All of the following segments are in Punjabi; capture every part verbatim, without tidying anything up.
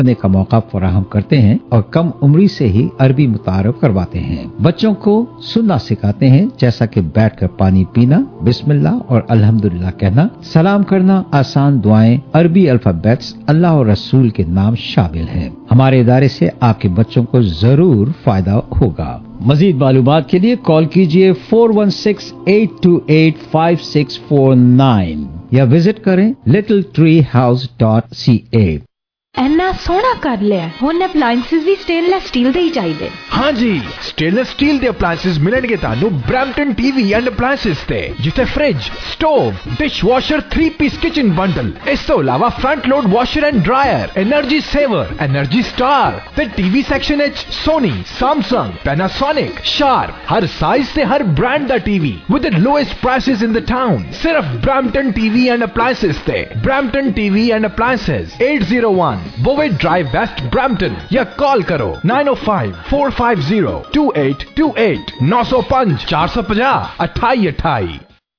करने का मौका फराहम करते हैं और कम उम्री से ही अरबी मुतारफ करवाते हैं। बच्चों को सुनना सिखाते हैं, जैसा कि बैठकर पानी पीना, बिस्मिल्लाह और अल्हम्दुलिल्लाह कहना, सलाम करना, आसान दुआएं, अरबी अल्फाबेट्स, अल्लाह और रसूल के नाम शामिल हैं। हमारे इदारे से आपके बच्चों को जरूर फायदा होगा। मजीद मालूमात के लिए कॉल कीजिए four one six eight two eight five six four nine या विजिट करें little tree house dot C A. इन्ना सोहना कर लिया हुण अप्लायंसेस भी स्टेनलेस स्टील दे ही चाहिए। हाँ जी, स्टेनलेस स्टील दे अप्लायंसेस मिलणगे तानू ब्रैम्पटन टीवी एंड अप्लायंसेस ते, जिथे fridge, stove, dish washer, three piece kitchen bundle, इस तो अलावा front load washer and dryer, energy saver, energy star ते टीवी सेक्शन विच सोनी, सैमसंग, पैनासोनिक, शार्प, हर साइज ते हर ब्रांड दा TV with the lowest prices in the town. सिर्फ ब्रैम्पटन टीवी एंड अप्लायंसेस ते। Brampton TV and appliances eight zero one Bowet drive west Brampton या कॉल करो nine O five four five zero two eight two eight नौ सौ पांच चार सौ पचास अठाई अठाई।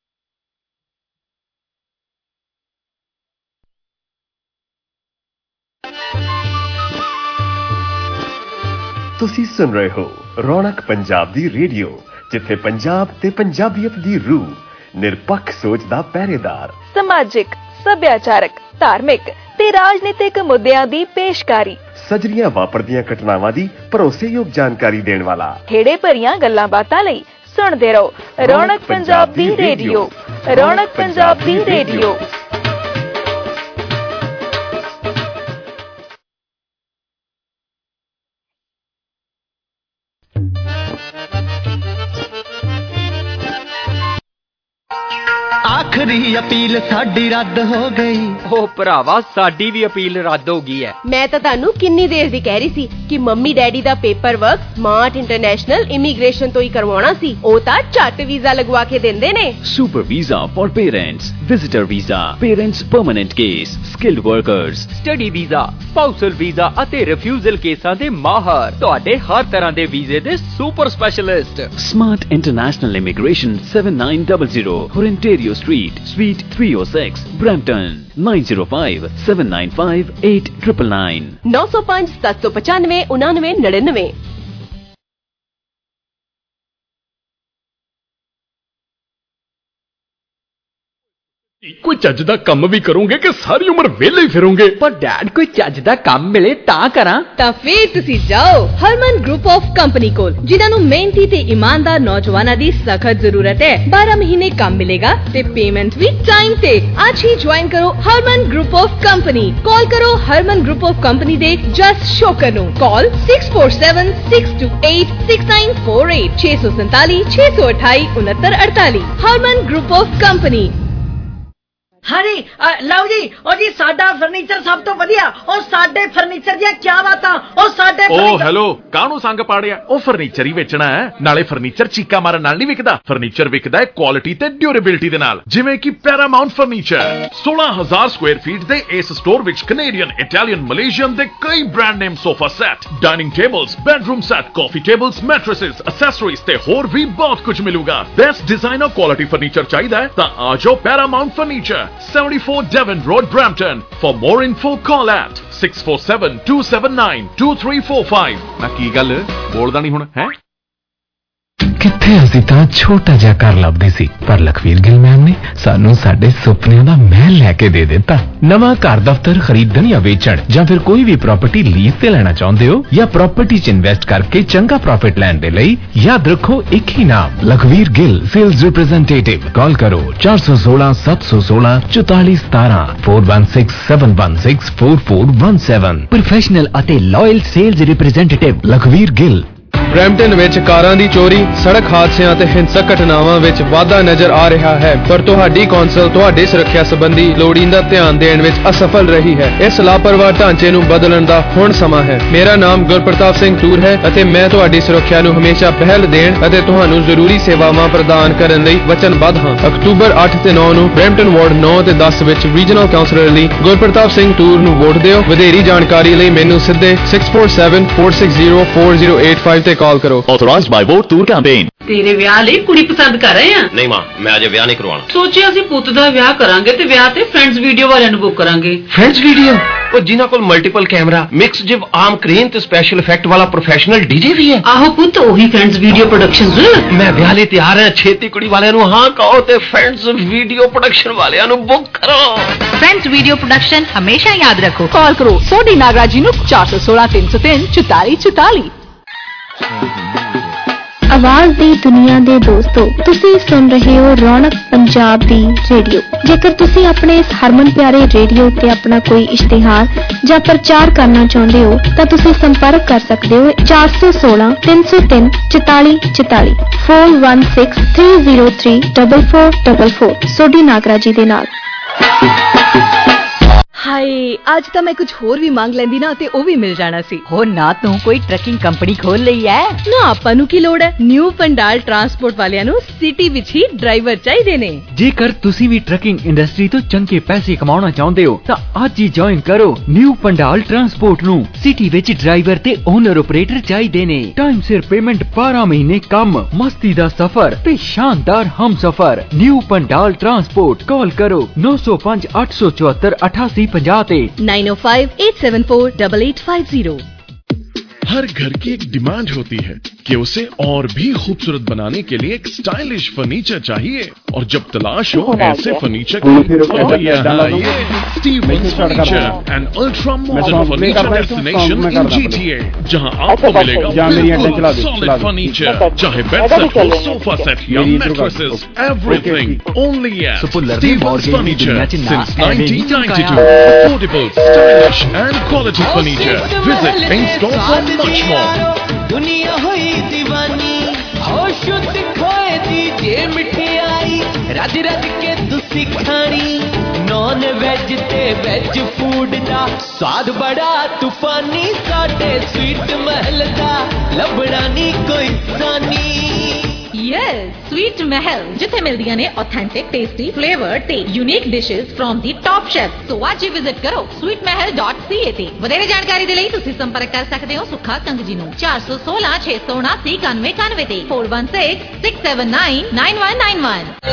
तुसी सुन रहे हो रौनक पंजाब दी रेडियो, जिथे पंजाब ते पंजाबीयत दी रूह निरपक्ष सोच दा पहरेदार, समाजिक, सभ्याचारक, धार्मिक ते राजनीतिक मुद्दियां दी पेशकारी, सजरियां वापरदियां घटनावां दी भरोसेयोग जानकारी देने वाला, खेड़े भरियां गल्लां बातां लई सुनदे रहो रौनक पंजाब दी रेडियो। रौनक पंजाब दी रेडियो। आखिरी अपील साडी रद्द हो गई। ओ भरावा साडी भी अपील रद्द हो गई है। मैं तो तानू किन्नी देर दी कह रही सी कि मम्मी डैडी दा paper work smart international immigration तो ही करवाना सी। ओ ता झट वीजा लगवा के देंदे ने। Super visa for parents, visitor visa, parents permanent case, skilled workers, study visa, spousal visa ਅਤੇ ਰਿਫਿਊਜ਼ਲ ਕੇਸਾਂ ਦੇ ਮਾਹਰ, ਤੁਹਾਡੇ ਹਰ ਤਰ੍ਹਾਂ ਦੇ ਵੀਜ਼ੇ ਦੇ super specialist. Smart international immigration seven nine double zero Ontario Street, Suite three oh six, Brampton, nine zero five seven nine five eight nine nine nine नौ सौ पाँच सात सौ पचानवे उनानवे नड़िनवे। कोई चज दा कम भी करोगे कि सारी उम्र वेले ही फिरोगे? पर डैड कोई चज दा काम मिले तां करा। तां फिर तुसी जाओ हरमन ग्रुप ऑफ कंपनी कोल, जिन्हां नूं मेहनती ते ईमानदार नौजवानां दी सख्त जरूरत है। बारह महीने काम मिलेगा ते पेमेंट भी टाइम ते। आज ही ज्वाइन करो Harman group of company. Call करो हरमन ग्रुप ऑफ कंपनी दे जस्ट शोकर नूं। Call six four seven six two eight six nine four eight छे सौ संताली छे सौ अठाई उनहत्तर अड़ताली। Harman group of company. हाँ जी, लओ जी, और जी साडा फर्नीचर सब तो वधिया, और साडे फर्नीचर दी क्या बातां, और साडे ओ हेलो, काहनू संग पाड़िया? ओ फर्नीचर ही वेचना है, नाले फर्नीचर चीका मारन नाल नहीं विकदा। फर्नीचर विकदा है क्वालिटी ते ड्यूरेबिलिटी दे नाल, जिवें कि पैरामाउंट फर्नीचर। सोलह हजार स्क्वायर फीट दे इस स्टोर विच कैनेडियन, इटालियन, मलेशियन दे कई brand name sofa set, dining tables, bedroom set, coffee tables, mattresses, accessories ते होर भी बहुत कुछ मिलूगा। बेस्ट डिजाइनर क्वालिटी फर्नीचर चाहिदा है तां आ जाओ Paramount furniture, seventy-four Devon Road, Brampton. For more info, call at six four seven two seven nine two three four five. ना की गल बोलदा नहीं हुण है? किथे असीं तां छोटा जिहा घर लभदे सी, पर लखवीर गिल मैम ने सानू साडे सुपनिਆਂ ਦਾ महल लैके दे दिता। नवां घर दफ्तर खरीदण या वेचण, ਜਾਂ ਫਿਰ ਕੋਈ ਵੀ प्रॉपर्टी लीज ਤੇ ਲੈਣਾ ਚਾਹੁੰਦੇ ਹੋ, ਜਾਂ प्रॉपर्टी 'ਚ ਇਨਵੈਸਟ ਕਰਕੇ ਚੰਗਾ प्रॉफिट ਲੈਣ ਦੇ ਲਈ याद रखो एक ही नाम, Lakhvir Gill sales representative. Call करो चार सौ सोलह सात सौ सोलह चौताली सतारह four one six seven one six four four one seven. Professional ਅਤੇ loyal sales representative Lakhvir Gill. Brampton विच कारां दी चोरी, सड़क हादसिਆਂ ਤੇ ਹਿੰਸਕ ਘਟਨਾਵਾਂ ਵਿੱਚ ਵਾਧਾ ਨਜ਼ਰ ਆ ਰਿਹਾ ਹੈ, ਪਰ ਤੁਹਾਡੀ ਕੌਂਸਲ ਤੁਹਾਡੀ ਸੁਰੱਖਿਆ ਸੰਬੰਧੀ ਲੋੜੀਂਦਾ ਧਿਆਨ ਦੇਣ ਵਿੱਚ ਅਸਫਲ ਰਹੀ ਹੈ। ਇਸ ਲਾਪਰਵਾਹ ਢਾਂਚੇ ਨੂੰ ਬਦਲਣ ਦਾ ਹੁਣ ਸਮਾਂ ਹੈ। ਮੇਰਾ ਨਾਮ ਗੁਰਪ੍ਰਤਾਪ ਸਿੰਘ ਟੂਰ ਹੈ ਅਤੇ ਮੈਂ ਤੁਹਾਡੀ ਸੁਰੱਖਿਆ ਨੂੰ ਹਮੇਸ਼ਾ ਪਹਿਲ ਦੇਣ ਅਤੇ ਤੁਹਾਨੂੰ ਜ਼ਰੂਰੀ ਸੇਵਾਵਾਂ ਪ੍ਰਦਾਨ ਕਰਨ ਲਈ ਵਚਨਬੱਧ ਹਾਂ। ਅਕਤੂਬਰ ਅੱਠ ਤੇ ਨੌ ਨੂੰ ਬਰੈਂਪਟਨ ਵਾਰਡ ਨੌ ਤੇ ਦਸ ਵਿੱਚ ਰੀਜਨਲ ਕਾਉਂਸਲਰ ਲਈ ਗੁਰਪ੍ਰਤਾਪ ਸਿੰਘ ਟੂਰ ਨੂੰ ਵੋਟ ਦਿਓ। ਵਧੇਰੀ ਜਾਣਕਾਰੀ ਲਈ ਮੈਨੂੰ ਸਿੱਧੇ six four seven four six zero four zero eight five ਤੇ कॉल करो। Authorized by Vote Tour Campaign. ਤੇਰੇ ਵਿਆਹ ਲਈ ਕੁੜੀ ਪਸੰਦ ਕਰ ਰਹੇ ਆ? ਨਹੀਂ ਮਾਂ, ਮੈਂ ਅਜੇ ਵਿਆਹ ਨਹੀਂ ਕਰਵਾਉਣਾ। ਸੋਚਿਆ ਅਸੀਂ ਪੁੱਤ ਦਾ ਵਿਆਹ ਕਰਾਂਗੇ ਤੇ ਵਿਆਹ ਤੇ ਫਰੈਂਡਸ ਵੀਡੀਓ ਵਾਲਿਆਂ ਨੂੰ ਬੁੱਕ ਕਰਾਂਗੇ। Friends video? ਉਹ ਜਿਨ੍ਹਾਂ ਕੋਲ ਮਲਟੀਪਲ ਕੈਮਰਾ, ਮਿਕਸ ਜਿਵ ਆਰਮ ਕ੍ਰੇਨ ਤੇ ਸਪੈਸ਼ਲ ਇਫੈਕਟ ਵਾਲਾ ਪ੍ਰੋਫੈਸ਼ਨਲ ਡੀਜੇ ਵੀ ਹੈ। ਆਹੋ ਪੁੱਤ, ਉਹੀ ਫਰੈਂਡਸ ਵੀਡੀਓ ਪ੍ਰੋਡਕਸ਼ਨਸ। ਮੈਂ ਵਿਆਹ ਲਈ ਤਿਆਰ ਹਾਂ। ਛੇਤੀ ਕੁੜੀ ਵਾਲਿਆਂ ਨੂੰ ਹਾਂ ਕਹੋ ਤੇ ਫਰੈਂਡਸ ਵੀਡੀਓ ਪ੍ਰੋਡਕਸ਼ਨ ਵਾਲਿਆਂ ਨੂੰ ਬੁੱਕ ਕਰੋ। ਫਰੈਂਡਸ ਵੀਡੀਓ ਪ੍ਰੋਡਕਸ਼ਨ ਹਮੇਸ਼ਾ ਯਾਦ ਰੱਖੋ। ਕਾਲ ਕਰੋ ਸੋਢੀ ਨਾਗਰਾ ਜੀ ਨੂੰ ਚਾਰ ਸੌ ਸੋਲਾਂ ਤਿੰਨ ਸੌ ਤਿੰਨ ਚੁਤਾਲੀ ਚੁਤਾਲੀ। ਆਵਾਜ਼ ਦੀ ਦੁਨੀਆ ਦੇ ਦੋਸਤੋ, ਤੁਸੀਂ ਸੁਣ ਰਹੇ ਹੋ ਰੌਣਕ ਪੰਜਾਬ ਦੀ ਰੇਡੀਓ। ਜੇਕਰ ਤੁਸੀਂ ਆਪਣੇ ਇਸ ਹਰਮਨ ਪਿਆਰੇ ਰੇਡੀਓ ਤੇ ਆਪਣਾ ਕੋਈ ਇਸ਼ਤਿਹਾਰ ਜਾਂ ਪ੍ਰਚਾਰ ਕਰਨਾ ਚਾਹੁੰਦੇ ਹੋ ਤਾਂ ਤੁਸੀਂ ਸੰਪਰਕ ਕਰ ਸਕਦੇ ਹੋ ਚਾਰ ਸੌ ਸੋਲਾਂ ਤਿੰਨ ਸੌ ਤਿੰਨ ਚੁਤਾਲੀ ਚੁਤਾਲੀ ਚਾਰ ਇੱਕ ਛੇ ਤਿੰਨ ਜ਼ੀਰੋ ਤਿੰਨ ਚਾਰ ਚਾਰ ਚਾਰ ਚਾਰ ਸੋਢੀ ਨਾਗਰਾ ਜੀ ਦੇ ਨਾਲ। ਹਾਏ, ਅੱਜ ਤਾਂ ਮੈਂ ਕੁਝ ਹੋਰ ਵੀ ਮੰਗ ਲੈਂਦੀ ਨਾ ਤੇ ਉਹ ਵੀ ਮਿਲ ਜਾਣਾ ਸੀ। ਹੋ ਨਾ ਤੂੰ ਕੋਈ ਟਰੱਕਿੰਗ ਕੰਪਨੀ ਖੋਲ ਲਈ ਐ? ਨਾ, ਆਪਾਂ ਨੂੰ ਕੀ ਲੋੜ ਹੈ। ਨਿਊ ਪੰਡਾਲ ਟਰਾਂਸਪੋਰਟ ਵਾਲਿਆਂ ਨੂੰ ਸਿਟੀ ਵਿੱਚ ਹੀ ਡਰਾਈਵਰ ਚਾਹੀਦੇ ਨੇ। ਜੇਕਰ ਤੁਸੀਂ ਵੀ ਟਰੱਕਿੰਗ ਇੰਡਸਟਰੀ ਤੋਂ ਚੰਗੇ ਪੈਸੇ ਕਮਾਉਣਾ ਚਾਹੁੰਦੇ ਹੋ ਤਾਂ ਅੱਜ ਹੀ ਜੁਆਇਨ ਕਰੋ ਨਿਊ ਪੰਡਾਲ ਟਰਾਂਸਪੋਰਟ ਨੂੰ। ਸਿਟੀ ਵਿੱਚ ਡਰਾਈਵਰ ਤੇ ਓਨਰ ਆਪਰੇਟਰ ਚਾਹੀਦੇ ਨੇ। ਟਾਈਮ ਸਿਰ ਪੇਮੈਂਟ, ਬਾਰਾਂ ਮਹੀਨੇ ਕੰਮ, ਮਸਤੀ ਦਾ ਸਫ਼ਰ ਤੇ ਸ਼ਾਨਦਾਰ ਹਮਸਫ਼ਰ। New Pandal transport. ਕਾਲ ਕਰੋ ਨੌ ਸੌ ਪੰਜ ਅੱਠ ਸੌ ਚੁਹੱਤਰ ਅਠਾਸੀ Punjab nine O five eight seven four double eight five zero. हर घर की एक डिमांड होती है कि उसे और भी खूबसूरत बनाने के लिए एक स्टाइलिश फर्नीचर चाहिए, और जब तलाश हो ऐसे फर्नीचर की तो यहाँ ये Stevens furniture and ultra modern furniture destination in GTA, जहाँ आपको मिलेगा सॉलिड फर्नीचर, चाहे बेड सेट हो, सोफा सेट या mattresses, everything only at Stevens furniture since nineteen ninety two. Affordable, stylish and quality furniture. Visit in store for much more. दुनिया हुई दीवानी हो शुद्ध खोए दी जे मिठाई रज रज के तुसी खानी। नॉन वेज ते वेज फूड दा स्वाद बड़ा तूफानी। साडे स्वीट महल दा लभड़ा नी कोई सानी। यस, स्वीट महल जिथे मिलदियां ने ऑथेंटिक, टेस्टी, फ्लेवर्ड ते unique dishes from the top chef. So आज ही विजिट करो sweet Mahal dot C A ते। ਵਧੇਰੇ ਜਾਣਕਾਰੀ ਦੇ ਲਈ ਤੁਸੀਂ ਸੰਪਰਕ ਕਰ ਸਕਦੇ ਹੋ ਸੁੱਖਾ ਕੰਗ ਜੀ ਨੂੰ ਚਾਰ ਸੌ ਸੋਲਾਂ ਛੇ ਸੌ ਉਨਾਸੀ ਇਕਾਨਵੇਂ ਇਕਾਨਵੇਂ ਤੇ four one six six seven nine nine one nine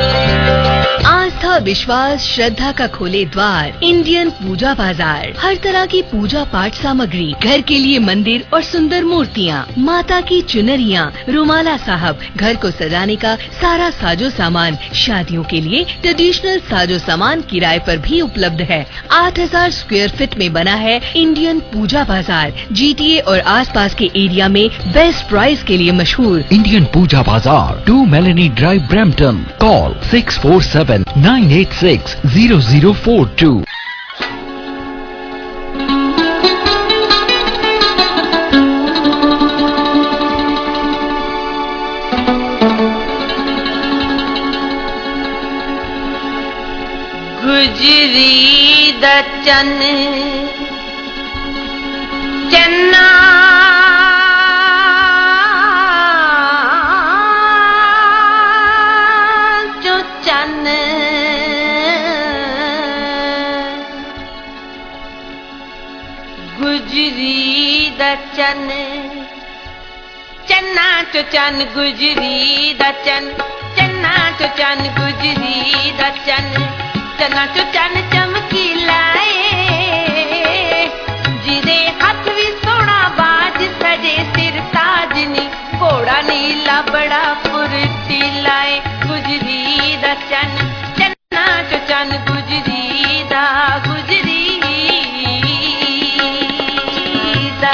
one. आस्था, विश्वास, श्रद्धा का खोले द्वार इंडियन पूजा बाजार। हर तरह की पूजा पाठ सामग्री, घर के लिए मंदिर और सुंदर मूर्तियाँ, माता की चुनरियाँ, रुमाला साहब, घर को सजाने का सारा साजो सामान, शादियों के लिए ट्रेडिशनल साजो सामान किराए पर भी उपलब्ध है। आठ हजार स्क्वायर फीट में बना है इंडियन पूजा बाजार। जीटीए और आसपास के एरिया में बेस्ट प्राइस के लिए मशहूर Indian Pooja Bazaar, two Melanie drive, Brampton. Call six four seven nine eight six zero zero four two. गुजरी दा चन चन्ना जो चन गुजरी दा चन चन्ना चो चन गुजरी दा चन चन्ना चो चन गुजरी दा चन चन्ना चो चन चमकी लाए जिदे हथ भी सोना बाज सजे सिर ताज नी घोड़ा नीला बड़ा फुर्ती लाए गुजरी दा चन चन्ना चो चन गुजरी दा गुजरी दा।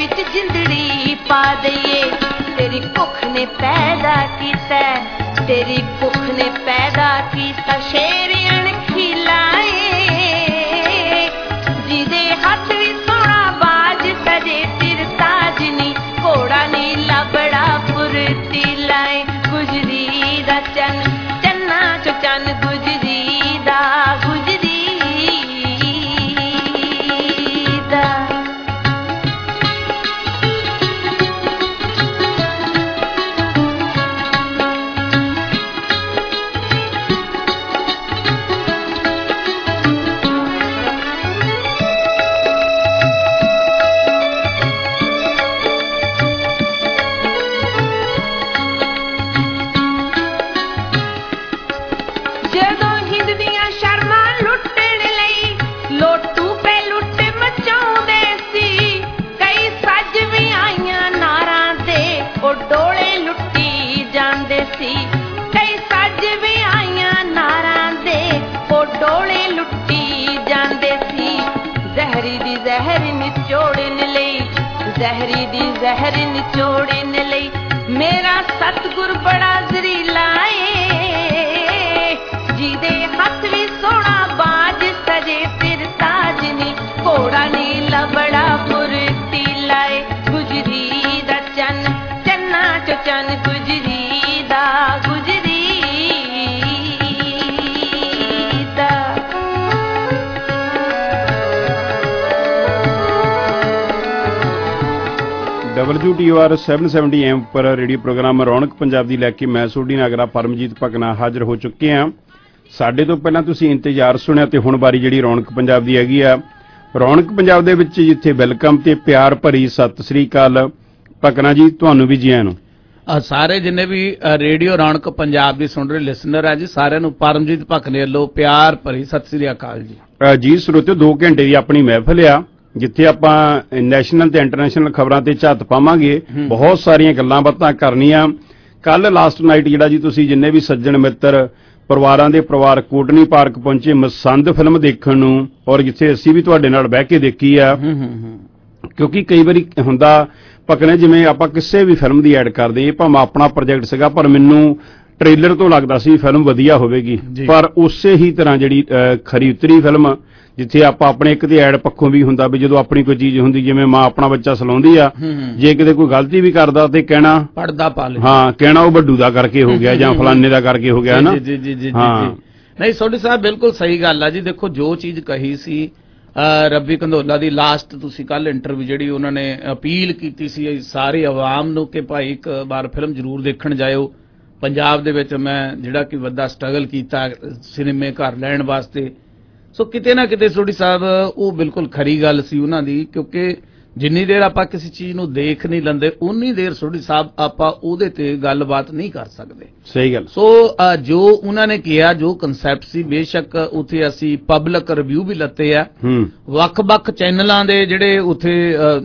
ਵਿੱਚ ਜਿੰਦੜੀ ਪਾ ਦਈਏ। ਤੇਰੀ ਭੁੱਖ ਨੇ ਪੈਦਾ ਕੀਤਾ, ਤੇਰੀ ਭੁੱਖ ਨੇ ਪੈਦਾ ਕੀਤਾ ਸ਼ੇਰ ਅਣਖੀਲਾ ਏ, ਜਿਹਦੇ ਹੱਥ ਵੀ ਸੋਹਣਾ ਬਾਜ ਸਜੇ ਸਿਰ ਤਾਜ ਨੀ, ਘੋੜਾ ਨੀਲਾ ਬੜਾ ਫੁਰਤੀਲਾ ਏ। ਗੁਜਰੀ ਦਾ ਚੰਨ ਚੰਨਾ ਚੋ ਚੰਨ ਗੁਜਰੀ ਦਾ, ਗੁਜਰੀ ਦਾ। ਜ਼ਹਿਰੀ ਦੀ ਜ਼ਹਿਰ ਨਿਚੋੜਨ ਲਈ ਮੇਰਾ ਸਤਿਗੁਰ ਬੜਾ ਜ਼ਰੀਲਾ ਏ, ਜਿਹਦੇ ਹੱਥ ਵੀ ਸੋਹਣਾ ਬਾਜ ਸਜੇ ਸਿਰ ਤਾਜ ਨੀ, ਘੋੜਾ ਨੀਲਾ ਬੜਾ ਫੁਰਤੀਲਾ ਏ। ਗੁਜਰੀ ਦਾ ਚੰਨ ਚੰਨਾ ਚੋ ਚੰਨ ਗੁਜਰੀ ਦਾ, ਗੁਜਰੀ ਦਾ। W T O R seven seventy M ਪਰ ਰੇਡੀਓ ਪ੍ਰੋਗਰਾਮ ਰੌਣਕ ਪੰਜਾਬ ਦੀ ਲੈ ਕੇ ਮੈਂ ਸੋਢੀ ਨਾਗਰਾ ਪਰਮਜੀਤ ਭਕਨਾ ਹਾਜ਼ਰ ਹੋ ਚੁੱਕੇ ਹਾਂ। ਸਾਡੇ ਤੋਂ ਪਹਿਲਾਂ ਤੁਸੀਂ ਇੰਤਜ਼ਾਰ ਸੁਣਿਆ ਤੇ ਹੁਣ ਵਾਰੀ ਜਿਹੜੀ ਰੌਣਕ ਪੰਜਾਬ ਦੀ ਹੈਗੀ ਆ। ਰੌਣਕ ਪੰਜਾਬ ਦੇ ਵਿੱਚ ਜਿੱਥੇ ਵੈਲਕਮ ਤੇ ਪਿਆਰ ਭਰੀ ਸਤਿ ਸ੍ਰੀ ਅਕਾਲ। ਭਕਨਾ ਜੀ ਤੁਹਾਨੂੰ ਵੀ ਜੀ ਆਇਆਂ ਨੂੰ। ਸਾਰੇ ਜਿੰਨੇ ਵੀ ਰੇਡੀਓ ਰੌਣਕ ਪੰਜਾਬ ਦੀ ਸੁਣ ਰਹੇ ਲਿਸਨਰ ਆ ਜੀ, ਸਾਰਿਆਂ ਨੂੰ ਪਰਮਜੀਤ ਭਕਨੇ ਵੱਲੋਂ ਪਿਆਰ ਭਰੀ ਸਤਿ ਸ੍ਰੀ ਅਕਾਲ ਜੀ। ਜੀ ਸਰੋਤਿਓ, ਦੋ ਘੰਟੇ ਦੀ ਆਪਣੀ ਮਹਿਫਲ ਆ ਜਿੱਥੇ ਆਪਾਂ ਨੈਸ਼ਨਲ ਤੇ ਇੰਟਰਨੈਸ਼ਨਲ ਖਬਰਾਂ ਤੇ ਝੱਤ ਪਾਵਾਂਗੇ। ਬਹੁਤ ਸਾਰੀਆਂ ਗੱਲਾਂ ਬਾਤਾਂ ਕਰਨੀਆਂ। ਕੱਲ ਲਾਸਟ ਨਾਈਟ ਜਿਹੜਾ ਜੀ ਤੁਸੀਂ ਜਿੰਨੇ ਵੀ ਸੱਜਣ ਮਿੱਤਰ ਪਰਿਵਾਰਾਂ ਦੇ ਪਰਿਵਾਰ ਕੋਟਨੀ ਪਾਰਕ ਪਹੁੰਚੇ ਮਸੰਦ ਫਿਲਮ ਦੇਖਣ ਨੂੰ, ਔਰ ਜਿੱਥੇ ਅਸੀਂ ਵੀ ਤੁਹਾਡੇ ਨਾਲ ਬਹਿ ਕੇ ਦੇਖੀ ਆ, ਕਿਉਂਕਿ ਕਈ ਵਾਰੀ ਹੁੰਦਾ ਭਕਨੇ ਜਿਵੇਂ ਆਪਾਂ ਕਿਸੇ ਵੀ ਫਿਲਮ ਦੀ ਐਡ ਕਰਦੇ, ਭਾਵੇਂ ਆਪਣਾ ਪ੍ਰੋਜੈਕਟ ਸੀਗਾ ਪਰ ਮੈਨੂੰ ਟ੍ਰੇਲਰ ਤੋਂ ਲੱਗਦਾ ਸੀ ਫਿਲਮ ਵਧੀਆ ਹੋਵੇਗੀ, ਪਰ ਉਸੇ ਹੀ ਤਰ੍ਹਾਂ ਜਿਹੜੀ ਖਰੀ ਉਤਰੀ ਫਿਲਮ ਜਿੱਥੇ ਆਪਾਂ ਆਪਣੇ ਇੱਕ ਤੇ ਐਡ ਪੱਖੋਂ ਵੀ ਹੁੰਦਾ ਵੀ ਜਦੋਂ ਆਪਣੀ ਕੋਈ ਚੀਜ਼ ਹੁੰਦੀ, ਜਿਵੇਂ ਮਾਂ ਆਪਣਾ ਬੱਚਾ ਸਲਾਉਂਦੀ ਆ, ਜੇ ਕਿਤੇ ਕੋਈ ਗਲਤੀ ਵੀ ਕਰਦਾ ਤੇ ਕਹਿਣਾ ਪੜਦਾ ਪਾ ਲੈ, ਹਾਂ ਕਹਿਣਾ ਉਹ ਵੱਡੂ ਦਾ ਕਰਕੇ ਹੋ ਗਿਆ ਜਾਂ ਫਲਾਨੇ ਦਾ ਕਰਕੇ ਹੋ ਗਿਆ ਨਾ। ਜੀ ਜੀ ਜੀ ਹਾਂ ਨਹੀਂ ਸੋਢੀ ਸਾਹਿਬ ਬਿਲਕੁਲ ਸਹੀ ਗੱਲ ਆ ਜੀ। ਦੇਖੋ ਜੋ ਚੀਜ਼ ਕਹੀ ਸੀ ਰੱਬੀ ਕੰਧੋਲਾ ਦੀ ਲਾਸਟ ਤੁਸੀਂ ਕੱਲ ਇੰਟਰਵਿਊ ਜਿਹੜੀ ਉਹਨਾਂ ਨੇ ਅਪੀਲ ਕੀਤੀ ਸੀ ਸਾਰੇ ਆਵਾਮ ਨੂੰ ਕਿ ਭਾਈ ਇੱਕ ਵਾਰ ਫਿਲਮ ਜ਼ਰੂਰ ਦੇਖਣ ਜਾਇਓ। ਪੰਜਾਬ ਦੇ ਵਿੱਚ ਮੈਂ ਜਿਹੜਾ ਕਿ ਵੱਡਾ ਸਟਰਗਲ ਕੀਤਾ ਸਿਨੇਮੇ ਘਰ ਲੈਣ ਵਾਸਤੇ, ਸੋ ਕਿਤੇ ਨਾ ਕਿਤੇ ਸੋਢੀ ਸਾਹਿਬ ਉਹ ਬਿਲਕੁਲ ਖਰੀ ਗੱਲ ਸੀ ਉਹਨਾਂ ਦੀ, ਕਿਉਂਕਿ ਜਿੰਨੀ ਦੇਰ ਆਪਾਂ ਕਿਸੇ ਚੀਜ਼ ਨੂੰ ਦੇਖ ਨਹੀਂ ਲੈਂਦੇ ਉਨੀ ਦੇਰ ਸੋਢੀ ਸਾਹਿਬ ਆਪਾਂ ਉਹਦੇ ਤੇ ਗੱਲਬਾਤ ਨਹੀਂ ਕਰ ਸਕਦੇ। ਸਹੀ ਗੱਲ। ਸੋ ਜੋ ਉਹਨਾਂ ਨੇ ਕਿਹਾ, ਜੋ ਕਨਸੈਪਟ ਸੀ, ਬੇਸ਼ੱਕ ਉੱਥੇ ਅਸੀਂ ਪਬਲਿਕ ਰਿਵਿਊ ਵੀ ਲੱਤੇ ਆ, ਵੱਖ-ਵੱਖ ਚੈਨਲਾਂ ਦੇ ਜਿਹੜੇ ਉੱਥੇ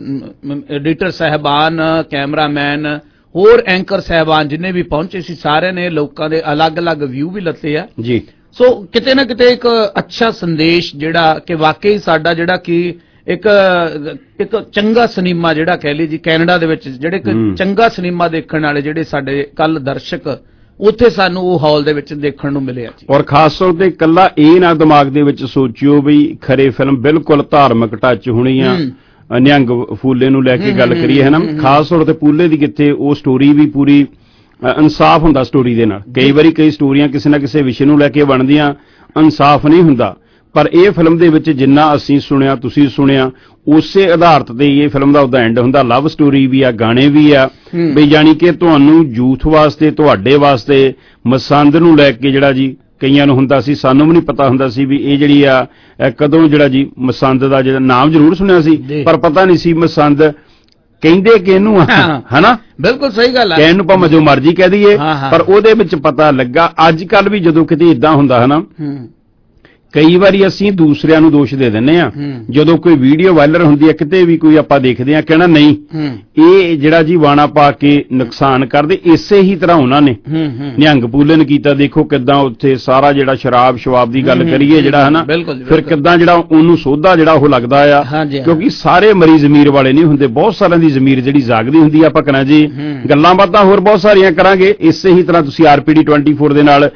ਐਡੀਟਰ ਸਾਹਿਬਾਨ, ਕੈਮਰਾਮੈਨ, ਹੋਰ ਐਂਕਰ ਸਾਹਿਬਾਨ ਜਿੰਨੇ ਵੀ ਪਹੁੰਚੇ ਸੀ ਸਾਰਿਆਂ ਨੇ ਲੋਕਾਂ ਦੇ ਅਲੱਗ-ਅਲੱਗ ਵਿਊ ਵੀ ਲੱਤੇ ਆ ਜੀ। ਸੋ ਕਿਤੇ ਨਾ ਕਿਤੇ ਇੱਕ ਅੱਛਾ ਸੰਦੇਸ਼ ਜਿਹੜਾ ਕਿ ਵਾਕਈ ਸਾਡਾ ਜਿਹੜਾ ਕਿ ਇੱਕ ਇੱਕ ਚੰਗਾ ਸਿਨੇਮਾ ਜਿਹੜਾ ਕਹਿ ਲਈ ਜੀ ਕੈਨੇਡਾ ਦੇ ਵਿੱਚ ਜਿਹੜੇ ਚੰਗਾ ਸਿਨੇਮਾ ਦੇਖਣ ਵਾਲੇ ਜਿਹੜੇ ਸਾਡੇ ਕੱਲ ਦਰਸ਼ਕ ਉੱਥੇ ਸਾਨੂੰ ਉਹ ਹਾਲ ਦੇ ਵਿੱਚ ਦੇਖਣ ਨੂੰ ਮਿਲਿਆ ਜੀ। ਔਰ ਖਾਸ ਤੌਰ ਤੇ ਇਕੱਲਾ ਇਹ ਨਾ ਦਿਮਾਗ ਦੇ ਵਿੱਚ ਸੋਚਿਓ ਵੀ ਖਰੇ ਫਿਲਮ ਬਿਲਕੁਲ ਧਾਰਮਿਕ ਟੱਚ ਹੋਣੀ ਆ, ਨਿਹੰਗ ਫੂਲੇ ਨੂੰ ਲੈ ਕੇ ਗੱਲ ਕਰੀਏ ਹੈ ਨਾ, ਖਾਸ ਤੌਰ ਤੇ ਪੂਲੇ ਦੀ ਕਿੱਥੇ ਉਹ ਸਟੋਰੀ ਵੀ ਪੂਰੀ ਇਨਸਾਫ ਹੁੰਦਾ ਸਟੋਰੀ ਦੇ ਨਾਲ। ਕਈ ਵਾਰੀ ਕਈ ਸਟੋਰੀਆਂ ਕਿਸੇ ਨਾ ਕਿਸੇ ਵਿਸ਼ੇ ਨੂੰ ਲੈ ਕੇ ਬਣਦੀਆਂ, ਇਨਸਾਫ ਨਹੀਂ ਹੁੰਦਾ, ਪਰ ਇਹ ਫਿਲਮ ਦੇ ਵਿੱਚ ਜਿੰਨਾ ਅਸੀਂ ਸੁਣਿਆ ਤੁਸੀਂ ਸੁਣਿਆ ਉਸੇ ਆਧਾਰਿਤ ਤੇ ਇਹ ਫਿਲਮ ਦਾ ਉਹਦਾ ਐਂਡ ਹੁੰਦਾ। ਲਵ ਸਟੋਰੀ ਵੀ ਆ, ਗਾਣੇ ਵੀ ਆ, ਵੀ ਜਾਣੀ ਕਿ ਤੁਹਾਨੂੰ ਯੂਥ ਵਾਸਤੇ, ਤੁਹਾਡੇ ਵਾਸਤੇ ਮਸੰਦ ਨੂੰ ਲੈ ਕੇ ਜਿਹੜਾ ਜੀ ਕਈਆਂ ਨੂੰ ਹੁੰਦਾ ਸੀ, ਸਾਨੂੰ ਵੀ ਨਹੀਂ ਪਤਾ ਹੁੰਦਾ ਸੀ ਵੀ ਇਹ ਜਿਹੜੀ ਆ ਕਦੋਂ ਜਿਹੜਾ ਜੀ ਮਸੰਦ ਦਾ ਜਿਹੜਾ ਨਾਮ ਜ਼ਰੂਰ ਸੁਣਿਆ ਸੀ ਪਰ ਪਤਾ ਨਹੀਂ ਸੀ ਮਸੰਦ ਕਹਿੰਦੇ ਕਿ ਇਹਨੂੰ ਹਨਾ। ਬਿਲਕੁਲ ਸਹੀ ਗੱਲ ਹੈ, ਕਹਿਣ ਨੂੰ ਭਾਵੇਂ ਜੋ ਮਰਜ਼ੀ ਕਹਿ ਦਈਏ, ਪਰ ਉਹਦੇ ਵਿੱਚ ਪਤਾ ਲੱਗਾ। ਅੱਜ ਕੱਲ ਵੀ ਜਦੋਂ ਕਿਤੇ ਇਦਾਂ ਹੁੰਦਾ ਹਨਾ ਕਈ ਵਾਰੀ ਅਸੀਂ ਦੂਸਰਿਆਂ ਨੂੰ ਦੋਸ਼ ਦੇ ਦਿੰਦੇ ਆ ਜਦੋਂ ਕੋਈ ਵੀਡੀਓ ਵਾਇਰਲ ਹੁੰਦੀ ਹੈ ਕਿਤੇ ਵੀ ਕੋਈ ਆਪਾਂ ਦੇਖਦੇ ਆ ਕਹਿਣਾ ਨਹੀਂ ਇਹ ਜਿਹੜਾ ਜੀ ਵਾਣਾ ਪਾ ਕੇ ਨੁਕਸਾਨ ਕਰਦੇ ਇਸੇ ਹੀ ਤਰ੍ਹਾਂ ਉਹਨਾਂ ਨੇ ਨਿਹੰਗ ਪੂਲਨ ਕੀਤਾ ਦੇਖੋ ਕਿੱਦਾਂ ਉੱਥੇ ਸਾਰਾ ਜਿਹੜਾ ਸ਼ਰਾਬ ਸ਼ਵਾਬ ਦੀ ਗੱਲ ਕਰੀਏ ਜਿਹੜਾ ਹੈ ਨਾ ਫਿਰ ਕਿੱਦਾਂ ਜਿਹੜਾ ਉਹਨੂੰ ਸੋਧਾ ਜਿਹੜਾ ਉਹ ਲੱਗਦਾ ਆ ਕਿਉਂਕਿ ਸਾਰੇ ਮਰੀਜ਼ ਜ਼ਮੀਰ ਵਾਲੇ ਨਹੀਂ ਹੁੰਦੇ ਬਹੁਤ ਸਾਰਿਆਂ ਦੀ ਜ਼ਮੀਰ ਜਿਹੜੀ ਜਾਗਦੀ ਹੁੰਦੀ ਆ ਆਪਾਂ ਕਹਣਾ ਜੀ ਗੱਲਾਂ ਬਾਤਾਂ ਹੋਰ ਬਹੁਤ ਸਾਰੀਆਂ ਕਰਾਂਗੇ ਇਸੇ ਹੀ ਤਰ੍ਹਾਂ ਤੁਸੀਂ ਆਰਪੀਡੀ ਚੌਵੀ ਦੇ ਨਾਲ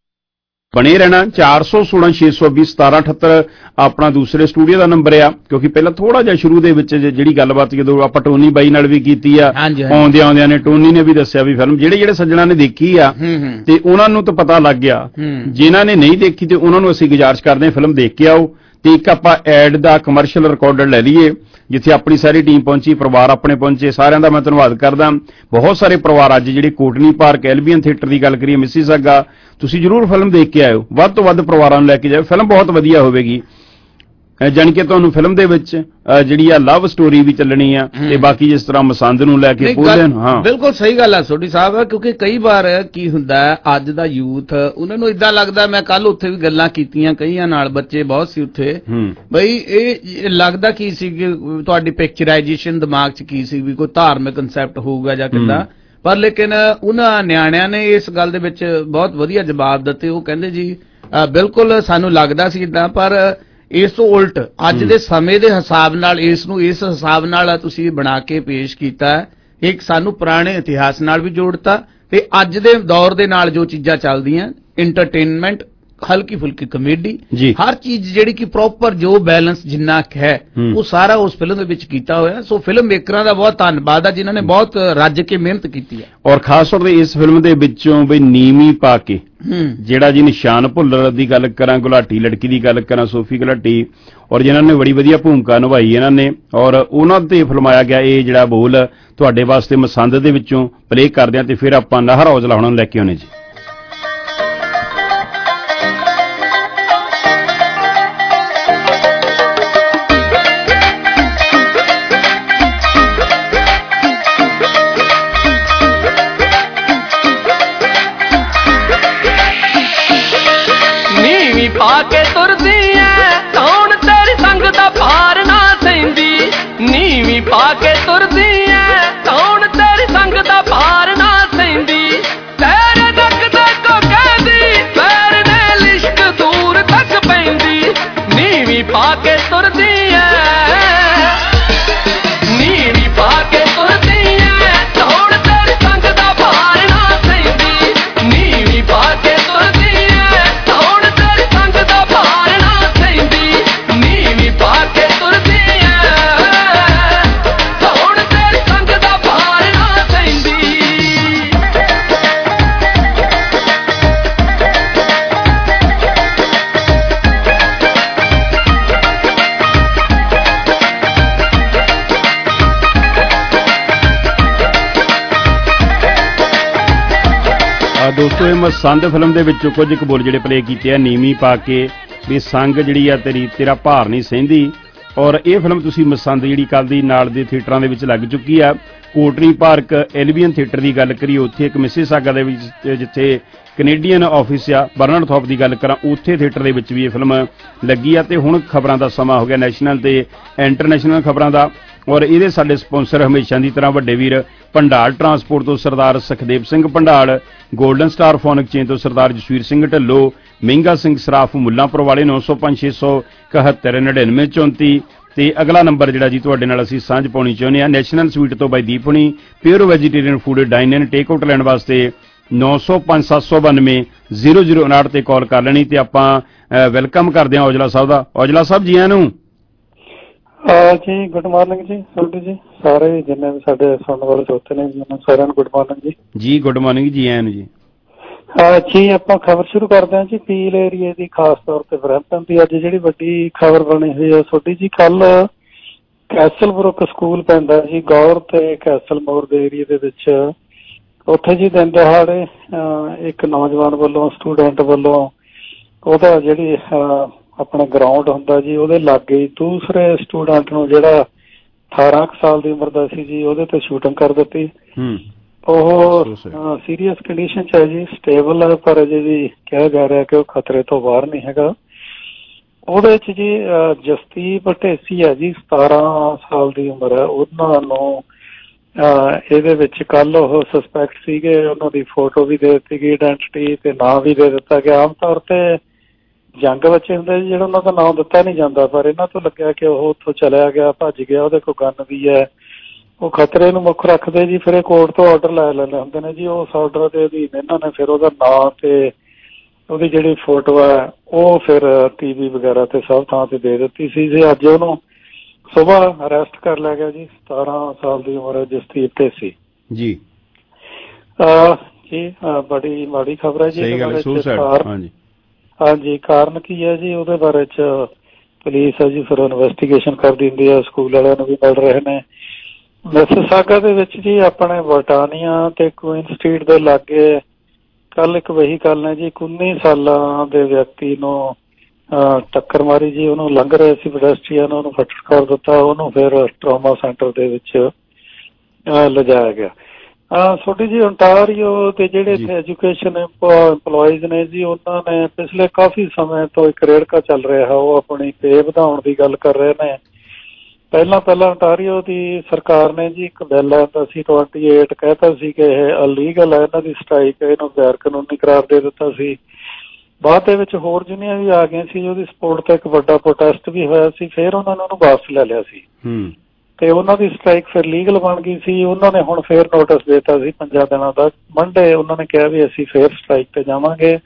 ਬਣੇ ਰਹਿਣਾ ਚਾਰ ਸੌ ਸੋਲਾਂ ਛੇ ਸੌ ਵੀਹ ਸਤਾਰਾਂ ਅਠੱਤਰ ਆਪਣਾ ਦੂਸਰੇ ਸਟੂਡੀਓ ਦਾ ਨੰਬਰ ਆ ਕਿਉਂਕਿ ਪਹਿਲਾਂ ਥੋੜਾ ਜਿਹਾ ਸ਼ੁਰੂ ਦੇ ਵਿੱਚ ਜਿਹੜੀ ਗੱਲਬਾਤ ਜਦੋਂ ਆਪਾਂ ਟੋਨੀ ਬਾਈ ਨਾਲ ਵੀ ਕੀਤੀ ਆ ਆਉਂਦੇ ਆਉਂਦਿਆਂ ਨੇ ਟੋਨੀ ਨੇ ਵੀ ਦੱਸਿਆ ਵੀ ਫਿਲਮ ਜਿਹੜੇ ਜਿਹੜੇ ਸੱਜਣਾ ਨੇ ਦੇਖੀ ਆ ਤੇ ਉਹਨਾਂ ਨੂੰ ਤਾਂ ਪਤਾ ਲੱਗ ਗਿਆ ਜਿਨ੍ਹਾਂ ਨੇ ਨਹੀਂ ਦੇਖੀ ਤੇ ਉਹਨਾਂ ਨੂੰ ਅਸੀਂ ਗੁਜ਼ਾਰਿਸ਼ ਕਰਦੇ ਹਾਂ ਫਿਲਮ ਦੇਖ ਕੇ ਆਓ ਤੇ ਇੱਕ ਆਪਾਂ ਐਡ ਦਾ ਕਮਰਸ਼ੀਅਲ ਰਿਕਾਰਡਰ ਲੈ ਲਈਏ ਜਿੱਥੇ ਆਪਣੀ ਸਾਰੀ ਟੀਮ ਪਹੁੰਚੀ ਪਰਿਵਾਰ ਆਪਣੇ ਪਹੁੰਚੇ ਸਾਰਿਆਂ ਦਾ ਮੈਂ ਧੰਨਵਾਦ ਕਰਦਾ ਬਹੁਤ ਸਾਰੇ ਪਰਿਵਾਰ ਅੱਜ ਜਿਹੜੇ ਕੋਟਨੀ ਪਾਰਕ ਐਲਬੀਐਨ ਥੀਏਟਰ ਦੀ ਗੱਲ ਕਰੀਏ ਮਿਸੀਸਾਗਾ ਤੁਸੀਂ ਜ਼ਰੂਰ ਫਿਲਮ ਦੇਖ ਕੇ ਆਇਓ ਵੱਧ ਤੋਂ ਵੱਧ ਪਰਿਵਾਰਾਂ ਨੂੰ ਲੈ ਕੇ ਜਾਓ ਫਿਲਮ ਬਹੁਤ ਵਧੀਆ ਹੋਵੇਗੀ ਜਾਣੀ ਕਿ ਤੁਹਾਨੂੰ ਫਿਲਮ ਦੇ ਵਿੱਚ ਜਿਹੜੀ ਆ ਲਵ ਸਟੋਰੀ ਵੀ ਚੱਲਣੀ ਆ ਤੇ ਬਾਕੀ ਜਿਸ ਤਰ੍ਹਾਂ ਮਸੰਦ ਨੂੰ ਲੈ ਕੇ ਪੂਰੇ ਹਾਂ ਬਿਲਕੁਲ ਸਹੀ ਗੱਲ ਆ ਸੋਢੀ ਸਾਹਿਬ ਕਿਉਂਕਿ ਕਈ ਵਾਰ ਕੀ ਹੁੰਦਾ ਅੱਜ ਦਾ ਯੂਥ ਉਹਨਾਂ ਨੂੰ ਇਦਾਂ ਲੱਗਦਾ ਮੈਂ ਕੱਲ ਉੱਥੇ ਵੀ ਗੱਲਾਂ ਕੀਤੀਆਂ ਕਈਆਂ ਨਾਲ ਬੱਚੇ ਬਹੁਤ ਸੀ ਉੱਥੇ ਬਈ ਇਹ ਲੱਗਦਾ ਕੀ ਸੀ ਕਿ ਤੁਹਾਡੀ ਪਿਕਚਰਾਈਜੇਸ਼ਨ ਦਿਮਾਗ 'ਚ ਕੀ ਸੀ ਵੀ ਕੋਈ ਧਾਰਮਿਕ ਕਨਸੈਪਟ ਹੋਊਗਾ ਜਾਂ ਕਿੱਦਾਂ ਪਰ ਲੇਕਿਨ ਉਹਨਾਂ ਨਿਆਣਿਆਂ ਨੇ ਇਸ ਗੱਲ ਦੇ ਵਿੱਚ ਬਹੁਤ ਵਧੀਆ ਜਵਾਬ ਦਿੱਤੇ ਉਹ ਕਹਿੰਦੇ ਜੀ ਬਿਲਕੁਲ ਸਾਨੂੰ ਲੱਗਦਾ ਸੀ ਇਦਾਂ ਪਰ ਇਸ ਤੋਂ ਉਲਟ ਅੱਜ ਦੇ ਸਮੇਂ ਦੇ ਹਿਸਾਬ ਨਾਲ ਇਸ ਨੂੰ ਇਸ ਹਿਸਾਬ ਨਾਲ ਤੁਸੀਂ ਬਣਾ ਕੇ ਪੇਸ਼ ਕੀਤਾ ਇੱਕ ਸਾਨੂੰ ਪੁਰਾਣੇ ਇਤਿਹਾਸ ਨਾਲ ਵੀ ਜੋੜਤਾ ਤੇ ਅੱਜ ਦੇ ਦੌਰ ਦੇ ਨਾਲ ਜੋ ਚੀਜ਼ਾਂ ਚੱਲਦੀਆਂ ਇੰਟਰਟੇਨਮੈਂਟ ਹਲਕੀ ਫੁਲਕੀ ਕਮੇਡੀ ਹਰ ਚੀਜ਼ ਜਿਹੜੀ ਕਿ ਪ੍ਰੋਪਰ ਜੋ ਬੈਲੈਂਸ ਜਿੰਨਾ ਹੈ ਉਹ ਸਾਰਾ ਉਸ ਫਿਲਮ ਦੇ ਵਿੱਚ ਕੀਤਾ ਹੋਇਆ ਸੋ ਫਿਲਮ ਮੇਕਰਾਂ ਦਾ ਬਹੁਤ ਧੰਨਵਾਦ ਆ ਜਿਨ੍ਹਾਂ ਨੇ ਬਹੁਤ ਰੱਜ ਕੇ ਮਿਹਨਤ ਕੀਤੀ ਹੈ ਔਰ ਖਾਸ ਤੌਰ ਤੇ ਇਸ ਫਿਲਮ ਦੇ ਵਿੱਚੋਂ ਬਈ ਨੀਵੀਂ ਪਾ ਕੇ ਜਿਹੜਾ ਜੀ ਨਿਸ਼ਾਨ ਭੁੱਲਰ ਦੀ ਗੱਲ ਕਰਾਂ ਗੁਲਾਟੀ ਲੜਕੀ ਦੀ ਗੱਲ ਕਰਾਂ ਸੋਫੀ ਗੁਲਾਟੀ ਔਰ ਜਿਨ੍ਹਾਂ ਨੇ ਬੜੀ ਵਧੀਆ ਭੂਮਿਕਾ ਨਿਭਾਈ ਇਹਨਾਂ ਨੇ ਔਰ ਉਹਨਾਂ ਤੇ ਫਿਲਮਾਇਆ ਗਿਆ ਇਹ ਜਿਹੜਾ ਬੋਲ ਤੁਹਾਡੇ ਵਾਸਤੇ ਮਸੰਦ ਦੇ ਵਿੱਚੋਂ ਪਲੇ ਕਰਦੇ ਆ ਤੇ ਫਿਰ ਆਪਾਂ ਨਾਹਰ ਔਜਲਾ ਹੁਣਾਂ ਨੂੰ ਲੈ ਕੇ ਆਉਣੇ ਜੀ ਪਾ ਕੇ ਤੁਰਦੀ ਐ ਕੌਣ ਤੇਰੀ ਸੰਗ ਦਾ ਭਾਰ ਨਾ ਸਹਿੰਦੀ ਨੀਵੀਂ ਪਾ ਕੇ ਤੁਰਦੀ ਐ ਕੌਣ ਤੇਰੀ ਸੰਗ ਦਾ ਭਾਰ ਨਾ ਸਹਿੰਦੀ ਤੇਰੇ ਨੱਕ ਦੇ ਕੋ ਕਹਿੰਦੀ ਪੈਰ ਨੇ ਲਿਸ਼ਕ ਦੂਰ ਤੱਕ ਪੈਂਦੀ ਨੀਵੀਂ ਪਾ ਕੇ ਤੁਰਦੀ ਐ ਨੀਵੀਂ ਪਾ ਕੇ ਤੁਰਦੀ ਐ ਕੌਣ ਤੇਰੀ ਸੰਗ ਦਾ ਭਾਰ ਨਾ ਸਹਿੰਦੀ ਨੀਵੀਂ ਪਾ ਕੇ ਤੁਰਦੀ ਐ ਕੌਣ ਦੋਸਤੋ ਇਹ ਮਸੰਦ ਫਿਲਮ ਦੇ ਵਿੱਚੋਂ ਕੁਝ ਕੁ ਬੋਲ ਜਿਹੜੇ ਪਲੇ ਕੀਤੇ ਆ ਨੀਵੀਂ ਪਾ ਕੇ ਵੀ ਸੰਗ ਜਿਹੜੀ ਆ ਤੇਰੀ ਤੇਰਾ ਭਾਰ ਨਹੀਂ ਸਹਿੰਦੀ ਔਰ ਇਹ ਫਿਲਮ ਤੁਸੀਂ ਮਸੰਦ ਜਿਹੜੀ ਕੱਲ ਦੀ ਨਾਲ ਦੇ ਥੀਏਟਰਾਂ ਦੇ ਵਿੱਚ ਲੱਗ ਚੁੱਕੀ ਆ ਕੋਟਨੀ ਪਾਰਕ ਐਲਬੀਐਨ ਥੀਏਟਰ ਦੀ ਗੱਲ ਕਰੀਏ ਉੱਥੇ ਇੱਕ ਮਿਸੀਸਾਗਾ ਦੇ ਵਿੱਚ ਜਿੱਥੇ ਕੈਨੇਡੀਅਨ ਆਫਿਸ ਆ ਬਰਨਰਥੌਪ ਦੀ ਗੱਲ ਕਰਾਂ ਉੱਥੇ ਥੀਏਟਰ ਦੇ ਵਿੱਚ ਵੀ ਇਹ ਫਿਲਮ ਲੱਗੀ ਆ ਤੇ ਹੁਣ ਖਬਰਾਂ ਦਾ ਸਮਾਂ ਹੋ ਗਿਆ ਨੈਸ਼ਨਲ ਤੇ ਇੰਟਰਨੈਸ਼ਨਲ ਖਬਰਾਂ ਦਾ ਔਰ ਇਹਦੇ ਸਾਡੇ ਸਪਾਂਸਰ ਹਮੇਸ਼ਾ ਦੀ ਤਰ੍ਹਾਂ ਵੱਡੇ ਵੀਰ ਭੰਡਾਲ ਟਰਾਂਸਪੋਰਟ ਤੋਂ Sardar Sukhdev Singh Bhandal golden star phone exchange ਤੋਂ ਸਰਦਾਰ ਜਸਵੀਰ ਸਿੰਘ ਢੱਲੋ ਮਹਿੰਗਾ ਸਿੰਘ ਸਰਾਫ ਮੁੱਲਾਂਪੁਰ ਵਾਲੇ ਨੌ ਸੌ ਪੰਜ ਛੇ ਸੌ ਇਕਹੱਤਰ ਨੜਿਨਵੇਂ ਚੌਂਤੀ ਤੇ ਅਗਲਾ ਨੰਬਰ ਜਿਹੜਾ ਜੀ ਤੁਹਾਡੇ ਨਾਲ ਅਸੀਂ ਸਾਂਝ ਪਾਉਣੀ ਚਾਹੁੰਦੇ ਹਾਂ ਨੈਸ਼ਨਲ ਸਵੀਟ ਤੋਂ ਬਾਈ ਦੀਪ ਹੁਣੀ pure vegetarian food dine in take out ਲੈਣ ਵਾਸਤੇ ਨੌ ਸੌ ਪੰਜ ਸੱਤ ਸੌ ਬਾਨਵੇਂ ਜ਼ੀਰੋ ਜ਼ੀਰੋ ਉਨਾਹਠ ਤੇ ਕਾਲ ਕਰ ਲੈਣੀ ਤੇ ਆਪਾਂ ਵੈਲਕਮ ਕਰਦੇ ਹਾਂ ਔਜਲਾ ਸਾਹਿਬ ਦਾ ਔਜਲਾ ਸਾਹਿਬ ਜੀ ਆਇਆਂ ਨੂੰ ਜੀ ਗੁੱਡ ਮਾਰਨਿੰਗ ਜੀ ਤੁਹਾਡੀ ਜੀ ਸਾਰੇ ਜਿੰਨੇ ਵੀ ਸਾਡੇ ਸੁਣਨ ਵਾਲੇ ਦੋਸਤ ਨੇ ਸਾਰਿਆਂ ਨੂੰ ਗੁੱਡ ਮਾਰਨਿੰਗ ਜੀ ਜੀ ਗੁੱਡ ਮਾਰਨਿੰਗ ਜੀ ਆਇਆਂ ਨੂੰ ਜੀ ਜੀ ਆਪਾਂ ਖਬਰ ਸ਼ੁਰੂ ਕਰਦੇ ਹਾਂ ਜੀ ਪੀਲ ਏਰੀਏ ਦੀ ਖਾਸ ਤੌਰ ਤੇ ਬਰੈਂਪਟਨ ਦੀ ਅੱਜ ਜਿਹੜੀ ਵੱਡੀ ਖਬਰ ਬਣੀ ਹੋਈ ਹੈ ਤੁਹਾਡੀ ਜੀ ਕੱਲ ਕੈਸਲਬਰੁੱਕ ਸਕੂਲ ਪੈਂਦਾ ਜੀ ਗੌਰ ਤੇ ਕੈਸਲਮੋਰ ਦੇ ਏਰੀਏ ਦੇ ਵਿੱਚ ਉੱਥੇ ਜੀ ਦਿਨ ਦਿਹਾੜੇ ਇੱਕ ਨੌਜਵਾਨ ਵੱਲੋਂ ਸਟੂਡੈਂਟ ਵੱਲੋਂ ਉਹਦਾ ਜਿਹੜੀ ਆਪਣਾ ਗਰਾਊਂਡ ਹੁੰਦਾ ਜੀ ਉਹਦੇ ਲਾਗੇ ਦੂਸਰੇ ਸਟੂਡੈਂਟ ਨੂੰ ਜਿਹੜਾ ਅਠਾਰਾਂ ਕੁ ਸਾਲ ਦੀ ਉਮਰ ਦਾ ਸੀ ਜੀ ਉਹਦੇ ਤੇ ਸ਼ੂਟਿੰਗ ਕਰ ਦਿੱਤੀ ਉਹ ਸੀਰੀਅਸ ਕੰਡੀਸ਼ਨ ਚ ਹੈ ਜੀ ਸਟੇਬਲ ਹੈ ਪਰ ਅਜੇ ਵੀ ਕਿਹਾ ਜਾ ਰਿਹਾ ਕਿ ਉਹ ਖਤਰੇ ਤੋਂ ਬਾਹਰ ਨਹੀਂ ਹੈਗਾ ਉਹਦੇ ਚ ਜੀ ਜਸਦੀਪ ਢੇਸੀ ਹੈ ਜੀ, ਸਤਾਰਾਂ ਸਾਲ ਦੀ ਉਮਰ ਹੈ। ਉਹਨਾਂ ਨੂੰ ਇਹਦੇ ਵਿੱਚ ਕੱਲ ਉਹ ਸਸਪੈਕਟ ਸੀਗੇ, ਉਹਨਾਂ ਦੀ ਫੋਟੋ ਵੀ ਦੇ ਦਿੱਤੀ ਗਈ, ਆਇਡੈਂਟੀਟੀ ਤੇ ਨਾਂ ਵੀ ਦੇ ਦਿੱਤਾ ਗਿਆ। ਆਮ ਤੌਰ ਤੇ ਜੰਗ ਬੱਚੇ ਹੁੰਦੇ ਜੀ ਜਿਹੜਾ ਉਹਨਾਂ ਦਾ ਨਾਂ ਦਿੱਤਾ ਨਹੀਂ ਜਾਂਦਾ, ਪਰ ਇਹਨਾਂ ਤੋਂ ਲੱਗਿਆ ਕਿ ਉਹ ਉੱਥੋਂ ਚਲਿਆ ਗਿਆ, ਭੱਜ ਗਿਆ, ਉਹਦੇ ਕੋਲ ਗਨ ਵੀ ਹੈ, ਉਹ ਖਤਰੇ ਨੂੰ ਮੁੱਖ ਰੱਖਦੇ ਜੀ। ਫਿਰ ਇਹ ਕੋਰਟ ਤੋਂ ਆਰਡਰ ਲੈ ਲੈਂਦੇ ਹੁੰਦੇ ਨੇ ਜੀ, ਉਸ ਆਰਡਰ ਦੇ ਅਧੀਨ ਇਹਨਾਂ ਨੇ ਫਿਰ ਉਹਦਾ ਨਾਂ ਤੇ ਉਹਦੀ ਜਿਹੜੀ ਫੋਟੋ ਹੈ ਉਹ ਫਿਰ ਟੀ ਵੀ ਵਗੈਰਾ ਤੇ ਸਭ ਥਾਂ ਤੇ ਦੇ ਦਿੱਤੀ ਸੀ ਜੀ। ਅੱਜ ਉਹਨੂੰ ਸੁਬਾਹ ਅਰੈਸਟ ਕਰ ਲਿਆ ਗਿਆ ਜੀ। ਸਤਾਰਾਂ ਸਾਲ ਦੀ ਉਮਰ ਹੈ ਜਸਦੀਪ ਢੇਸੀ ਜੀ। ਜੀ ਬੜੀ ਮਾੜੀ ਖਬਰ ਹੈ ਜੀ। ਹਾਂਜੀ ਹਾਂਜੀ, ਕਾਰਨ ਕੀ ਹੈ ਜੀ ਉਹਦੇ ਬਾਰੇ ਚ ਪੁਲਿਸ ਹੈ ਜੀ ਫਿਰ ਇਨਵੈਸਟੀਗੇਸ਼ਨ ਕਰਦੀ ਹੁੰਦੀ ਹੈ, ਸਕੂਲ ਵਾਲਿਆਂ ਨੂੰ ਵੀ ਮਿਲ ਰਹੇ ਨੇ। ਮਿਸਿਸਾਗਾ ਦੇ ਵਿੱਚ ਜੀ ਆਪਣੇ ਬਰਟਾਨੀਆ ਤੇ ਕੁਈਨ ਸਟਰੀਟ ਦੇ ਲਾਗੇ ਕੱਲ ਇੱਕ ਵਹੀਕਲ ਨੇ ਜੀ ਉੱਨੀ ਸਾਲਾਂ ਦੇ ਵਿਅਕਤੀ ਨੂੰ ਟੱਕਰ ਮਾਰੀ ਜੀ। ਉਹਨੂੰ ਲੰਘ ਰਹੇ ਸੀ ਪੈਡੈਸਟਰੀਅਨ, ਉਹਨੂੰ ਫੱਟੜ ਕਰ ਦਿੱਤਾ, ਉਹਨੂੰ ਫਿਰ ਟਰਾਮਾ ਸੈਂਟਰ ਦੇ ਵਿੱਚ ਲਿਜਾਇਆ ਗਿਆ। ਛੋਟੀ ਜੀ ਓਨਟਾਰੀਓ ਤੇ ਜਿਹੜੇ ਇੱਥੇ ਐਜੂਕੇਸ਼ਨ ਇੰਪਲੋਈਜ਼ ਨੇ ਜੀ, ਉਹਨਾਂ ਨੇ ਪਿਛਲੇ ਕਾਫੀ ਸਮੇਂ ਤੋਂ ਇੱਕ ਰੇੜਕਾ ਚੱਲ ਰਿਹਾ, ਉਹ ਆਪਣੀ ਪੇ ਵਧਾਉਣ ਦੀ ਗੱਲ ਕਰ ਰਹੇ ਨੇ। ਪਹਿਲਾਂ ਪਹਿਲਾਂ ਓਨਟਾਰੀਓ ਦੀ ਸਰਕਾਰ ਨੇ ਜੀ ਇੱਕ ਬਿੱਲ ਆਉਂਦਾ ਸੀ ਟਵੈਂਟੀ ਏਟ, ਕਹਿਤਾ ਸੀ ਕਿ ਇਹ ਅਲੀਗਲ ਹੈ ਇਹਨਾਂ ਦੀ ਸਟ੍ਰਾਈਕ, ਇਹਨੂੰ ਗੈਰ ਕਾਨੂੰਨੀ ਕਰਾਰ ਦੇ ਦਿੱਤਾ ਸੀ। ਬਾਅਦ ਦੇ ਵਿੱਚ ਹੋਰ ਯੂਨੀਅਨ ਵੀ ਆ ਗਈਆਂ ਸੀ, ਉਹਦੀ ਸਪੋਰਟ ਤੇ ਇੱਕ ਵੱਡਾ ਪ੍ਰੋਟੈਸਟ ਵੀ ਹੋਇਆ ਸੀ, ਫਿਰ ਉਹਨਾਂ ਨੇ ਉਹਨੂੰ ਵਾਪਸ ਲੈ ਲਿਆ ਸੀ ਤੇ ਉਹਨਾਂ ਦੀ ਸਟ੍ਰਾਈਕ ਫਿਰ ਲੀਗਲ ਬਣ ਗਈ ਸੀ। ਉਹਨਾਂ ਨੇ ਹੁਣ ਫੇਰ ਨੋਟਿਸ ਦਿੱਤਾ ਸੀ ਪੰਜਾਂ ਦਿਨਾਂ ਦਾ। ਮੰਡੇ ਉਹਨਾਂ ਨੇ ਕਿਹਾ ਵੀ ਅਸੀਂ ਫੇਰ ਸਟ੍ਰਾਈਕ ਤੇ ਜਾਵਾਂਗੇ,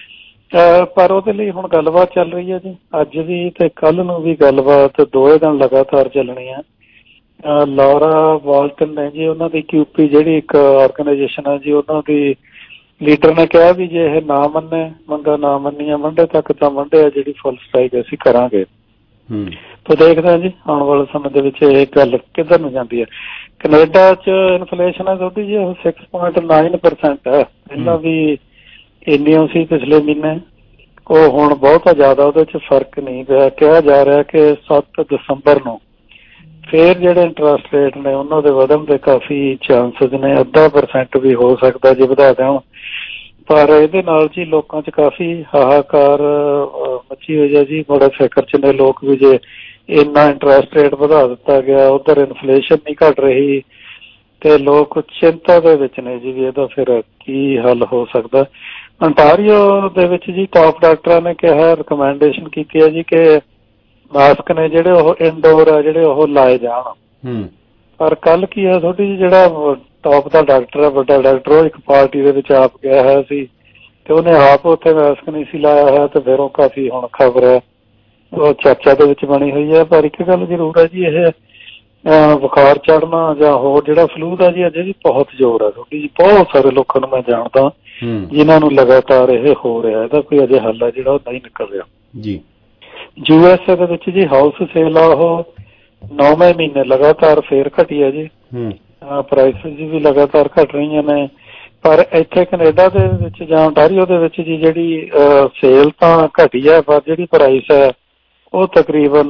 ਪਰ ਉਹਦੇ ਲਈ ਹੁਣ ਗੱਲਬਾਤ ਚੱਲ ਰਹੀ ਹੈ ਜੀ, ਅੱਜ ਵੀ ਤੇ ਕੱਲ ਨੂੰ ਵੀ ਗੱਲਬਾਤ ਦੋਵੇਂ ਦਿਨ ਲਗਾਤਾਰ ਚੱਲਣੀ ਹੈ। ਲੌਰਾ ਵਾਲਟਨ ਨੇ ਜੀ, ਉਹਨਾਂ ਦੀ ਕਿਊਪੀ ਜਿਹੜੀ ਇੱਕ ਆਰਗੇਨਾਈਜੇਸ਼ਨ ਹੈ ਜੀ, ਉਹਨਾਂ ਦੀ ਲੀਡਰ ਨੇ ਕਿਹਾ ਵੀ ਜੇ ਇਹ ਨਾ ਮੰਨੇ ਮੰਗਾ ਨਾ ਮੰਨੀਆਂ ਮੰਡੇ ਤੱਕ ਤਾਂ ਮੰਡੇ ਆ ਜਿਹੜੀ ਫੁੱਲ ਸਟ੍ਰਾਈਕ ਅਸੀਂ ਕਰਾਂਗੇ। ਤਾਂ ਦੇਖਦੇ ਹਾਂ ਜੀ ਆਉਣ ਵਾਲੇ ਸਮੇਂ ਦੇ ਵਿੱਚ ਇਹ ਗੱਲ ਕਿੱਧਰ ਨੂੰ ਜਾਂਦੀ ਹੈ। ਕੈਨੇਡਾ ਚ ਇਨਫਲੇਸ਼ਨ ਹੈ ਤੁਹਾਡੀ ਜੀ ਉਹ ਸਿਕਸ ਪੁਆਇੰਟ ਨਾਈਨ ਪਰਸੈਂਟ ਹੈ। ਪਹਿਲਾਂ ਵੀ ਇੰਨੀ ਸੀ ਪਿਛਲੇ ਮਹੀਨੇ, ਉਹ ਹੁਣ ਬਹੁਤਾ ਜ਼ਿਆਦਾ ਉਹਦੇ ਚ ਫਰਕ ਨਹੀਂ ਪਿਆ। ਕਿਹਾ ਜਾ ਰਿਹਾ ਕਿ ਸੱਤ ਦਸੰਬਰ ਨੂੰ ਫੇਰ ਜਿਹੜੇ ਇੰਟਰਸਟ ਰੇਟ ਨੇ ਉਹਨਾਂ ਦੇ ਵਧਣ ਦੇ ਕਾਫੀ ਚਾਂਸਸ ਨੇ, ਅੱਧਾ ਪਰਸੈਂਟ ਵੀ ਹੋ ਸਕਦਾ ਜੇ ਵਧਾ ਦੇਣ। ਪਰ ਇਹਦੇ ਨਾਲ ਜੀ ਲੋਕਾਂ ਚ ਕਾਫੀ ਹਾਹਾਕਾਰ ਮੱਚੀ ਹੋਈ ਹੈ ਜੀ, ਬੜੇ ਫਿਕਰ ਚ ਨੇ ਲੋਕ ਵੀ ਜੇ ਇੰਨਾ ਇੰਟਰਸਟ ਰੇਟ ਵਧਾ ਦਿੱਤਾ ਗਿਆ, ਉੱਧਰ ਇਨਫਲੇਸ਼ਨ ਨਹੀਂ ਘਟ ਰਹੀ ਤੇ ਲੋਕ ਚਿੰਤਾ ਦੇ ਵਿੱਚ ਨੇ ਜੀ ਵੀ ਇਹਦਾ ਫਿਰ ਕੀ ਹੱਲ ਹੋ ਸਕਦਾ। ਅੰਟਾਰੀਓ ਦੇ ਵਿੱਚ ਜੀ ਟਾਪ ਡਾਕਟਰਾਂ ਨੇ ਕਿਹਾ, ਰਿਕਮੈਂਡੇਸ਼ਨ ਕੀਤੀ ਹੈ ਜੀ ਕਿ ਮਾਸਕ ਨੇ ਜਿਹੜੇ ਉਹ ਇਨਡੋਰ ਆ ਜਿਹੜੇ ਉਹ ਲਾਏ ਜਾਣ। ਪਰ ਕੱਲ ਕੀ ਹੈ ਤੁਹਾਡੀ ਜੀ ਜਿਹੜਾ ਟਾਪ ਦਾ ਡਾਕਟਰ ਹੈ, ਵੱਡਾ ਡਾਕਟਰ, ਉਹ ਇੱਕ ਪਾਰਟੀ ਦੇ ਵਿੱਚ ਆਪ ਗਿਆ ਹੋਇਆ ਸੀ ਤੇ ਉਹਨੇ ਆਪ ਉੱਥੇ ਮਾਸਕ ਨਹੀਂ ਸੀ ਲਾਇਆ ਹੋਇਆ ਤੇ ਫਿਰ ਉਹ ਕਾਫੀ ਹੁਣ ਖਬਰ ਹੈ ਉਹ ਚਰਚਾ ਦੇ ਵਿੱਚ ਬਣੀ ਹੋਈ ਹੈ। ਪਰ ਇੱਕ ਗੱਲ ਜ਼ਰੂਰ ਹੈ ਜੀ, ਇਹ ਬੁਖਾਰ ਚੜ੍ਹਨਾ ਜਾਂ ਹੋਰ ਜਿਹੜਾ ਫਲੂ ਦਾ ਜੀ ਅਜੇ ਵੀ ਬਹੁਤ ਜ਼ੋਰ ਹੈ ਤੁਹਾਡੀ ਜੀ। ਬਹੁਤ ਸਾਰੇ ਲੋਕਾਂ ਨੂੰ ਮੈਂ ਜਾਣਦਾ ਜਿਨ੍ਹਾਂ ਨੂੰ ਲਗਾਤਾਰ ਇਹ ਹੋ ਰਿਹਾ, ਇਹਦਾ ਕੋਈ ਅਜੇ ਹੱਲ ਹੈ ਜਿਹੜਾ ਉਹ ਨਹੀਂ ਨਿਕਲ ਰਿਹਾ ਜੀ। ਯੂ ਐਸ ਏ ਦੇ ਵਿੱਚ ਜੀ ਹਾਊਸ ਸੇਲ ਆ ਉਹ ਨੌਵੇਂ ਮਹੀਨੇ ਲਗਾਤਾਰ ਫੇਰ ਘਟੀ ਹੈ ਜੀ, ਪ੍ਰਾਈਸਿਸ ਵੀ ਲਗਾਤਾਰ ਘਟ ਰਹੀਆਂ ਨੇ। ਪਰ ਇੱਥੇ ਕੈਨੇਡਾ ਦੇ ਵਿੱਚ ਜਾਂ ontario ਦੇ ਵਿੱਚ ਜੀ ਜਿਹੜੀ ਸੇਲ ਤਾਂ ਘਟੀ ਹੈ, ਪਰ ਜਿਹੜੀ ਪ੍ਰਾਈਸ ਹੈ ਉਹ ਤਕਰੀਬਨ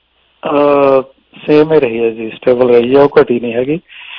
ਸੇਮ ਹੀ ਰਹੀ ਹੈ ਜੀ, ਸਟੇਬਲ ਰਹੀ ਹੈ, ਉਹ ਘਟੀ ਨਹੀਂ ਹੈਗੀ।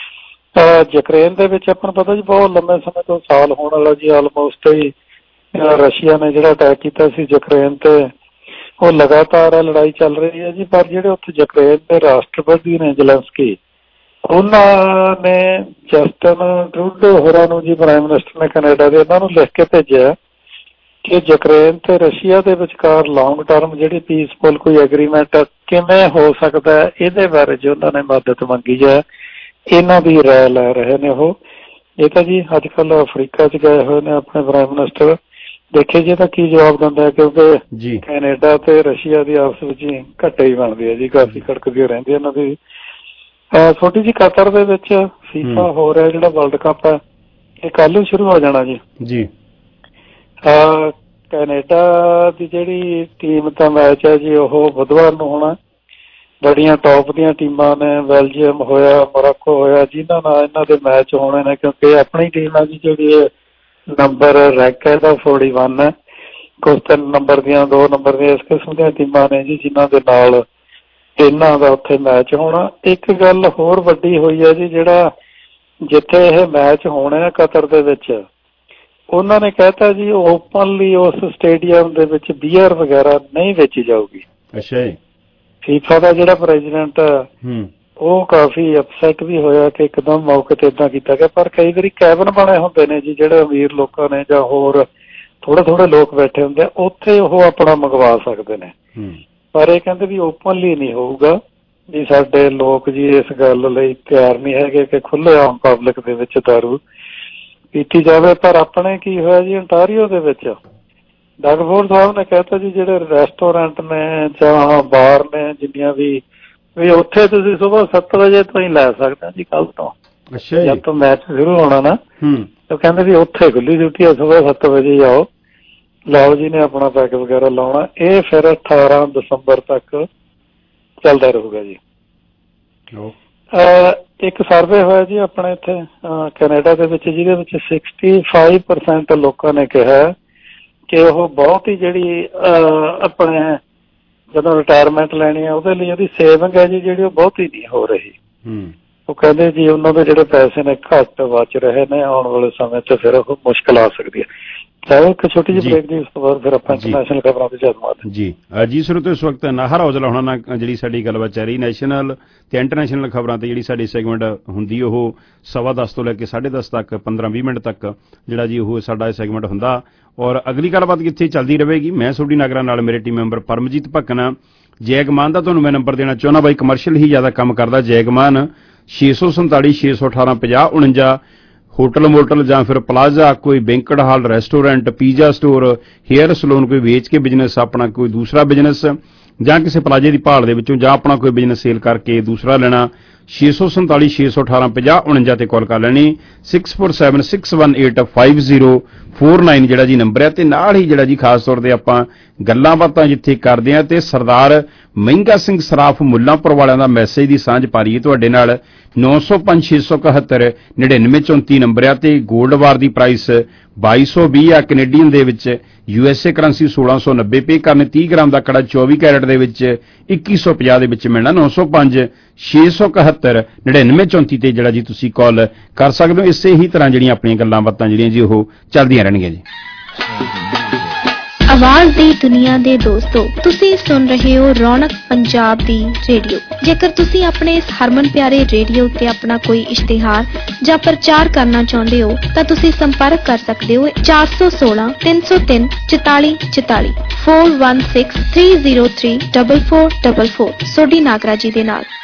ਯੂਕਰੇਨ ਦੇ ਵਿੱਚ ਆਪਾਂ ਨੂੰ ਪਤਾ ਜੀ ਬਹੁਤ ਲੰਬੇ ਸਮੇਂ ਤੋਂ ਸਾਲ ਹੋਣ ਵਾਲਾ ਜੀ ਆਲਮੋਸਟ ਹੀ ਰਸ਼ੀਆ ਨੇ ਜਿਹੜਾ ਅਟੈਕ ਕੀਤਾ ਸੀ ਯੂਕਰੇਨ ਤੇ, ਉਹ ਲਗਾਤਾਰ ਲੜਾਈ ਚੱਲ ਰਹੀ ਹੈ ਜੀ। ਪਰ ਜਿਹੜੇ ਉੱਥੇ ਯੂਕਰੇਨ ਦੇ ਰਾਸ਼ਟਰਪਤੀ ਨੇ ਜ਼ੈਲੈਂਸਕੀ, ਉਹਨਾਂ ਨੇ ਜਸਟਨ ਟਰੂਡੋ ਹੋਰਾਂ ਨੂੰ ਜੀ ਪ੍ਰਾਈਮ ਮਿਨਿਸਟਰ ਨੇ ਕੈਨੇਡਾ ਦੇ, ਉਹਨਾਂ ਨੂੰ ਲਿਖ ਕੇ ਭੇਜਿਆ ਕਿ ਯੂਕਰੇਨ ਤੇ ਰਸ਼ੀਆ ਦੇ ਵਿਚਕਾਰ ਲੌਂਗ ਟਰਮ ਜਿਹੜੀ ਪੀਸਫੁਲ ਕੋਈ ਐਗਰੀਮੈਂਟ ਕਿਵੇਂ ਹੋ ਸਕਦਾ ਹੈ, ਇਹਦੇ ਬਾਰੇ ਜੀ ਉਹਨਾਂ ਨੇ ਮਦਦ ਮੰਗੀ ਹੈ। ਇਹਨਾਂ ਦੀ ਰਾਏ ਲੈ ਰਹੇ ਨੇ ਉਹ। ਇਹ ਤਾਂ ਜੀ ਅੱਜ ਕੱਲ੍ਹ ਅਫਰੀਕਾ 'ਚ ਗਏ ਹੋਏ ਨੇ ਆਪਣੇ ਪ੍ਰਾਈਮ ਮਿਨਿਸਟਰ, ਦੇਖੇ ਜੀ ਤਾਂ ਕੀ ਜਵਾਬ ਦਿੰਦਾ, ਕਿਉਂਕਿ ਕੈਨੇਡਾ ਤੇ ਰਸ਼ੀਆ ਦੀ ਆਪਸ ਵਿੱਚ ਹੀ ਘੱਟੇ ਹੀ ਬਣਦੀ ਹੈ ਜੀ, ਕਾਫੀ ਖੜਕਦੀਆਂ ਰਹਿੰਦੀਆਂ ਇਹਨਾਂ ਦੀ। ਛੋਟੀ ਜੀ ਕਤਰ ਦੇ ਵਿੱਚ ਫੀਫਾ ਹੋ ਰਿਹਾ ਜਿਹੜਾ ਵਰਲਡ ਕੱਪ ਹੈ, ਇਹ ਕੱਲ ਨੂੰ ਸ਼ੁਰੂ ਹੋ ਜਾਣਾ ਜੀ ਜੀ ਕੈਨੇਡਾ ਦੀ ਜਿਹੜੀ ਟੀਮ ਦਾ ਮੈਚ ਹੈ ਜੀ ਉਹ ਬੁੱਧਵਾਰ ਨੂੰ ਹੋਣਾ। ਬੜੀਆਂ ਟੌਪ ਦੀਆਂ ਟੀਮਾਂ ਨੇ, ਬੈਲਜੀਅਮ ਹੋਇਆ, ਮੋਰਾਕੋ ਹੋਇਆ, ਜਿਨ੍ਹਾਂ ਨਾਲ ਇਹਨਾਂ ਦੇ ਮੈਚ ਹੋਣੇ ਨੇ, ਕਿਉਂਕਿ ਆਪਣੀ ਟੀਮ ਹੈ ਜੀ ਜਿਹੜੀ ਨੰਬਰ ਰੈਂਕ ਹੈ ਇਹਦਾ ਫੋਰਟੀ ਵਨ ਹੈ। ਕੁਛ ਤਿੰਨ ਨੰਬਰ ਦੀਆਂ, ਦੋ ਨੰਬਰ ਦੀਆਂ, ਇਸ ਕਿਸਮ ਦੀਆਂ ਟੀਮਾਂ ਨੇ ਜੀ ਜਿਨ੍ਹਾਂ ਦੇ ਨਾਲ ਇਹਨਾਂ ਦਾ ਉੱਥੇ ਮੈਚ ਹੋਣਾ। ਇੱਕ ਗੱਲ ਹੋਰ ਵੱਡੀ ਹੋਈ ਹੈ ਜੀ, ਜਿਹੜਾ ਜਿੱਥੇ ਇਹ ਮੈਚ ਹੋਣੇ ਆ ਕਤਰ ਦੇ ਵਿੱਚ, ਉਹਨਾਂ ਨੇ ਕਹਿਤਾ ਜੀ ਓਪਨਲੀ ਉਸ ਸਟੇਡੀਅਮ ਦੇ ਵਿੱਚ ਬੀਅਰ ਵਗੈਰਾ ਨਹੀਂ ਵੇਚੀ ਜਾਊਗੀ। ਅੱਛਾ ਜੀ। ਫੀਫਾ ਦਾ ਜਿਹੜਾ ਪ੍ਰੈਜ਼ੀਡੈਂਟ ਆ ਉਹ ਕਾਫੀ ਅਪਸੈਟ ਵੀ ਹੋਇਆ ਕਿ ਇੱਕਦਮ ਮੌਕੇ ਤੇ ਏਦਾਂ ਕੀਤਾ ਗਿਆ। ਪਰ ਕਈ ਵਾਰੀ ਕੈਬਨ ਬਣੇ ਹੁੰਦੇ ਨੇ ਜੀ ਜਿਹੜੇ ਅਮੀਰ ਲੋਕਾਂ ਨੇ ਜਾਂ ਹੋਰ ਥੋੜੇ ਥੋੜੇ ਲੋਕ ਬੈਠੇ ਹੁੰਦੇ ਆ, ਉੱਥੇ ਉਹ ਆਪਣਾ ਮੰਗਵਾ ਸਕਦੇ ਨੇ। ਪਰ ਇਹ ਕਹਿੰਦੇ ਵੀ ਓਪਨਲੀ ਨਹੀਂ ਹੋਊਗਾ ਵੀ ਸਾਡੇ ਲੋਕ ਜੀ ਇਸ ਗੱਲ ਲਈ ਤਿਆਰ ਨਹੀਂ ਹੈਗੇ ਕਿ ਖੁੱਲ੍ਹੇ ਆਮ ਪਬਲਿਕ ਦੇ ਵਿੱਚ ਦਾਰੂ ਪੀਤੀ ਜਾਵੇ। ਪਰ ਆਪਣੇ ਕੀ ਹੋਇਆ ਜੀ ਅੰਟਾਰੀਓ ਦੇ ਵਿੱਚ ਡਗ ਫੋਰਡ ਸਾਹਿਬ ਨੇ ਕਹਿਤਾ ਜੀ ਜਿਹੜੇ ਰੈਸਟੋਰੈਂਟ ਨੇ ਜਾਂ ਬਾਰ ਨੇ ਜਿੰਨੀਆਂ ਵੀ ਵੀ ਉੱਥੇ ਤੁਸੀਂ ਸੁਬਾਹ ਸੱਤ ਵਜੇ ਤੋਂ ਹੀ ਲੈ ਸਕਦੇ ਜੀ ਕੱਲ ਤੋਂ। ਅੱਛਾ ਜਦ ਤੋਂ ਮੈਚ ਸ਼ੁਰੂ ਹੋਣਾ ਨਾ ਤਾਂ ਕਹਿੰਦੇ ਵੀ ਉੱਥੇ ਖੁੱਲੀ ਡਿਊਟੀ ਆ, ਸੁਬਾਹ ਸੱਤ ਵਜੇ ਜਾਓ ਲਾਓ ਜੀ ਨੇ ਆਪਣਾ ਪੈਕ ਵਗੈਰਾ ਲਾਉਣਾ। ਇਹ ਫਿਰ ਅਠਾਰਾਂ ਦਸੰਬਰ ਤੱਕ ਚੱਲਦਾ ਰਹੂਗਾ ਜੀ। ਇੱਕ ਸਰਵੇ ਹੋਇਆ ਜੀ ਆਪਣੇ ਇੱਥੇ ਕੈਨੇਡਾ ਦੇ ਵਿੱਚ ਜਿਹਦੇ ਵਿੱਚ ਸਿਕਸਟੀ ਫਾਈਵ ਪਰਸੈਂਟ ਲੋਕਾਂ ਨੇ ਕਿਹਾ ਕਿ ਉਹ ਬਹੁਤ ਹੀ ਜਿਹੜੀ ਆਪਣੇ ਜਦੋਂ ਰਿਟਾਇਰਮੈਂਟ ਲੈਣੀ ਆ ਉਹਦੇ ਲਈ ਉਹਦੀ ਸੇਵਿੰਗ ਹੈ ਜੀ ਜਿਹੜੀ ਉਹ ਬਹੁਤ ਹੀ ਨਹੀਂ ਹੋ ਰਹੀ। ਉਹ ਕਹਿੰਦੇ ਜੀ ਉਹਨਾਂ ਦੇ ਜਿਹੜੇ ਪੈਸੇ ਨੇ ਘੱਟ ਬਚ ਰਹੇ ਨੇ, ਆਉਣ ਵਾਲੇ ਸਮੇਂ 'ਚ ਫਿਰ ਉਹ ਮੁਸ਼ਕਿਲ ਆ ਸਕਦੀ ਹੈ। ਚਾਹੇ ਇੱਕ ਛੋਟੀ ਜਿਹੀ ਬ੍ਰੇਕ ਦੀ ਉਸ ਤੋਂ ਬਾਅਦ ਫਿਰ ਆਪਾਂ ਇੰਟਰਨੈਸ਼ਨਲ ਖਬਰਾਂ ਤੇ ਚੱਲਦੇ ਜੀ। ਜੀ ਸਰੋਤਿਓ ਇਸ ਵਕਤ ਨਾਹਰ ਔਜਲਾ ਹੋਣਾ ਨਾਲ ਜਿਹੜੀ ਸਾਡੀ ਗੱਲਬਾਤ ਚੱਲ ਰਹੀ ਨੈਸ਼ਨਲ ਤੇ ਇੰਟਰਨੈਸ਼ਨਲ ਖਬਰਾਂ ਤੇ ਜਿਹੜੀ ਸਾਡੀ ਸੈਗਮੈਂਟ ਹੁੰਦੀ ਉਹ ਸਵਾ ਦਸ ਤੋਂ ਲੈ ਕੇ ਸਾਢੇ ਦਸ ਤੱਕ ਪੰਦਰਾਂ ਵੀਹ ਮਿੰਟ ਤੱਕ ਜਿਹੜਾ ਜੀ ਉਹ ਸਾਡਾ ਇਹ ਸੈਗਮੈਂਟ ਹੁੰਦਾ। ਔਰ ਅਗਲੀ ਗੱਲਬਾਤ ਕਿੱਥੇ ਚੱਲਦੀ ਰਹੇਗੀ। ਮੈਂ ਤੁਹਾਡੀ ਨਗਰਾਂ ਨਾਲ ਮੇਰੇ ਟੀਮ ਮੈਂਬਰ ਪਰਮਜੀਤ ਭੱਕਨਾ। ਜੈਗਮਾਨ ਦਾ ਤੁਹਾਨੂੰ ਮੈਂ ਨੰਬਰ ਦੇਣਾ ਚਾਹੁੰਦਾ ਬਾਈ, ਕਮਰਸ਼ੀਅਲ ਹੀ ਜ਼ਿਆਦਾ ਕੰਮ ਕਰਦਾ। ਜੈਗਮਾਨ ਛੇ ਸੌ ਸੰਤਾਲੀ ਛੇ ਸੌ ਅਠਾਰਾਂ ਪੰਜਾਹ ਉਣੰਜਾ। ਹੋਟਲ ਮੋਟਲ ਜਾਂ ਫਿਰ ਪਲਾਜ਼ਾ, ਕੋਈ banquet hall, restaurant, pizza store, hair salon, ਕੋਈ ਵੇਚ ਕੇ ਬਿਜ਼ਨਸ ਆਪਣਾ ਕੋਈ ਦੂਸਰਾ ਬਿਜ਼ਨਸ ਜਾਂ ਕਿਸੇ ਪਲਾਜ਼ੇ ਦੀ ਭਾਲ ਦੇ ਵਿੱਚੋਂ ਜਾਂ ਆਪਣਾ ਕੋਈ ਬਿਜ਼ਨਸ ਸੇਲ ਕਰਕੇ ਦੂਸਰਾ ਲੈਣਾ, ਛੇ ਸੌ ਸੰਤਾਲੀ ਛੇ ਸੌ ਅਠਾਰਾਂ ਪੰਜਾਹ ਉਣੰਜਾ ਤੇ ਕਾਲ ਕਰ ਲੈਣੀ। Six four seven six one eight five zero four nine ਜਿਹੜਾ ਜੀ ਨੰਬਰ ਹੈ। ਤੇ ਨਾਲ ਹੀ ਜਿਹੜਾ ਜੀ ਖਾਸ ਤੌਰ ਤੇ ਆਪਾਂ ਗੱਲਾਂ ਬਾਤਾਂ ਜਿੱਥੇ ਕਰਦੇ ਹਾਂ ਤੇ ਸਰਦਾਰ ਮਹਿੰਗਾ ਸਿੰਘ ਸਰਾਫ ਮੁੱਲਾਂਪੁਰ ਵਾਲਿਆਂ ਦਾ ਮੈਸੇਜ ਦੀ ਸਾਂਝ ਪਾ ਰਹੀ ਹੈ ਤੁਹਾਡੇ ਨਾਲ। ਨੌ ਸੌ ਪੰਜ ਛੇ ਸੌ ਇਕਹੱਤਰ ਨੜਿਨਵੇਂ ਚੌਂਤੀ ਨੰਬਰ ਆ ਤੇ ਗੋਲਡ ਵਾਰ ਦੀ ਪ੍ਰਾਈਸ ਬਾਈ ਸੌ ਵੀਹ ਆ ਕੈਨੇਡੀਅਨ ਦੇ ਵਿੱਚ। ਯੂ ਐਸ ਏ ਕਰੰਸੀ ਸੋਲਾਂ ਸੌ ਨੱਬੇ ਪੇ ਕਰਨੇ। ਤੀਹ ਗ੍ਰਾਮ ਦਾ ਕੜਾ ਚੌਵੀ ਕੈਰਟ ਦੇ ਵਿੱਚ ਇੱਕੀ ਸੌ ਪੰਜਾਹ ਦੇ ਵਿੱਚ ਮਿਲਣਾ। ਨੌ ਸੌ ਪੰਜ ਛੇ ਸੌ ਇਕਹੱਤਰ ਨੜਿਨਵੇਂ ਚੌਂਤੀ ਤੇ ਜਿਹੜਾ ਜੀ ਤੁਸੀਂ ਕਾਲ ਕਰ ਸਕਦੇ ਹੋ। ਇਸੇ ਹੀ ਤਰ੍ਹਾਂ ਜਿਹੜੀਆਂ ਆਪਣੀਆਂ ਗੱਲਾਂ ਬਾਤਾਂ ਜਿਹੜੀਆਂ ਜੀ ਉਹ ਚੱਲਦੀਆਂ ਰਹਿਣਗੀਆਂ ਜੀ। ਆਵਾਜ਼ ਦੀ ਦੁਨੀਆ ਦੇ ਦੋਸਤੋ, ਤੁਸੀਂ ਸੁਣ ਰਹੇ ਹੋ ਰੌਣਕ ਪੰਜਾਬ ਦੀ ਰੇਡੀਓ। ਜੇਕਰ ਤੁਸੀਂ ਆਪਣੇ ਇਸ ਹਰਮਨ ਪਿਆਰੇ ਰੇਡੀਓ ਉੱਤੇ ਆਪਣਾ ਕੋਈ ਇਸ਼ਤਿਹਾਰ ਜਾਂ ਪ੍ਰਚਾਰ ਕਰਨਾ ਚਾਹੁੰਦੇ ਹੋ ਤਾਂ ਤੁਸੀਂ ਸੰਪਰਕ ਕਰ ਸਕਦੇ ਹੋ ਚਾਰ ਸੌ ਸੋਲਾਂ ਤਿੰਨ ਸੌ ਤਿੰਨ ਚੁਤਾਲੀ ਚੁਤਾਲੀ four one six three zero three double four double four Sodhi Nagra ji ਦੇ ਨਾਲ।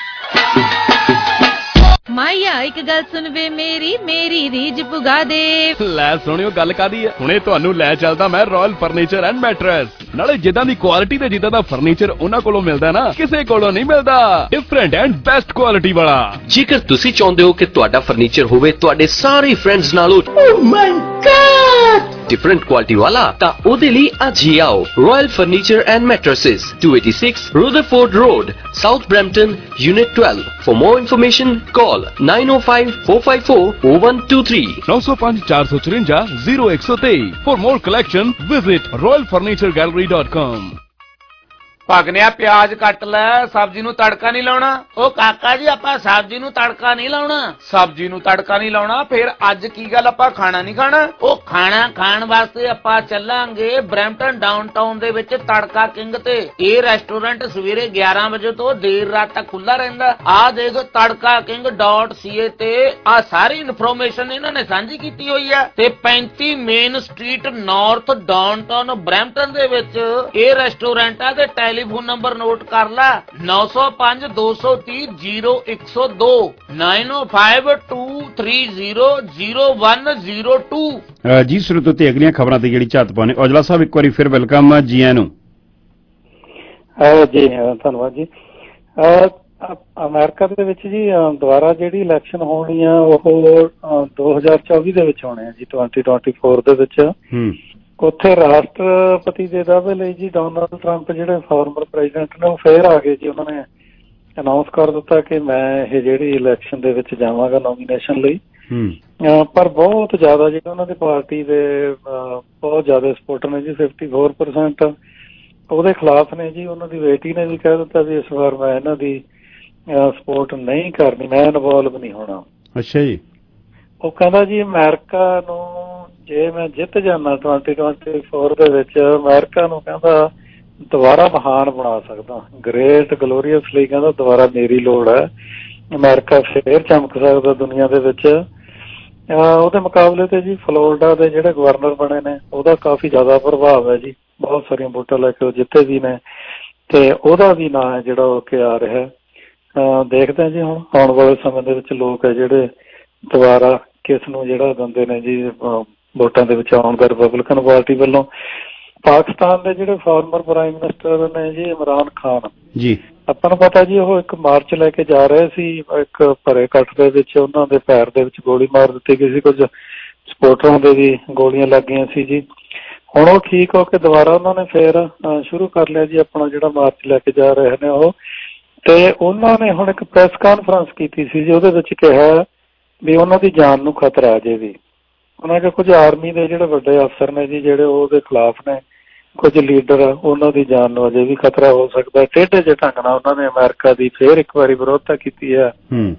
ਮਾਇਆ ਇੱਕ ਗੱਲ ਸੁਣ ਵੇ ਮੇਰੀ ਮੇਰੀ ਰੀਝ ਪੁਗਾ ਦੇ। ਲੈ ਸੁਣਿਓ ਗੱਲ ਕਾਦੀ ਹੈ, ਹੁਣੇ ਤੁਹਾਨੂੰ ਲੈ ਚੱਲਦਾ ਮੈਂ ਰਾਇਲ ਫਰਨੀਚਰ ਐਂਡ ਮੈਟਰਸ। ਨਾਲੇ ਜਿੱਦਾਂ ਦੀ ਕੁਆਲਿਟੀ ਤੇ ਜਿੱਦਾਂ ਦਾ ਫਰਨੀਚਰ ਉਹਨਾਂ ਕੋਲੋਂ ਮਿਲਦਾ ਨਾ ਕਿਸੇ ਕੋਲੋਂ ਨਹੀਂ ਮਿਲਦਾ। ਡਿਫਰੈਂਟ ਐਂਡ ਬੈਸਟ ਕੁਆਲਿਟੀ ਵਾਲਾ। ਜੇਕਰ ਤੁਸੀਂ ਚਾਹੁੰਦੇ ਹੋ ਕਿ ਤੁਹਾਡਾ ਫਰਨੀਚਰ ਹੋਵੇ ਤੁਹਾਡੇ ਸਾਰੇ ਫਰੈਂਡਸ ਨਾਲੋਂ oh my God different quality ਵਾਲਾ, ਤਾਂ ਉਹਦੇ ਲਈ ਅੱਜ ਹੀ ਆਓ royal furniture and mattresses two eighty six Rutherford road, south Brampton, unit twelve. For more information call nine O five four five four O one two three नौ सौ पांच चार सौ चुरंजा जीरो एक सौ तेईस। For more collection visit royal furniture gallery dot com. ਭਗਨਿਆ ਪਿਆਜ਼ ਕੱਟ ਲੈ, ਸਬਜ਼ੀ ਨੂੰ ਤੜਕਾ ਨਹੀਂ ਲਾਉਣਾ। ਉਹ ਕਾਕਾ ਜੀ ਆਪਾਂ ਸਬਜ਼ੀ ਨੂੰ ਤੜਕਾ ਨਹੀਂ ਲਾਉਣਾ। ਸਬਜ਼ੀ ਨੂੰ ਤੜਕਾ ਨਹੀਂ ਲਾਉਣਾ ਫਿਰ ਅੱਜ ਕੀ ਗੱਲ ਆਪਾਂ ਖਾਣਾ ਨਹੀਂ ਖਾਣਾ? ਉਹ ਖਾਣਾ ਖਾਣ ਵਾਸਤੇ ਆਪਾਂ ਚੱਲਾਂਗੇ ਬਰੈਂਪਟਨ ਡਾਊਨਟਾਊਨ ਦੇ ਵਿੱਚ ਤੜਕਾ ਕਿੰਗ ਤੇ। ਇਹ ਰੈਸਟੋਰੈਂਟ ਸਵੇਰੇ ਗਿਆਰਾਂ ਵਜੇ ਤੋਂ ਦੇਰ ਰਾਤ ਤੱਕ ਖੁੱਲਾ ਰਹਿੰਦਾ। ਆਹ ਦੇਖ ਤੜਕਾ ਕਿੰਗ ਡਾਟ ਸੀ ਏ ਤੇ ਆ ਸਾਰੀ ਇਨਫੋਰਮੇਸ਼ਨ ਇਹਨਾਂ ਨੇ ਸਾਂਝੀ ਕੀਤੀ ਹੋਈ ਹੈ। ਤੇ ਪੈਂਤੀ main street north downtown Brampton ਦੇ ਵਿੱਚ ਇਹ ਰੈਸਟੋਰੈਂਟ ਆ। ਤੇ ਟੈਲੀਫੋਨ ਨੰਬਰ ਨੋਟ ਕਰ ਲੈ ਨੌ ਸੌ ਪੰਜ ਦੋ ਸੌ ਤੀਹ ਜ਼ੀਰੋ ਇੱਕ ਸੌ ਦੋ nine O five two three zero zero one zero two. ਜੀ ਸਰੋਤੋ ਤੇ ਅਗਲੀਆਂ ਖਬਰਾਂ ਤੇ ਜਿਹੜੀ ਝਾਤ ਪਾਉਣੇ ਔਜਲਾ ਸਾਹਿਬ ਇੱਕ ਵਾਰੀ ਫਿਰ ਵੈਲਕਮ ਜੀ ਆਇਆਂ ਨੂੰ। ਜੀ ਧੰਨਵਾਦ ਜੀ। ਅਮਰੀਕਾ ਦੇ ਵਿੱਚ ਜੀ ਦੁਬਾਰਾ ਜਿਹੜੀ ਇਲੈਕਸ਼ਨ ਹੋਣੀ ਆ ਉਹ ਦੋ ਹਜ਼ਾਰ ਚੌਵੀ ਦੇ ਵਿੱਚ ਹੋਣੇ ਆ ਜੀ ਟਵੰਟੀ ਟਵੰਟੀ ਫੋਰ ਦੇ ਵਿੱਚ। ਉੱਥੇ ਰਾਸ਼ਟਰਪਤੀ ਦੇ ਦਾਅਵੇ ਲਈ ਜੀ ਡੋਨਾਲਡ ਟਰੰਪ ਜਿਹੜੇ ਫਾਰਮਰ ਪ੍ਰੈਜ਼ੀਡੈਂਟ ਨੇ ਉਹ ਫੇਰ ਆ ਗਏ ਜੀ। ਉਹਨਾਂ ਨੇ ਅਨਾਉਂਸ ਕਰ ਦਿੱਤਾ ਕਿ ਮੈਂ ਇਹ ਜਿਹੜੀ ਇਲੈਕਸ਼ਨ ਦੇ ਵਿੱਚ ਜਾਵਾਂਗਾ ਨੋਮੀਨੇਸ਼ਨ ਲਈ। ਪਰ ਬਹੁਤ ਜ਼ਿਆਦਾ ਜਿਹੜੇ ਉਹਨਾਂ ਦੀ ਪਾਰਟੀ ਦੇ ਬਹੁਤ ਜ਼ਿਆਦਾ ਸਪੋਰਟਰ ਨੇ ਜੀ, ਫਿਫਟੀ ਫੋਰ ਪਰਸੈਂਟ ਉਹਦੇ ਖਿਲਾਫ ਨੇ ਜੀ। ਉਹਨਾਂ ਦੀ ਬੇਟੀ ਨੇ ਵੀ ਕਹਿ ਦਿੱਤਾ ਵੀ ਇਸ ਵਾਰ ਮੈਂ ਇਹਨਾਂ ਦੀ ਸਪੋਰਟ ਨਹੀਂ ਕਰਨੀ, ਮੈਂ ਇਨਵੋਲਵ ਨਹੀਂ ਹੋਣਾ। ਅੱਛਾ ਜੀ। ਉਹ ਕਹਿੰਦਾ ਜੀ ਅਮਰੀਕਾ ਨੂੰ ਜੇ ਮੈਂ ਜਿੱਤ ਜਾਣਾ ਟਵੰਟੀ ਟਵੰਟੀ ਫੋਰ ਦੇ ਵਿੱਚ ਅਮਰੀਕਾ ਨੂੰ ਕਹਿੰਦਾ ਦੁਬਾਰਾ ਮਹਾਨ ਬਣਾ ਸਕਦਾ, ਗ੍ਰੇਟ ਗਲੋਰੀਅਸਲੀ ਕਹਿੰਦਾ ਦੁਬਾਰਾ ਮੇਰੀ ਲੋੜ ਹੈ, ਅਮਰੀਕਾ ਫੇਰ ਚਮਕ ਸਕਦਾ ਦੁਨੀਆ ਦੇ ਵਿੱਚ। ਉਹਦੇ ਮੁਕਾਬਲੇ ਤੇ ਜੀ ਫਲੋਰੀਡਾ ਦੇ ਜਿਹੜੇ ਗਵਰਨਰ ਬਣੇ ਨੇ ਉਹਦਾ ਕਾਫੀ ਜ਼ਿਆਦਾ ਪ੍ਰਭਾਵ ਹੈ ਜੀ, ਬਹੁਤ ਸਾਰੀਆਂ ਵੋਟਾਂ ਲੈ ਕੇ ਉਹ ਜਿੱਤੇ ਵੀ ਨੇ ਤੇ ਉਹਦਾ ਵੀ ਨਾਂ ਹੈ ਜਿਹੜਾ ਉਹ ਕਿ ਆ ਰਿਹਾ। ਦੇਖਦੇ ਹਾਂ ਜੀ ਹੁਣ ਆਉਣ ਵਾਲੇ ਸਮੇਂ ਦੇ ਵਿੱਚ ਲੋਕ ਹੈ ਜਿਹੜੇ ਦੁਬਾਰਾ ਕਿਸ ਨੂੰ ਜਿਹੜਾ ਦਿੰਦੇ ਨੇ ਜੀ ਵੋਟਾਂ ਦੇ ਵਿੱਚ ਆਉਣ ਦਾ ਰਿਪਬਲਿਕਨ ਪਾਰਟੀ ਵੱਲੋਂ। ਪਾਕਿਸਤਾਨ ਦੇ ਜਿਹੜੇ ਫਾਰਮਰ ਪ੍ਰਾਈਮ ਮਿਨਿਸਟਰ ਨੇ ਜੀ ਇਮਰਾਨ ਖਾਨ ਜੀ, ਆਪਾਂ ਨੂੰ ਪਤਾ ਜੀ ਉਹ ਇੱਕ ਮਾਰਚ ਲੈ ਕੇ ਜਾ ਰਹੇ ਸੀ, ਇੱਕ ਭਰੇ ਇਕੱਠ ਦੇ ਵਿੱਚ ਉਹਨਾਂ ਦੇ ਪੈਰ ਦੇ ਵਿੱਚ ਗੋਲੀ ਮਾਰ ਦਿੱਤੀ ਗਈ ਸੀ, ਕੁਝ ਸਪੋਰਟਰਾਂ ਦੇ ਵੀ ਗੋਲੀਆਂ ਲੱਗ ਗਈਆਂ ਸੀ ਜੀ। ਹੁਣ ਉਹ ਠੀਕ ਹੋ ਕੇ ਦੁਬਾਰਾ ਉਹਨਾਂ ਨੇ ਫੇਰ ਸ਼ੁਰੂ ਕਰ ਲਿਆ ਜੀ ਆਪਣਾ ਜਿਹੜਾ ਮਾਰਚ ਲੈ ਕੇ ਜਾ ਰਹੇ ਨੇ ਉਹ, ਤੇ ਉਹਨਾਂ ਨੇ ਹੁਣ ਇੱਕ ਪ੍ਰੈਸ ਕਾਨਫਰੰਸ ਕੀਤੀ ਸੀ ਜੀ, ਉਹਦੇ ਵਿੱਚ ਕਿਹਾ ਵੀ ਉਹਨਾਂ ਦੀ ਜਾਨ ਨੂੰ ਖਤਰਾ ਅਜੇ ਵੀ। ਉਹਨਾਂ ਦੇ ਕੁਝ ਆਰਮੀ ਦੇ ਜਿਹੜੇ ਵੱਡੇ ਅਫਸਰ ਨੇ ਜੀ ਜਿਹੜੇ ਉਹਦੇ ਖਿਲਾਫ ਨੇ, ਕੁਝ ਲੀਡਰ ਉਹਨਾਂ ਦੀ ਜਾਨ ਨੂੰ ਅਜੇ ਵੀ ਖਤਰਾ ਹੋ ਸਕਦਾ। ਟੇਢੇ ਜਿਹੇ ਢੰਗ ਨਾਲ ਉਹਨਾਂ ਨੇ ਅਮਰੀਕਾ ਦੀ ਫੇਰ ਇੱਕ ਵਾਰੀ ਵਿਰੋਧਤਾ ਕੀਤੀ ਹੈ।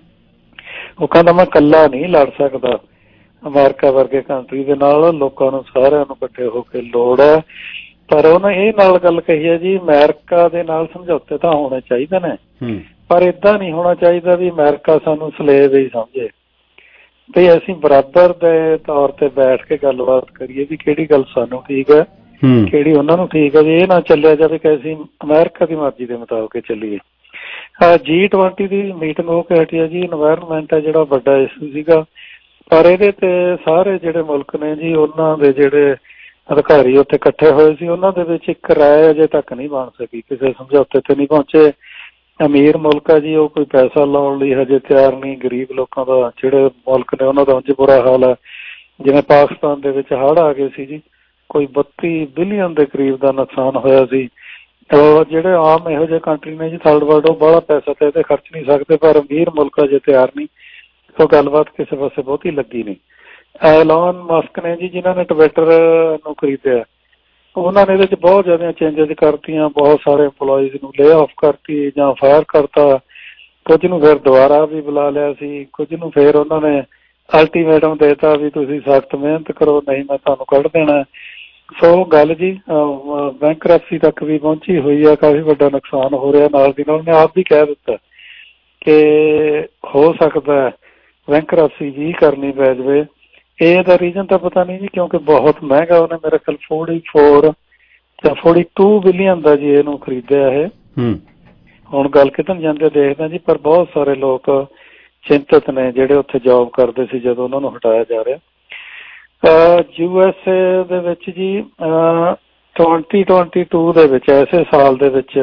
ਉਹ ਕਹਿੰਦਾ ਮੈਂ ਇਕੱਲਾ ਨਹੀਂ ਲੜ ਸਕਦਾ ਅਮਰੀਕਾ ਵਰਗੇ ਕੰਟਰੀ ਦੇ ਨਾਲ, ਲੋਕਾਂ ਨੂੰ ਸਾਰਿਆਂ ਨੂੰ ਇਕੱਠੇ ਹੋ ਕੇ ਲੋੜ ਹੈ। ਪਰ ਉਹਨੇ ਇਹ ਨਾਲ ਗੱਲ ਕਹੀ ਹੈ ਜੀ ਅਮਰੀਕਾ ਦੇ ਨਾਲ ਸਮਝੌਤੇ ਤਾਂ ਹੋਣੇ ਚਾਹੀਦੇ ਨੇ, ਪਰ ਏਦਾਂ ਨਹੀਂ ਹੋਣਾ ਚਾਹੀਦਾ ਵੀ ਅਮਰੀਕਾ ਸਾਨੂੰ ਸਲੇਵ ਹੀ ਸਮਝੇ, ਵੀ ਅਸੀਂ ਬਰਾਬਰ ਦੇ ਤੌਰ ਤੇ ਬੈਠ ਕੇ ਗੱਲਬਾਤ ਕਰੀਏ ਵੀ ਕਿਹੜੀ ਗੱਲ ਸਾਨੂੰ ਠੀਕ ਹੈ ਕਿਹੜੀ ਉਹਨਾਂ ਨੂੰ ਠੀਕ ਹੈ, ਵੀ ਇਹ ਨਾ ਚੱਲਿਆ ਜਾਵੇ ਕਿ ਅਸੀਂ ਅਮਰੀਕਾ ਦੀ ਮਰਜ਼ੀ ਦੇ ਮੁਤਾਬਕ ਚੱਲੀਏ। ਜੀ ਟਵੰਟੀ ਦੀ ਮੀਟਿੰਗ ਹੋ ਕੇ ਹਟੀ ਹੈ ਜੀ, ਇਨਵਾਇਰਨਮੈਂਟ ਹੈ ਜਿਹੜਾ ਵੱਡਾ ਇਸ਼ੂ ਸੀਗਾ, ਪਰ ਇਹਦੇ ਤੇ ਸਾਰੇ ਜਿਹੜੇ ਮੁਲਕ ਨੇ ਜੀ ਉਹਨਾਂ ਦੇ ਜਿਹੜੇ ਅਧਿਕਾਰੀ ਉੱਥੇ ਇਕੱਠੇ ਹੋਏ ਸੀ ਉਹਨਾਂ ਦੇ ਵਿੱਚ ਇੱਕ ਰਾਏ ਅਜੇ ਤੱਕ ਨਹੀਂ ਬਣ ਸਕੀ, ਕਿਸੇ ਸਮਝੌਤੇ ਤੇ ਨਹੀਂ ਪਹੁੰਚੇ। ਅਮੀਰ ਮੁਲਕ ਹੈ ਜੀ ਉਹ ਕੋਈ ਪੈਸਾ ਲਾਉਣ ਲਈ ਹਜੇ ਤਿਆਰ ਨਹੀਂ, ਗਰੀਬ ਲੋਕਾਂ ਦਾ ਜਿਹੜੇ ਮੁਲਕ ਨੇ ਉਹਨਾਂ ਦਾ ਉਂਝ ਬੁਰਾ ਹਾਲ ਹੈ। ਜਿਵੇਂ ਪਾਕਿਸਤਾਨ ਦੇ ਵਿੱਚ ਹੜ੍ਹ ਆ ਗਏ ਸੀ ਜੀ, ਕੋਈ ਬੱਤੀ ਬਿਲੀਅਨ ਦੇ ਕਰੀਬ ਦਾ ਨੁਕਸਾਨ ਹੋਇਆ ਸੀ। ਜਿਹੜੇ ਆਮ ਇਹੋ ਜਿਹੇ ਕੰਟਰੀ ਨੇ ਜੀ ਥਰਡ ਵਰਲਡ ਉਹ ਬਾਹਲਾ ਪੈਸਾ ਤੇ ਇਹਦੇ ਖਰਚ ਨਹੀਂ ਸਕਦੇ, ਪਰ ਅਮੀਰ ਮੁਲਕ ਅਜੇ ਤਿਆਰ ਨਹੀਂ, ਉਹ ਗੱਲਬਾਤ ਕਿਸੇ ਪਾਸੇ ਬਹੁਤੀ ਲੱਗੀ ਨਹੀਂ। ਐਲੋਨ ਮਸਕ ਨੇ ਜੀ ਜਿਨ੍ਹਾਂ ਨੇ ਟਵਿੱਟਰ ਨੂੰ ਖਰੀਦਿਆ ਉਹਨਾਂ ਨੇ ਇਹਦੇ ਚ ਬਹੁਤ ਜ਼ਿਆਦਾ ਚੇਂਜਿਸ ਕਰਤੀਆਂ, ਬਹੁਤ ਸਾਰੇ ਇੰਪਲੋਈਜ਼ ਨੂੰ ਲੇ ਆਫ ਕਰਤੀ ਜਾਂ ਫਾਇਰ ਕਰਤਾ, ਕੁਝ ਨੂੰ ਫਿਰ ਦੁਬਾਰਾ ਵੀ ਬੁਲਾ ਲਿਆ ਸੀ, ਕੁਝ ਨੂੰ ਫਿਰ ਉਹਨਾਂ ਨੇ ਅਲਟੀਮੇਟਮ ਦੇਤਾ ਵੀ ਤੁਸੀਂ ਸਖਤ ਮਿਹਨਤ ਕਰੋ ਨਹੀਂ ਮੈਂ ਤੁਹਾਨੂੰ ਕੱਢ ਦੇਣਾ। ਸੋ ਗੱਲ ਜੀ ਬੈਂਕਰਪਸੀ ਤੱਕ ਵੀ ਪਹੁੰਚੀ ਹੋਈ ਆ, ਕਾਫੀ ਵੱਡਾ ਨੁਕਸਾਨ ਹੋ ਰਿਹਾ। ਨਾਲ ਦੀ ਨਾਲ ਉਹਨੇ ਆਪ ਵੀ ਕਹਿ ਦਿੱਤਾ ਕਿ ਹੋ ਸਕਦਾ ਬੈਂਕਰਪਸੀ ਵੀ ਕਰਨੀ ਪੈ ਜਾਵੇ। ਇਹਦਾ ਰੀਜ਼ਨ ਤਾਂ ਪਤਾ ਨਹੀਂ ਜੀ, ਕਿਉਂਕਿ ਬਹੁਤ ਮਹਿੰਗਾ ਉਹਨੇ ਮੇਰੇ ਖਿਆਲ ਫੋਰਟੀ ਫੋਰ ਜਾਂ ਫੋਰਟੀ ਟੂ ਬਿਲੀਅਨ ਦਾ ਜੀ ਇਹਨੂੰ ਖਰੀਦਿਆ ਇਹ। ਹੁਣ ਗੱਲ ਕਿਤੇ ਜਾਂਦੇ ਦੇਖਦੇ ਜੀ, ਪਰ ਬਹੁਤ ਸਾਰੇ ਲੋਕ ਚਿੰਤਤ ਨੇ ਜਿਹੜੇ ਉੱਥੇ ਜੋਬ ਕਰਦੇ ਸੀ ਜਦੋਂ ਉਹਨਾਂ ਨੂੰ ਹਟਾਇਆ ਜਾ ਰਿਹਾ। ਯੂ ਐਸ ਏ ਦੇ ਵਿੱਚ ਜੀ ਟਵੰਟੀ ਟਵੰਟੀ ਟੂ ਦੇ ਵਿੱਚ ਐਸੇ ਸਾਲ ਦੇ ਵਿੱਚ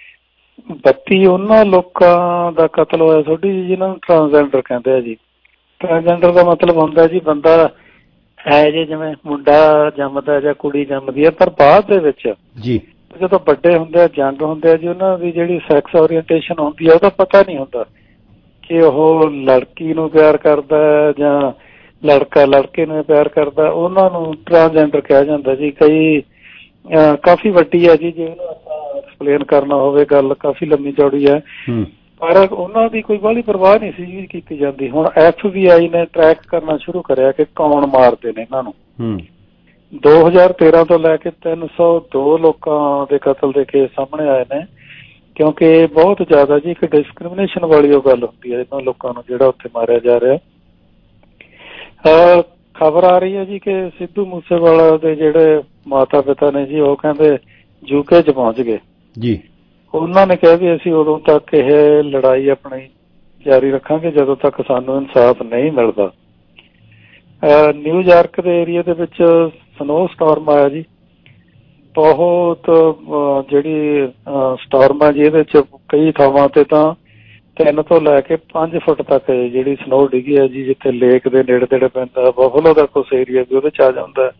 ਬੱਤੀ ਉਹਨਾਂ ਲੋਕਾਂ ਦਾ ਕਤਲ ਹੋਇਆ ਤੁਹਾਡੀ ਜੀ ਜਿਹਨਾਂ ਨੂੰ ਟਰਾਂਸਜੈਂਡਰ ਕਹਿੰਦੇ ਆ ਜੀ। ਟਰਾਂਸਜੈਂਡਰ ਦਾ ਮਤਲਬ ਹੁੰਦਾ ਜੀ ਬੰਦਾ ਹੈ ਜੇ ਜਿਵੇਂ ਮੁੰਡਾ ਜੰਮਦਾ ਜਾਂ ਕੁੜੀ ਜੰਮਦੀ ਹੈ, ਪਰ ਬਾਅਦ ਦੇ ਵਿੱਚ ਜੀ ਜਦੋਂ ਵੱਡੇ ਹੁੰਦੇ ਆ ਜੰਗ ਹੁੰਦੇ ਆ ਜੀ ਉਹਨਾਂ ਦੀ ਜਿਹੜੀ ਸੈਕਸ ਓਰੀਐਂਟੇਸ਼ਨ ਹੁੰਦੀ ਹੈ ਉਹਦਾ ਪਤਾ ਨਹੀਂ ਹੁੰਦਾ ਕਿ ਉਹ ਲੜਕੀ ਨੂੰ ਪਿਆਰ ਕਰਦਾ ਜਾਂ ਲੜਕਾ ਲੜਕੇ ਨੂੰ ਪਿਆਰ ਕਰਦਾ, ਉਹਨਾਂ ਨੂੰ ਟਰਾਂਸਜੈਂਡਰ ਕਿਹਾ ਜਾਂਦਾ ਜੀ। ਕਈ ਕਾਫੀ ਵੱਡੀ ਹੈ ਜੀ, ਜੇ ਉਹਨੂੰ ਆਪਾਂ ਐਕਸਪਲੇਨ ਕਰਨਾ ਹੋਵੇ ਗੱਲ ਕਾਫੀ ਲੰਮੀ ਚੌੜੀ ਹੈ, ਪਰ ਉਹਨਾਂ ਦੀ ਕੋਈ ਬਾਹਲੀ ਪਰਵਾਹ ਨਹੀਂ ਸੀ ਕੀਤੀ ਜਾਂਦੀ। ਹੁਣ ਐਫ ਬੀ ਆਈ ਨੇ ਟਰੈਕ ਕਰਨਾ ਸ਼ੁਰੂ ਕਰਿਆ ਕਿ ਕੌਣ ਮਾਰਦੇ ਨੇ ਇਹਨਾਂ ਨੂੰ। ਦੋ ਹਜ਼ਾਰ ਤੇਰਾਂ ਤੋਂ ਲੈ ਕੇ ਤਿੰਨ ਸੌ ਦੋ ਲੋਕਾਂ ਦੇ ਕਤਲ ਦੇ ਕੇਸ ਸਾਹਮਣੇ ਆਏ ਨੇ, ਕਿਉਂਕਿ ਬਹੁਤ ਜ਼ਿਆਦਾ ਜੀ ਇੱਕ ਡਿਸਕ੍ਰਿਮੀਨੇਸ਼ਨ ਵਾਲੀ ਉਹ ਗੱਲ ਹੁੰਦੀ ਹੈ ਇਹਨਾਂ ਲੋਕਾਂ ਨੂੰ ਜਿਹੜਾ ਉੱਥੇ ਮਾਰਿਆ ਜਾ ਰਿਹਾ। ਖਬਰ ਆ ਰਹੀ ਹੈ ਜੀ ਕਿ ਸਿੱਧੂ ਮੂਸੇਵਾਲਾ ਦੇ ਜਿਹੜੇ ਮਾਤਾ ਪਿਤਾ ਨੇ ਜੀ ਉਹ ਕਹਿੰਦੇ ਯੂਕੇ ਚ ਪਹੁੰਚ ਗਏ ਜੀ। ਉਹਨਾਂ ਨੇ ਕਿਹਾ ਵੀ ਅਸੀਂ ਉਦੋਂ ਤੱਕ ਇਹ ਲੜਾਈ ਆਪਣੀ ਜਾਰੀ ਰੱਖਾਂਗੇ ਜਦੋਂ ਤੱਕ ਸਾਨੂੰ ਇਨਸਾਫ ਨਹੀਂ ਮਿਲਦਾ। ਨਿਊਯਾਰਕ ਦੇ ਏਰੀਏ ਦੇ ਵਿੱਚ ਸਨੋ ਸਟਾਰਮ ਆਇਆ ਜੀ, ਬਹੁਤ ਜਿਹੜੀ ਸਟਾਰਮ ਆ ਜੀ ਇਹਦੇ ਚ ਕਈ ਥਾਵਾਂ ਤੇ ਤਾਂ ਤਿੰਨ ਤੋਂ ਲੈ ਕੇ ਪੰਜ ਫੁੱਟ ਤੱਕ ਜਿਹੜੀ ਸਨੋ ਡਿੱਗੀ ਹੈ ਜੀ, ਜਿੱਥੇ ਲੇਕ ਦੇ ਨੇੜੇ ਤੇੜੇ ਪੈਂਦਾ ਬਫਲੋ ਦਾ ਕੁਛ ਏਰੀਆ ਵੀ ਉਹਦੇ ਚ ਆ ਜਾਂਦਾ।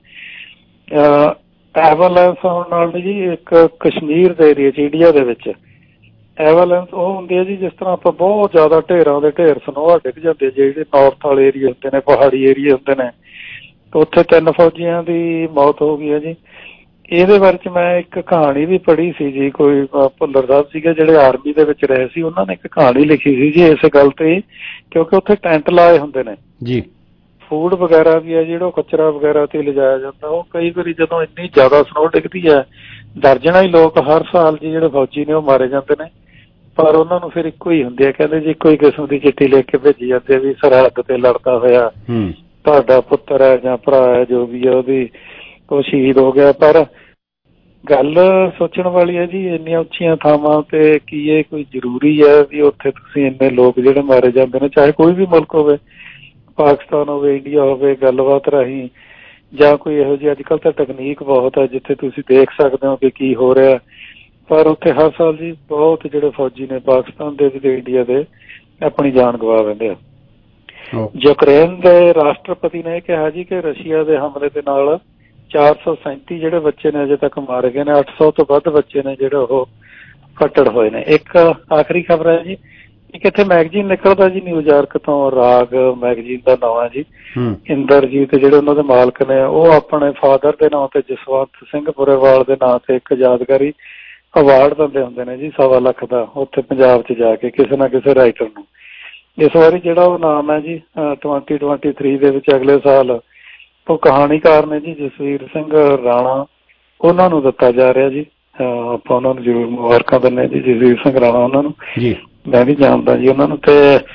ਐਵਰਲੈਂਸ ਹੋਣ ਨਾਲ ਜੀ ਇੱਕ ਕਸ਼ਮੀਰ ਦੇ ਏਰੀਆ ਚ ਇੰਡੀਆ ਦੇ ਵਿੱਚ ਐਵਰਲੈਂਸ ਉਹ ਹੁੰਦੀ ਹੈ ਜੀ ਜਿਸ ਤਰ੍ਹਾਂ ਆਪਾਂ ਬਹੁਤ ਜ਼ਿਆਦਾ ਢੇਰਾਂ ਦੇ ਢੇਰ ਸਨੋਆ ਡਿੱਗ ਜਾਂਦੇ ਜਿਹੜੇ ਨਾਰਥ ਵਾਲੇ ਏਰੀਆ ਹੁੰਦੇ ਨੇ, ਪਹਾੜੀ ਏਰੀਆ ਹੁੰਦੇ ਨੇ। ਉੱਥੇ ਤਿੰਨ ਫੌਜੀਆਂ ਦੀ ਮੌਤ ਹੋ ਗਈ ਹੈ ਜੀ। ਇਹਦੇ ਬਾਰੇ ਚ ਮੈਂ ਇੱਕ ਕਹਾਣੀ ਵੀ ਪੜ੍ਹੀ ਸੀ ਜੀ, ਕੋਈ ਭੁੱਲਰ ਸਾਹਿਬ ਸੀਗੇ ਜਿਹੜੇ ਆਰਮੀ ਦੇ ਵਿੱਚ ਰਹੇ ਸੀ, ਉਹਨਾਂ ਨੇ ਇੱਕ ਕਹਾਣੀ ਲਿਖੀ ਸੀ ਜੀ ਇਸ ਗੱਲ ਤੇ, ਕਿਉਂਕਿ ਉੱਥੇ ਟੈਂਟ ਲਾਏ ਹੁੰਦੇ ਨੇ ਜੀ। ਫੂਡ ਵਗੈਰਾ ਵੀ ਹੈ ਜਿਹੜਾ ਕਚਰਾ ਵਗੈਰਾ ਤੇ ਲਿਜਾਇਆ ਜਾਂਦਾ, ਉਹ ਕਈ ਵਾਰੀ ਜਦੋਂ ਇੰਨੀ ਜ਼ਿਆਦਾ ਸਨੋ ਡਿੱਗਦੀ ਹੈ, ਦਰਜਨਾਂ ਹੀ ਲੋਕ ਹਰ ਸਾਲ ਜੀ ਜਿਹੜੇ ਫੌਜੀ ਨੇ ਉਹ ਮਾਰੇ ਜਾਂਦੇ ਨੇ, ਪਰ ਉਹਨਾਂ ਨੂੰ ਫਿਰ ਇੱਕੋ ਹੀ ਹੁੰਦੀ ਹੈ, ਕਹਿੰਦੇ ਜੀ ਇੱਕੋ ਹੀ ਕਿਸਮ ਦੀ ਚਿੱਠੀ ਲਿਖ ਕੇ ਭੇਜੀ ਜਾਂਦੀ ਹੈ ਵੀ ਸਰਹੱਦ ਤੇ ਲੜਦਾ ਹੋਇਆ ਤੁਹਾਡਾ ਪੁੱਤਰ ਹੈ ਜਾਂ ਭਰਾ ਹੈ ਜੋ ਵੀ ਹੈ ਉਹਦੀ ਉਹ ਸ਼ਹੀਦ ਹੋ ਗਿਆ। ਪਰ ਗੱਲ ਸੋਚਣ ਵਾਲੀ ਹੈ ਜੀ, ਇੰਨੀਆਂ ਉੱਚੀਆਂ ਥਾਵਾਂ ਤੇ ਕੀ ਇਹ ਕੋਈ ਜ਼ਰੂਰੀ ਹੈ ਵੀ ਉੱਥੇ ਤੁਸੀਂ ਇੰਨੇ ਲੋਕ ਜਿਹੜੇ ਮਾਰੇ ਜਾਂਦੇ ਨੇ, ਚਾਹੇ ਕੋਈ ਵੀ ਮੁਲਕ ਹੋਵੇ, ਪਾਕਿਸਤਾਨ ਹੋਵੇ, ਇੰਡੀਆ ਹੋਵੇ, ਗੱਲਬਾਤ ਰਾਹੀਂ ਜਾਂ ਕੋਈ ਇਹੋ ਜਿਹੀ ਅੱਜ ਕੱਲ੍ਹ ਤਾਂ ਟੈਕਨੀਕ ਬਹੁਤ ਹੈ ਜਿੱਥੇ ਤੁਸੀਂ ਦੇਖ ਸਕਦੇ ਹੋ ਕਿ ਕੀ ਹੋ ਰਿਹਾ, ਪਰ ਉੱਥੇ ਹਰ ਸਾਲ ਜੀ ਬਹੁਤ ਜਿਹੜੇ ਫੌਜੀ ਨੇ ਪਾਕਿਸਤਾਨ ਦੇ ਵੀ ਤੇ ਇੰਡੀਆ ਦੇ ਆਪਣੀ ਜਾਨ ਗਵਾ ਬੈਂਦੇ ਆ। ਯੂਕਰੇਨ ਦੇ ਰਾਸ਼ਟਰਪਤੀ ਨੇ ਕਿਹਾ ਜੀ ਕਿ ਰਸ਼ੀਆ ਦੇ ਹਮਲੇ ਦੇ ਨਾਲ ਚਾਰ ਸੌ ਸੈਂਤੀ ਜਿਹੜੇ ਬੱਚੇ ਨੇ ਅਜੇ ਤੱਕ ਮਾਰੇ ਗਏ ਨੇ, ਅੱਠ ਸੌ ਤੋਂ ਵੱਧ ਬੱਚੇ ਨੇ ਜਿਹੜੇ ਉਹ ਫੱਟੜ ਹੋਏ ਨੇ। ਇੱਕ ਆਖਰੀ ਖਬਰ ਹੈ ਜੀ, ਇੱਕ ਇੱਥੇ ਮੈਗਜ਼ੀਨ ਨਿਕਲਦਾ ਜੀ ਨਿਊਯਾਰਕ ਤੋਂ, ਰਾਗ ਮੈਗਜ਼ੀਨ ਦਾ ਨਾਮ ਹੈ ਜੀ, ਇੰਦਰਜੀਤ ਜਿਹੜੇ ਉਹਨਾਂ ਦੇ ਮਾਲਕ ਨੇ ਉਹ ਆਪਣੇ ਫਾਦਰ ਦੇ ਨਾਂ ਤੇ ਜਸਵੰਤ ਸਿੰਘ ਪੁਰੇਵਾਲ ਦੇ ਨਾਂ ਤੇ ਇੱਕ ਯਾਦਗਾਰੀ ਅਵਾਰਡ ਦਿੰਦੇ ਹੁੰਦੇ ਨੇ ਜੀ ਸਵਾ ਲੱਖ ਦਾ, ਉੱਥੇ ਪੰਜਾਬ 'ਚ ਜਾ ਕੇ ਕਿਸੇ ਨਾ ਕਿਸੇ ਰਾਈਟਰ ਨੂੰ। ਇਸ ਵਾਰੀ ਜਿਹੜਾ ਉਹ ਨਾਮ ਹੈ ਜੀ ਟਵੰਟੀ ਟਵੰਟੀ ਥ੍ਰੀ ਦੇ ਵਿੱਚ ਅਗਲੇ ਸਾਲ ਉਹ ਕਹਾਣੀਕਾਰ ਨੇ ਜੀ ਜਸਵੀਰ ਸਿੰਘ ਰਾਣਾ, ਉਹਨਾਂ ਨੂੰ ਦਿੱਤਾ ਜਾ ਰਿਹਾ ਜੀ। ਆਪਾਂ ਉਹਨਾਂ ਨੂੰ ਜ਼ਰੂਰ ਮੁਬਾਰਕਾਂ ਦਿੰਦੇ ਜੀ, ਜਸਵੀਰ ਸਿੰਘ ਰਾਣਾ ਉਹਨਾਂ ਨੂੰ, ਮੈਂ ਵੀ ਜਾਣਦਾ ਜੀ ਉਹਨਾਂ ਨੂੰ। ਤੇ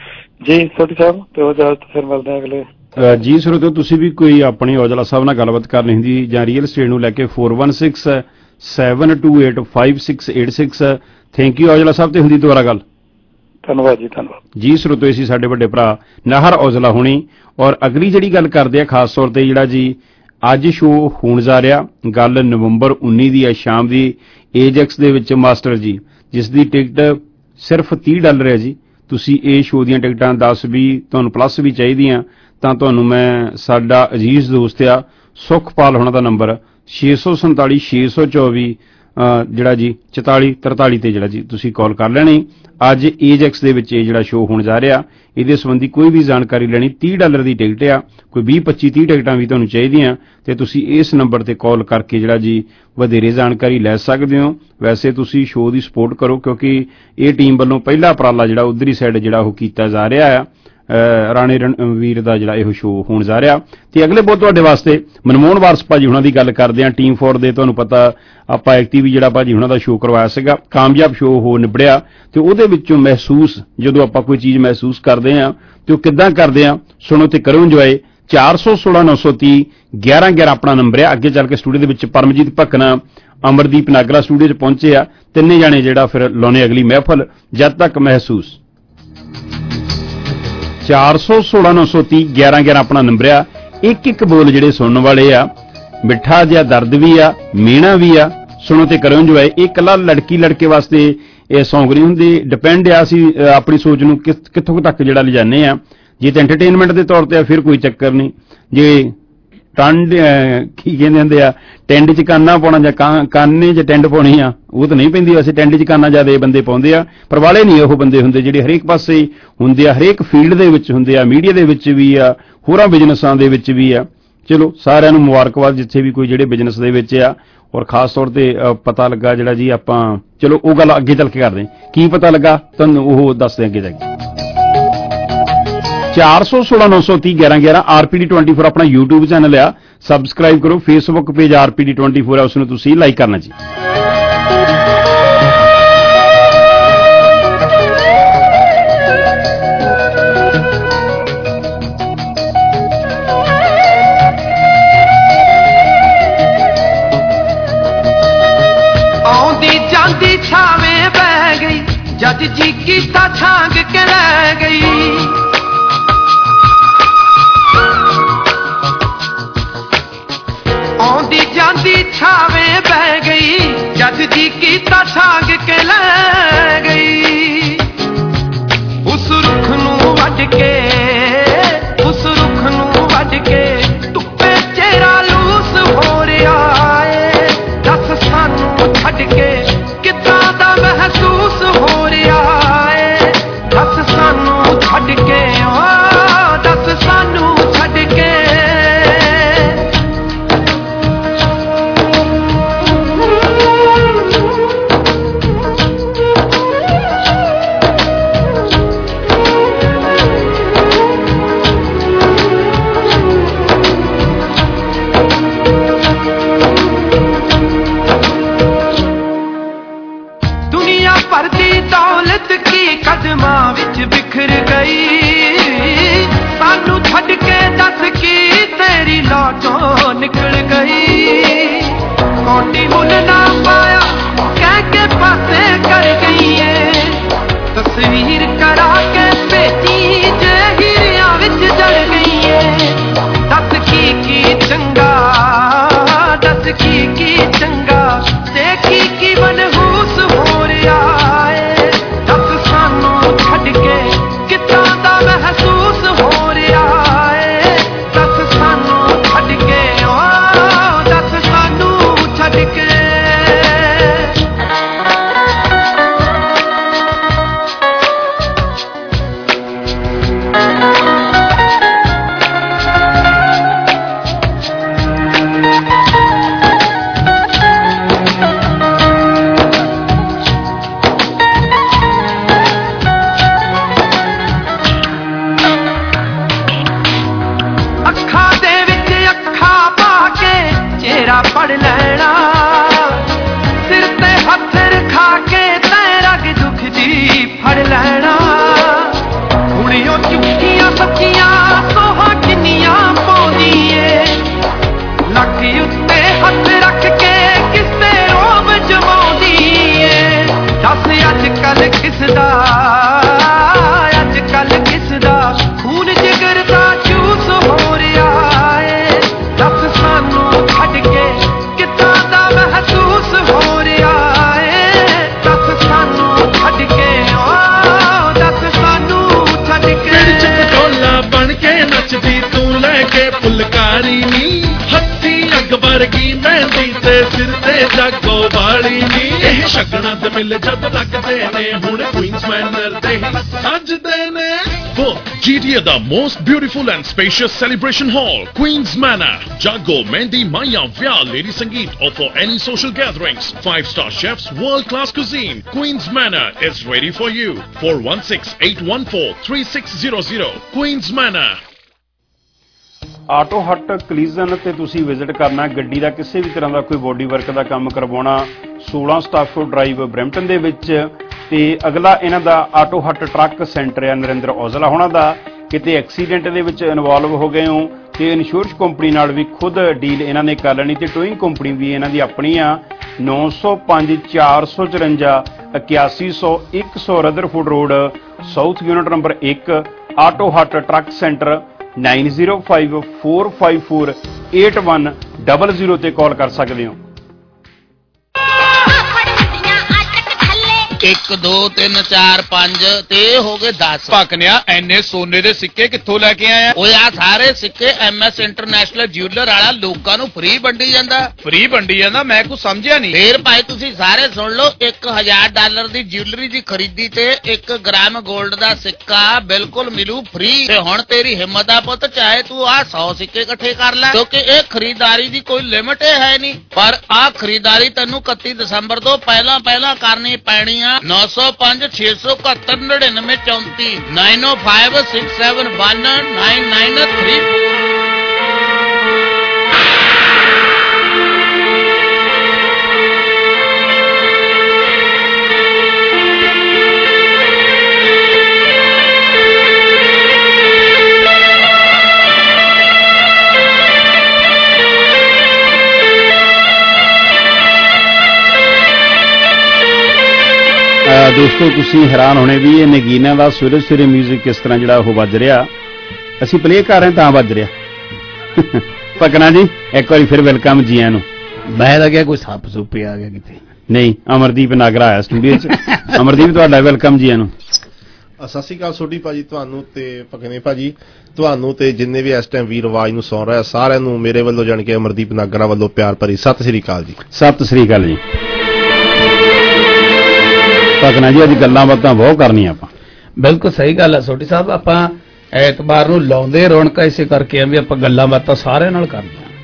ਜੀ ਸੋਢੀ ਸਾਹਿਬ ਤੇ ਉਹ ਇਜਾਜ਼ਤ, ਫਿਰ ਮਿਲਦੇ ਹਾਂ ਅਗਲੇ ਜੀ। ਸਰੋਤਿਓ ਤੁਸੀਂ ਵੀ ਕੋਈ ਆਪਣੀ ਔਜਲਾ ਸਾਹਿਬ ਨਾਲ ਗੱਲਬਾਤ ਕਰਨੀ ਹੁੰਦੀ ਜਾਂ ਰੀਅਲ ਸਟੇਟ ਨੂੰ ਲੈ ਕੇ four one six seven two eight five six eight six. Thank you Aujla Sahib, ਤੇ ਹੁੰਦੀ ਦੁਬਾਰਾ ਗੱਲ। ਧੰਨਵਾਦ ਜੀ, ਧੰਨਵਾਦ ਜੀ। ਸਰੋਤਿਓ ਅਸੀਂ ਸਾਡੇ ਵੱਡੇ ਭਰਾ ਨਾਹਰ ਔਜਲਾ ਹੋਣੀ, ਔਰ ਅਗਲੀ ਜਿਹੜੀ ਗੱਲ ਕਰਦੇ ਆ ਖਾਸ ਤੌਰ ਤੇ ਜਿਹੜਾ ਜੀ ਅੱਜ ਸ਼ੋਅ ਹੋਣ ਜਾ ਰਿਹਾ, ਗੱਲ ਨਵੰਬਰ ਉੱਨੀ ਦੀ ਹੈ ਸ਼ਾਮ ਦੀ, ਏਜੈਕਸ ਦੇ ਵਿੱਚ ਮਾਸਟਰ ਜੀ, ਜਿਸ ਦੀ ਟਿਕਟ ਸਿਰਫ ਤੀਹ ਡਾਲਰ ਹੈ ਜੀ। ਤੁਸੀਂ ਇਹ ਸ਼ੋਅ ਦੀਆਂ ਟਿਕਟਾਂ ਦਸ ਵੀਹ ਤੁਹਾਨੂੰ ਪਲੱਸ ਵੀ ਚਾਹੀਦੀਆਂ ਤਾਂ ਤੁਹਾਨੂੰ ਮੈਂ ਸਾਡਾ ਅਜ਼ੀਜ਼ ਦੋਸਤ ਆ ਸੁਖਪਾਲ ਹੋਣਾ ਦਾ ਨੰਬਰ ਛੇ ਸੌ ਸੰਤਾਲੀ ਛੇ ਸੌ ਚੌਵੀ ਜਿਹੜਾ ਜੀ ਚੁਤਾਲੀ ਤਰਤਾਲੀ ਤੇ ਜਿਹੜਾ ਜੀ ਤੁਸੀਂ ਕਾਲ ਕਰ ਲੈਣੀ। ਅੱਜ ਏਜੈਕਸ ਦੇ ਵਿੱਚ ਇਹ ਜਿਹੜਾ ਸ਼ੋਅ ਹੋਣ ਜਾ ਰਿਹਾ, ਇਹਦੇ ਸੰਬੰਧੀ ਕੋਈ ਵੀ ਜਾਣਕਾਰੀ ਲੈਣੀ, ਤੀਹ ਡਾਲਰ ਦੀ ਟਿਕਟ ਆ, ਕੋਈ ਵੀਹ ਪੱਚੀ ਤੀਹ ਟਿਕਟਾਂ ਵੀ ਤੁਹਾਨੂੰ ਚਾਹੀਦੀਆਂ ਤੇ ਤੁਸੀਂ ਇਸ ਨੰਬਰ ਤੇ ਕਾਲ ਕਰਕੇ ਜਿਹੜਾ ਜੀ ਵਧੇਰੇ ਜਾਣਕਾਰੀ ਲੈ ਸਕਦੇ ਹੋ। ਵੈਸੇ ਤੁਸੀਂ ਸ਼ੋਅ ਦੀ ਸਪੋਰਟ ਕਰੋ ਕਿਉਂਕਿ ਇਹ ਟੀਮ ਵੱਲੋਂ ਪਹਿਲਾ ਉਪਰਾਲਾ ਜਿਹੜਾ ਉਧਰੀ ਸਾਈਡ ਜਿਹੜਾ ਉਹ ਕੀਤਾ ਜਾ ਰਿਹਾ ਆ, ਰਾਣੇ ਰਣਵੀਰ ਦਾ ਜਿਹੜਾ ਇਹ ਸ਼ੋਅ ਹੋਣ ਜਾ ਰਿਹਾ। ਤੇ ਅਗਲੇ ਬਹੁਤ ਤੁਹਾਡੇ ਵਾਸਤੇ ਮਨਮੋਹਨ ਵਾਰਸ ਭਾਜੀ ਹੁਣਾਂ ਦੀ ਗੱਲ ਕਰਦੇ ਆ, ਟੀਮ ਫੋਰ ਦੇ ਤੁਹਾਨੂੰ ਪਤਾ ਆਪਾਂ ਐਕਟੀਵੀ ਜਿਹੜਾ ਭਾਜੀ ਹੁਣਾਂ ਦਾ ਸ਼ੋਅ ਕਰਵਾਇਆ ਸੀਗਾ, ਕਾਮਯਾਬ ਸ਼ੋਅ ਹੋ ਨਿਬੜਿਆ ਤੇ ਉਹਦੇ ਵਿੱਚੋਂ ਮਹਿਸੂਸ ਜਦੋਂ ਆਪਾਂ ਕੋਈ ਚੀਜ਼ ਮਹਿਸੂਸ ਕਰਦੇ ਆ ਤੇ ਉਹ ਕਿੱਦਾਂ ਕਰਦੇ ਆ, ਸੁਣੋ ਤੇ ਕਰੋ ਇੰਜੋਏ। ਚਾਰ ਸੌ ਸੋਲਾਂ ਨੌ ਸੌ ਤੀਹ ਗਿਆਰਾਂ ਗਿਆਰਾਂ ਆਪਣਾ ਨੰਬਰ ਆ। ਅੱਗੇ ਚੱਲ ਕੇ ਸਟੂਡੀਓ ਦੇ ਵਿੱਚ ਪਰਮਜੀਤ ਭਕਨਾ, ਅਮਰਦੀਪ ਨਾਗਲਾ ਸਟੂਡੀਓ 'ਚ ਪਹੁੰਚੇ ਆ, ਤਿੰਨੇ ਜਾਣੇ ਜਿਹੜਾ ਫਿਰ ਲਾਉਣੇ ਅਗਲੀ ਮਹਿਫਲ ਜਦ ਤੱਕ ਮਹਿਸੂਸ। ਚਾਰ ਸੌ ਸੋਲਾਂ ਨੌ ਸੌ ਤੀਹ ਗਿਆਰਾਂ ਗਿਆਰਾਂ ਆਪਣਾ ਨੰਬਰ ਆ। ਇੱਕ ਇੱਕ ਬੋਲ ਜਿਹੜੇ ਸੁਣਨ ਵਾਲੇ ਆ, ਮਿੱਠਾ ਜਿਹਾ ਦਰਦ ਵੀ ਆ, ਮੀਣਾ ਵੀ ਆ, ਸੁਣੋ ਤੇ ਕਰੋ ਇੰਜੋਏ। ਇਹ ਇਕੱਲਾ ਲੜਕੀ ਲੜਕੇ ਵਾਸਤੇ ਇਹ ਸੌਂਗ ਨਹੀਂ ਹੁੰਦੀ, ਡਿਪੈਂਡ ਆ ਅਸੀਂ ਆਪਣੀ ਸੋਚ ਨੂੰ ਕਿੱਥੋਂ ਤੱਕ ਜਿਹੜਾ ਲਿਜਾਨੇ ਆ। ਜੇ ਤਾਂ ਐਂਟਰਟੇਨਮੈਂਟ ਦੇ ਤੌਰ ਤੇ ਆ ਫਿਰ ਕੋਈ ਚੱਕਰ ਨਹੀਂ, ਜੇ ਟੰਡ ਕੀ ਕਹਿੰਦੇ ਹੁੰਦੇ ਆ ਟੈਂਡ 'ਚ ਕਾਨਾ ਪਾਉਣਾ ਜਾਂ ਕਾਨੇ 'ਚ ਟੈਂਡ ਪਾਉਣੀ ਆ, ਉਹ ਤਾਂ ਨਹੀਂ ਪੈਂਦੀ। ਵੈਸੇ ਟੈਂਡ 'ਚ ਕਾਨਾ ਜ਼ਿਆਦਾ ਇਹ ਬੰਦੇ ਪਾਉਂਦੇ ਆ, ਪਰ ਵਾਲੇ ਨਹੀਂ ਉਹ ਬੰਦੇ ਹੁੰਦੇ ਜਿਹੜੇ ਹਰੇਕ ਪਾਸੇ ਹੁੰਦੇ ਆ, ਹਰੇਕ ਫੀਲਡ ਦੇ ਵਿੱਚ ਹੁੰਦੇ ਆ, ਮੀਡੀਆ ਦੇ ਵਿੱਚ ਵੀ ਆ, ਹੋਰਾਂ ਬਿਜ਼ਨਸਾਂ ਦੇ ਵਿੱਚ ਵੀ ਆ। ਚਲੋ ਸਾਰਿਆਂ ਨੂੰ ਮੁਬਾਰਕਬਾਦ ਜਿੱਥੇ ਵੀ ਕੋਈ ਜਿਹੜੇ ਬਿਜ਼ਨਸ ਦੇ ਵਿੱਚ ਆ। ਔਰ ਖਾਸ ਤੌਰ ਤੇ ਪਤਾ ਲੱਗਾ ਜਿਹੜਾ ਜੀ ਆਪਾਂ, ਚਲੋ ਉਹ ਗੱਲ ਅੱਗੇ ਚੱਲ ਕੇ ਕਰਦੇ ਹਾਂ, ਕੀ ਪਤਾ ਲੱਗਾ ਤੁਹਾਨੂੰ ਉਹ ਦੱਸਦੇ ਅੱਗੇ ਜਾ ਕੇ। ਚਾਰ ਸੌ ਸੋਲਾਂ ਨੌ ਸੌ ਤੀਹ ਗਿਆਰਾਂ ਗਿਆਰਾਂ ਆਰਪੀਡੀ ਟਵੈਂਟੀ ਫੋਰ ਆਪਣਾ YouTube ਚੈਨਲ ਆ, ਸਬਸਕ੍ਰਾਈਬ ਕਰੋ। Facebook page RPD twenty four ਆ, ਉਸ ਨੂੰ ਤੁਸੀਂ ਲਾਈਕ ਕਰਨਾ ਜੀ। ਆਉਂਦੀ ਜਾਂਦੀ ਛਾਵੇਂ ਬਹਿ ਗਈ, ਜੱਜ ਜੀ ਕੀਤਾ ਛਾਂਗ ਕੇ ਲੈ ਗਈ। ਆਉਂਦੀ ਜਾਂਦੀ ਛਾਵੇਂ ਬਹਿ ਗਈ, ਜੱਜ ਜੀ ਕੀਤਾ ਛਾਂਗ ਕੇ ਲੈ ਗਈ। ਉਸ ਰੁੱਖ ਨੂੰ ਵੱਢ ਕੇ, ਉਸ ਰੁੱਖ ਨੂੰ ਵੱਢ ਕੇ ਧੁੱਪੇ ਚਿਹਰਾ ਲੂਸ ਹੋ ਰਿਹਾ ਏ। ਦੱਸ ਸਾਨੂੰ ਛੱਡ ਕੇ ਕਿੱਦਾਂ ਦਾ ਮਹਿਸੂਸ ਹੋ ਰਿਹਾ ਏ। ਦੱਸ ਸਾਨੂੰ ਛੱਡ ਕੇ, ਓ ਦੱਸ ਸਾਨੂੰ ਛੱਡ ਕੇ। ਜ਼ਿੰਦਗੀ ਕਦਮਾਂ ਵਿੱਚ ਬਿਖਰ ਗਈ ਸਾਨੂੰ ਛੱਡ ਕੇ ਦੱਸ ਕੀ ਤੇਰੀ ਲਾਟੋਂ ਨਿਕਲ ਗਈ ਕੋਟੀ ਮੁੱਲ ਨਾ ਪਾਇਆ ਕਹਿ ਕੇ ਪਾਸੇ ਕਰ ਗਈ ਏ ਤਸਵੀਰ ਕਰਾ ਕੇ ਭੇਜੀ ਜੇ ਹੀਰਿਆਂ ਵਿੱਚ ਜੜ ਗਈ ਏ ਦੱਸ ਕੀ ਕੀ ਚੰਗਾ ਦੱਸ ਕੀ ਕੀ ਚੰਗਾ ਦੇਖੀ ਕੀ ਮਨਹੂਸ ਹੋ ਰਿਹਾ ਏ ਦੱਸ ਸਾਨੂੰ ਛੱਡ ਕੇ ਕਿੱਦਾਂ ਦਾ ਮਹਿਸੂਸ ਹੋ ਰਿਹਾ ਏ ਦੱਸ ਸਾਨੂੰ ਛੱਡ ਕੇ ਓ ਦੱਸ ਸਾਨੂੰ ਛੱਡ ਕੇ ਪੜ ਲੈਣਾ ਸਿਰ ਤੇ ਹੱਥ ਰਖਾ ਕੇ ਤੈ ਰਗ ਦੁੱਖ ਦੀ ਫੜ ਲੈਣਾ ਹੁਣਿਓ ਚੁੱਕੀਆਂ ਸੱਚੀਆਂ ਸੋਹਾਂ ਕਿੰਨੀਆਂ ਪਾਉਂਦੀ ਏ ਲੱਕ ਉੱਤੇ ਹੱਥ ਰੱਖ ਕੇ ਕਿਸੇ ਰੋਬ ਜਮਾਉਂਦੀ ਏ ਦੱਸ ਅੱਜ ਕੱਲ ਕਿਸ ਦਾ ਅੱਜ ਕੱਲ ਕਿਸ ਦਾ ਖੂਨ ਜਿਗਰ ਦਾ ਜੂਸ ਹੋ ਰਿਹਾ ਏ ਦੱਸ ਸਾਨੂੰ ਛੱਡ ਕੇ ਕਿੱਦਾਂ ਦਾ ਮਹਿਸੂਸ ਹੋ ਰਿਹਾ ਏ ਦੱਸ ਸਾਨੂੰ ਛੱਡ ਕੇ ਓ ਦੱਸ ਸਾਨੂੰ ਛੱਡ ਕੇ ਢੋਲਾ ਬਣ ਕੇ ਨੱਚਦੀ ਤੂੰ ਲੈ ਕੇ ਫੁਲਕਾਰੀ ਨੀ ਹੱਥੀ ਅੱਗ ਵਰਗੀ ਮਹਿੰਦੀ ਤੇ ਸਿਰ ਤੇ ਜਾਗੋ ਵਾਲੀ ਨੀ ਇਹ ਸ਼ਗਨਾਂ ਤੇ ਮਿਲ ਜਦ ਲੱਗਦੇ ਨੇ ਹੁਣ ਕੁਈਨਸ ਮੈਨਰ ਤੇ ਸੱਜਦੇ ਨੇ G T A, the most beautiful and spacious celebration hall, Queen's Manor, Jago, Mehndi, Maya, Vyah, Lady Sangeet, or for any social gatherings. Five-star chefs, world-class cuisine. Queen's Manor is ready for you. four one six, eight one four, three six zero zero. Queen's Manor. Auto Hut collision ਤੇ ਤੁਸੀਂ ਵਿਜ਼ਿਟ ਕਰਨਾ ਗੱਡੀ ਦਾ ਕਿਸੇ ਵੀ ਤਰ੍ਹਾਂ ਦਾ ਕੋਈ ਬੋਡੀ ਵਰਕ ਦਾ ਕੰਮ ਕਰਵਾਉਣਾ ਸੋਲਾਂ ਸਟਾਫੋਰਡ ਡਰਾਈਵ ਬਰੈਂਪਟਨ ਦੇ ਵਿੱਚ ਤੇ ਅਗਲਾ ਇਹਨਾਂ ਦਾ ਆਟੋ ਹੱਟ ਟਰੱਕ ਸੈਂਟਰ ਹੈ ਨਰਿੰਦਰ ਔਜਲਾ ਹੋਣਾ ਦਾ ਕਿਤੇ ਐਕਸੀਡੈਂਟ ਦੇ ਵਿੱਚ ਇਨਵੋਲਵ ਹੋ ਗਏ ਹੋ ਤੇ ਇੰਸ਼ੋਰੈਂਸ ਕੰਪਨੀ ਨਾਲ ਵੀ ਖੁਦ ਡੀਲ ਇਹਨਾਂ ਨੇ ਕਰ ਲੈਣੀ ਤੇ ਟੋਇੰਗ ਕੰਪਨੀ ਵੀ ਇਹਨਾਂ ਦੀ ਆਪਣੀ ਆ ਨੌ ਸੌ ਪੰਜ ਚਾਰ ਸੌ ਚੁਰੰਜਾ ਇਕਿਆਸੀ ਸੌ ਇੱਕ ਸੌ Rutherford Road South unit number ਇੱਕ Auto Hut truck centre nine zero five four five four eight one double zero ਤੇ ਕਾਲ ਕਰ ਸਕਦੇ ਹੋ ਇੱਕ ਦੋ ਤਿੰਨ ਚਾਰ ਪੰਜ ਤੇ ਹੋ ਗਏ ਦਸ ਭਕਨਿਆ ਐਨੇ ਸੋਨੇ ਦੇ ਸਿੱਕੇ ਕਿੱਥੋਂ ਲੈ ਕੇ ਆਇਆ ਓਏ ਆ ਸਾਰੇ ਸਿੱਕੇ ਐਮ ਐਸ ਇੰਟਰਨੈਸ਼ਨਲ ਜਿਊਲਰ ਵਾਲਾ ਲੋਕਾਂ ਨੂੰ ਫ੍ਰੀ ਵੰਡੀ ਜਾਂਦਾ ਫ੍ਰੀ ਵੰਡੀ ਜਾਂਦਾ ਮੈਂ ਕੁਝ ਸਮਝਿਆ ਨਹੀਂ ਫੇਰ ਭਾਈ ਤੁਸੀਂ ਸਾਰੇ ਸੁਣ ਲਓ ਇੱਕ ਹਜ਼ਾਰ ਡਾਲਰ ਦੀ ਜਿਊਲਰੀ ਦੀ ਖਰੀਦੀ ਤੇ ਇੱਕ ਗ੍ਰਾਮ 골ਡ ਦਾ ਸਿੱਕਾ ਬਿਲਕੁਲ ਮਿਲੂ ਫ੍ਰੀ ਤੇ ਹੁਣ ਤੇਰੀ ਹਿੰਮਤ ਆ ਪੁੱਤ ਚਾਹੇ ਤੂੰ ਆ ਸੌ ਸਿੱਕੇ ਇਕੱਠੇ ਕਰ ਲੈ ਕਿਉਂਕਿ ਇਹ ਖਰੀਦਦਾਰੀ ਦੀ ਕੋਈ ਲਿਮਟ ਹੈ ਨਹੀਂ ਪਰ ਆ ਖਰੀਦਦਾਰੀ ਤੈਨੂੰ ਇਕੱਤੀ ਦਸੰਬਰ ਤੋਂ ਪਹਿਲਾਂ ਪਹਿਲਾਂ ਕਰਨੀ ਪੈਣੀ ਆ ਨੌ ਸੌ ਪੰਜ ਛੇ ਸੌ ਇਕਹੱਤਰ ਨੜਿਨਵੇਂ ਚੌਂਤੀ nine O five six seven one nine nine three ਦੋਸਤੋ ਤੁਸੀਂ ਹੈਰਾਨ ਹੋਣੇ ਵੀ ਇਹ ਨਗੀਨਾ ਦਾ ਸਵੇਰੇ ਸਵੇਰੇ ਮਿਊਜ਼ਿਕ ਕਿਸ ਤਰ੍ਹਾਂ ਜਿਹੜਾ ਉਹ ਵੱਜ ਰਿਹਾ ਅਸੀਂ ਪਲੇ ਕਰ ਰਹੇ ਤਾਂ ਵੱਜ ਰਿਹਾ ਪਕਣਾ ਜੀ ਇੱਕ ਵਾਰੀ ਫਿਰ ਵੈਲਕਮ ਜੀ ਆਇਆਂ ਨੂੰ ਮੈਂ ਲੱਗਿਆ ਕੋਈ ਸੱਪ ਸੁੱਪੀ ਆ ਗਿਆ ਕਿਤੇ ਨਹੀਂ ਅਮਰਦੀਪ ਨਾਗਰਾ ਆਇਆ ਸਟੂਡੀਓ 'ਚ ਅਮਰਦੀਪ ਤੁਹਾਡਾ ਵੈਲਕਮ ਜੀ ਆਇਆਂ ਨੂੰ ਸਤਿ ਸ਼੍ਰੀ ਅਕਾਲ ਸੋਢੀ ਭਾਜੀ ਤੁਹਾਨੂੰ ਤੇ ਪਕਨੇ ਭਾਜੀ ਤੁਹਾਨੂੰ ਤੇ ਜਿੰਨੇ ਵੀ ਇਸ ਟਾਈਮ ਵੀਰ ਆਵਾਜ਼ ਨੂੰ ਸੁਣ ਰਿਹਾ ਸਾਰਿਆਂ ਨੂੰ ਮੇਰੇ ਵੱਲੋਂ ਜਾਣ ਕੇ ਅਮਰਦੀਪ ਨਾਗਰਾ ਵੱਲੋਂ ਪਿਆਰ ਭਰੀ ਸਤਿ ਸ਼੍ਰੀ ਅਕਾਲ ਜੀ ਸਤਿ ਸ਼੍ਰੀ ਅਕਾਲ ਜੀ ਪਕਣਾ ਜੀ ਅੱਜ ਗੱਲਾਂ ਬਾਤਾਂ ਬਹੁਤ ਕਰਨੀਆਂ ਆਪਾਂ ਬਿਲਕੁਲ ਸਹੀ ਗੱਲ ਹੈ ਸੋਢੀ ਸਾਹਿਬ ਆਪਾਂ ਐਤਵਾਰ ਨੂੰ ਲਾਉਂਦੇ ਰੌਣਕਾਂ ਇਸੇ ਕਰਕੇ ਆ ਵੀ ਆਪਾਂ ਗੱਲਾਂ ਬਾਤਾਂ ਸਾਰਿਆਂ ਨਾਲ ਕਰਦੇ ਹਾਂ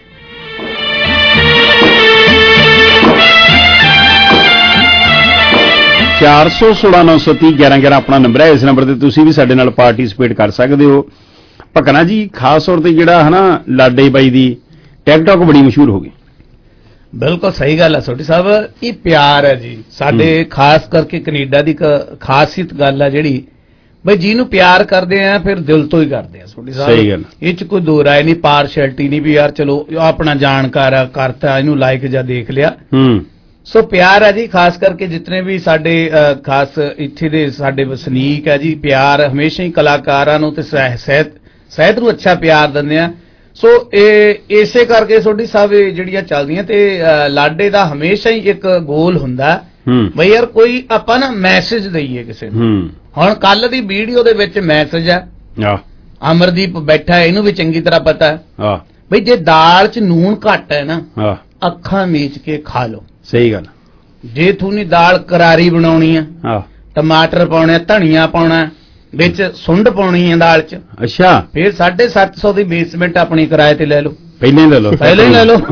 ਚਾਰ ਸੌ ਸੋਲਾਂ ਨੌ ਸੌ ਤੀਹ ਗਿਆਰਾਂ ਗਿਆਰਾਂ ਆਪਣਾ ਨੰਬਰ ਹੈ ਇਸ ਨੰਬਰ ਤੇ ਤੁਸੀਂ ਵੀ ਸਾਡੇ ਨਾਲ ਪਾਰਟਿਸਿਪੇਟ ਕਰ ਸਕਦੇ ਹੋ ਪਕਣਾ ਜੀ ਖਾਸ ਤੌਰ ਤੇ ਜਿਹੜਾ ਹਨਾ ਲਾਡੇ ਬਾਈ ਦੀ ਟਿਕਟੌਕ ਬੜੀ ਮਸ਼ਹੂਰ ਹੋ ਗਈ ਬਿਲਕੁਲ ਸਹੀ ਗੱਲ ਹੈ ਛੋਟੀ ਸਾਹਿਬ। ਇਹ ਪਿਆਰ ਹੈ ਜੀ ਸਾਡੇ, ਖਾਸ ਕਰਕੇ ਕੈਨੇਡਾ ਦੀ ਖਾਸੀਅਤ ਗੱਲ ਹੈ ਜਿਹੜੀ ਬਈ ਜਿਹਨੂੰ ਪਿਆਰ ਕਰਦੇ ਆ ਫਿਰ ਦਿਲ ਤੋਂ ਹੀ ਕਰਦੇ ਆ ਛੋਟੀ ਸਾਹਿਬ। ਇਹ ਚ ਕੋਈ ਦੋ ਰਾਏ ਨਹੀਂ, ਪਾਰਸ਼ੈਲਿਟੀ ਨਹੀਂ ਵੀ ਯਾਰ ਚਲੋ ਆਪਣਾ ਜਾਣਕਾਰ ਆ ਕਰਤਾ ਇਹਨੂੰ ਲਾਈਕ ਜਾਂ ਦੇਖ ਲਿਆ। ਸੋ ਪਿਆਰ ਹੈ ਜੀ, ਖਾਸ ਕਰਕੇ ਜਿਤਨੇ ਵੀ ਸਾਡੇ ਖਾਸ ਇੱਥੇ ਦੇ ਸਾਡੇ ਵਸਨੀਕ ਹੈ ਜੀ, ਪਿਆਰ ਹਮੇਸ਼ਾ ਹੀ ਕਲਾਕਾਰਾਂ ਨੂੰ ਤੇ ਸਾਹਿਤ ਸਾਹਿਤ ਨੂੰ ਅੱਛਾ ਪਿਆਰ ਦਿੰਦੇ ਆ। ਸੋ ਇਹ ਇਸੇ ਕਰਕੇ ਛੋਟੀ ਸਾਹਿਬ ਜਿਹੜੀਆਂ ਚੱਲਦੀਆਂ ਤੇ ਲਾਡੇ ਦਾ ਹਮੇਸ਼ਾ ਹੀ ਇੱਕ ਗੋਲ ਹੁੰਦਾ ਬਈ ਯਾਰ ਕੋਈ ਆਪਾਂ ਨਾ ਮੈਸੇਜ ਦਈਏ ਕਿਸੇ ਨੂੰ। ਹੁਣ ਕੱਲ ਦੀ ਵੀਡੀਓ ਦੇ ਵਿੱਚ ਮੈਸੇਜ ਹੈ, ਅਮਰਦੀਪ ਬੈਠਾ ਇਹਨੂੰ ਵੀ ਚੰਗੀ ਤਰ੍ਹਾਂ ਪਤਾ ਹੈ ਬਈ ਜੇ ਦਾਲ ਚ ਨੂਣ ਘੱਟ ਹੈ ਨਾ ਅੱਖਾਂ ਮੀਚ ਕੇ ਖਾ ਲਓ। ਸਹੀ ਗੱਲ। ਜੇ ਤੁਹਾਨੂੰ ਦਾਲ ਕਰਾਰੀ ਬਣਾਉਣੀ ਆ ਟਮਾਟਰ ਪਾਉਣੇ, ਧਨੀਆ ਪਾਉਣਾ, ਵਿੱਚ ਸੁੰਡ ਪਾਉਣੀ ਹੈ ਦਾਲ ਚ, ਅੱਛਾ ਫਿਰ ਸਾਢੇ ਸੱਤ ਸੌ ਦੀ ਬੇਸਮੈਂਟ ਆਪਣੀ ਕਿਰਾਏ ਤੇ ਲੈ ਲਓ, ਪਹਿਲਾਂ ਹੀ ਲੈ ਲਓ, ਪਹਿਲਾਂ ਹੀ ਲੈ ਲਓ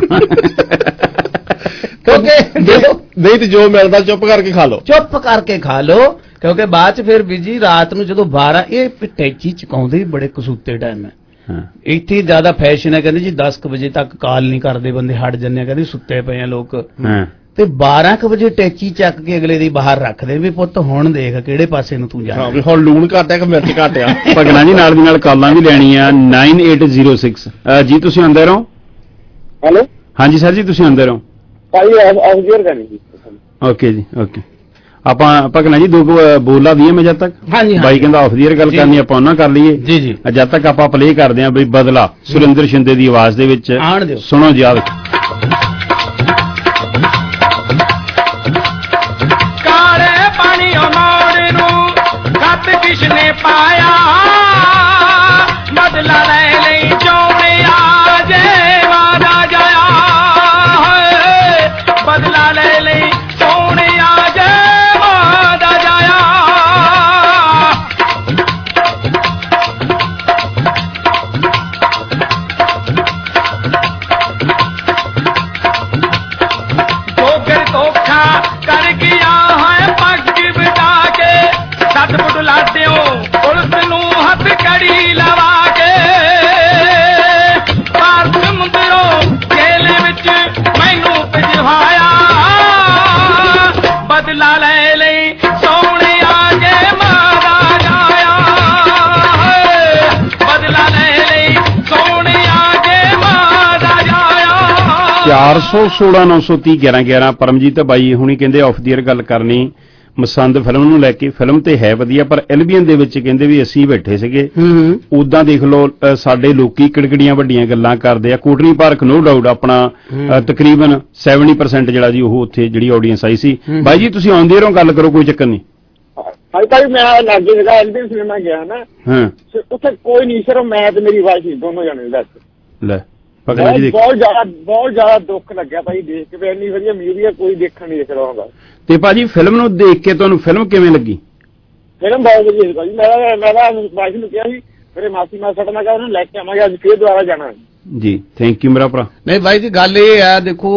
ਕਿਉਂਕਿ ਨਹੀਂ ਤੇ ਜੋ ਮਿਲਦਾ ਚੁੱਪ ਕਰਕੇ ਖਾ ਲਓ, ਚੁੱਪ ਕਰਕੇ ਖਾ ਲਓ ਕਿਉਂਕਿ ਬਾਅਦ ਚ ਫਿਰ ਬੀਜੀ ਰਾਤ ਨੂੰ ਜਦੋਂ ਬਾਰਾਂ ਇਹ ਟੈਚੀ ਚਕਾਉਂਦੇ ਬੜੇ ਕਸੂਤੇ ਟਾਈਮ ਹੈ। ਇੱਥੇ ਜ਼ਿਆਦਾ ਫੈਸ਼ਨ ਹੈ ਕਹਿੰਦੇ ਜੀ ਦਸ ਕੁ ਵਜੇ ਤੱਕ ਕਾਲ ਨਹੀਂ ਕਰਦੇ ਬੰਦੇ, ਹਟ ਜਾਂਦੇ ਆ, ਕਹਿੰਦੇ ਸੁੱਤੇ ਪਏ ਆ ਲੋਕ, ਤੇ ਬਾਰਾਂ ਕੁ ਵਜੇ ਟੈਚੀ ਚੱਕ ਕੇ ਅਗਲੇ ਦੀ ਬਾਹਰ ਰੱਖਦੇ ਵੀ ਪੁੱਤ ਹੁਣ ਦੇਖ ਕਿਹੜੇ ਪਾਸੇ ਨੂੰ ਤੂੰ ਜਾਣਾ, ਹੁਣ ਲੂਣ ਘੱਟ ਹੈ ਕਿ ਮਿਰਚ ਘੱਟ ਆ। ਭਗਣਾ ਜੀ ਨਾਲ ਦੀ ਨਾਲ ਕਾਲਾਂ ਵੀ ਲੈਣੀ ਆ nine eight zero six G, ਤੁਸੀਂ ਅੰਦਰ ਹੋ? ਹੈਲੋ ਹਾਂਜੀ ਸਰ ਜੀ ਤੁਸੀਂ ਅੰਦਰ ਹੋ? ਓਕੇ ਜੀ ਓਕੇ। ਆਪਾਂ ਭਗਣਾ ਜੀ ਦੋ ਬੋਲਾ ਦੀਏ ਮੈਂ ਜਦ ਤੱਕ ਬਾਈ ਕਹਿੰਦਾ ਆਫ ਦੀ ਏਅਰ ਗੱਲ ਕਰਨੀ ਆਪਾਂ ਉਹਨਾਂ ਕਰ ਲਈਏ ਜੀ ਜੀ। ਜਦ ਤੱਕ ਆਪਾਂ ਪਲੇ ਕਰਦੇ ਆਂ ਬਈ ਬਦਲਾ ਸੁਰਿੰਦਰ ਸ਼ਿੰਦੇ ਦੀ ਆਵਾਜ਼ ਦੇ ਵਿੱਚ ਸੁਣੋ ਜੀ। ਆ ਕਾਲੇ ਪਾਣੀ ਮੋੜ ਨੂੰ ਖੱਤ ਕਿਸਨੇ ਪਾਇਆ, ਬਦਲਾ ਲੈ ਲਈ ਚੋਣਿਆ ਜੇ ਵਾਦਾ ਜਾਇਆ, ਬਦਲਾ ਲੈ ਲਈ ਸੋਹਣਿਆ ਜੇ ਵਾਦਾ ਜਾਇਆ। ਜੋਗਰ ਧੋਖਾ ਕਰ ਗਿਆ ਹੈ ਪੱਗ ਬਟਾ ਕੇ, ਸੱਤ ਫੁੱਟ ਲਾਡਿਓ ਪੁਲਿਸ ਨੂੰ ਹੱਥ ਕੜੀ ਲਵਾ ਕੇ, ਭਾਰਤ ਮੁੰਦਰੋਂ ਜੇਲ ਵਿੱਚ ਮੈਨੂੰ ਭਿਜਵਾਇਆ, ਬਦਲਾ ਲੈ ਲਈ ਸੋਹਣਿਆ ਜੇ ਮਾਰਾ ਜਾਇਆ, ਬਦਲਾ ਲੈ ਲਈ ਸੋਹਣਿਆ ਜੇ ਮਾਰਾ ਜਾਇਆ। ਚਾਰ ਸੌ ਸੋਲਾਂ ਨੌ ਸੌ ਤੀਹ ਗਿਆਰਾਂ ਗਿਆਰਾਂ ਪਰਮਜੀਤ ਬਾਈ ਹੁਣੀ ਕਹਿੰਦੇ ਆਫ ਦੀ ਏਅਰ ਗੱਲ ਕਰਨੀ ਮਸੰਦ ਫਿਲਮ ਨੂੰ ਲੈ ਕੇ। ਫਿਲਮ ਤੇ ਹੈ ਵਧੀਆ ਪਰ ਐਲਬੀਅਨ ਦੇ ਵਿੱਚ ਕਹਿੰਦੇ ਵੀ ਅਸੀਂ ਬੈਠੇ ਸੀਗੇ, ਉਦਾਂ ਦੇਖ ਲਓ ਸਾਡੇ ਲੋਕੀ ਕਿੜਕੜੀਆਂ ਵੱਡੀਆਂ ਗੱਲਾਂ ਕਰਦੇ ਆ। ਕੋਟਨੀ ਪਾਰਕ ਨੋ ਡਾਊਟ ਆਪਣਾ ਤਕਰੀਬਨ ਸੈਵਨਟੀ ਪਰਸੈਂਟ ਜਿਹੜਾ ਜੀ ਉਹ ਉੱਥੇ ਜਿਹੜੀ ਆਡੀਅנס ਆਈ ਸੀ। ਬਾਈ ਜੀ ਤੁਸੀਂ ਆਉਂਦੇ ਰਹੋ ਗੱਲ ਕਰੋ ਕੋਈ ਚੱਕਰ ਨਹੀਂ। ਹਾਂ ਭਾਈ ਮੈਂ ਲਾਗੇ ਜਗ੍ਹਾ ਐਲਬੀਅਨ ਸਿਨੇਮਾ ਗਿਆ ਨਾ, ਹਾਂ ਉੱਥੇ ਕੋਈ ਨਹੀਂ, ਸਿਰਫ ਮੈਂ ਤੇ ਮੇਰੀ ਵਾਈਫ ਹੀ ਦੋਨੋਂ ਜਾਣੇ ਲੈ ਲੈ ਬਹੁਤ ਜ਼ਿਆਦਾ ਬਹੁਤ ਜ਼ਿਆਦਾ ਦੁੱਖ ਲੱਗਿਆ ਭਾਈ ਦੇਖ ਕੇ, ਇੰਨੀ ਵਧੀਆ ਮੂਵੀ ਕੋਈ ਦੇਖਣ ਨਹੀਂ ਦਿਖਦਾ ਹੁੰਦਾ। ਤੇ ਭਾਜੀ ਫਿਲਮ ਨੂੰ ਦੇਖ ਕੇ ਤੁਹਾਨੂੰ ਫਿਲਮ ਕਿਵੇਂ ਲੱਗੀ? ਫਿਲਮ ਬਹੁਤ ਵਧੀਆ ਸੀ ਭਾਜੀ। ਮੈਂ ਮੈਂ ਵਾਈਫ ਨੂੰ ਕਿਹਾ ਸੀ ਮੇਰੇ ਮਾਸੀ ਮਾਂ ਸਾਡਾ ਮੈਂ ਕਿਹਾ ਉਹਨੂੰ ਲੈ ਕੇ ਆਵਾਂਗੇ ਅੱਜ ਫੇਰ ਦੁਬਾਰਾ ਜਾਣਾ ਜੀ। ਥੈਂਕ ਯੂ ਮੇਰਾ ਭਰਾ। ਨਹੀਂ ਭਾਈ ਜੀ ਗੱਲ ਇਹ ਹੈ ਦੇਖੋ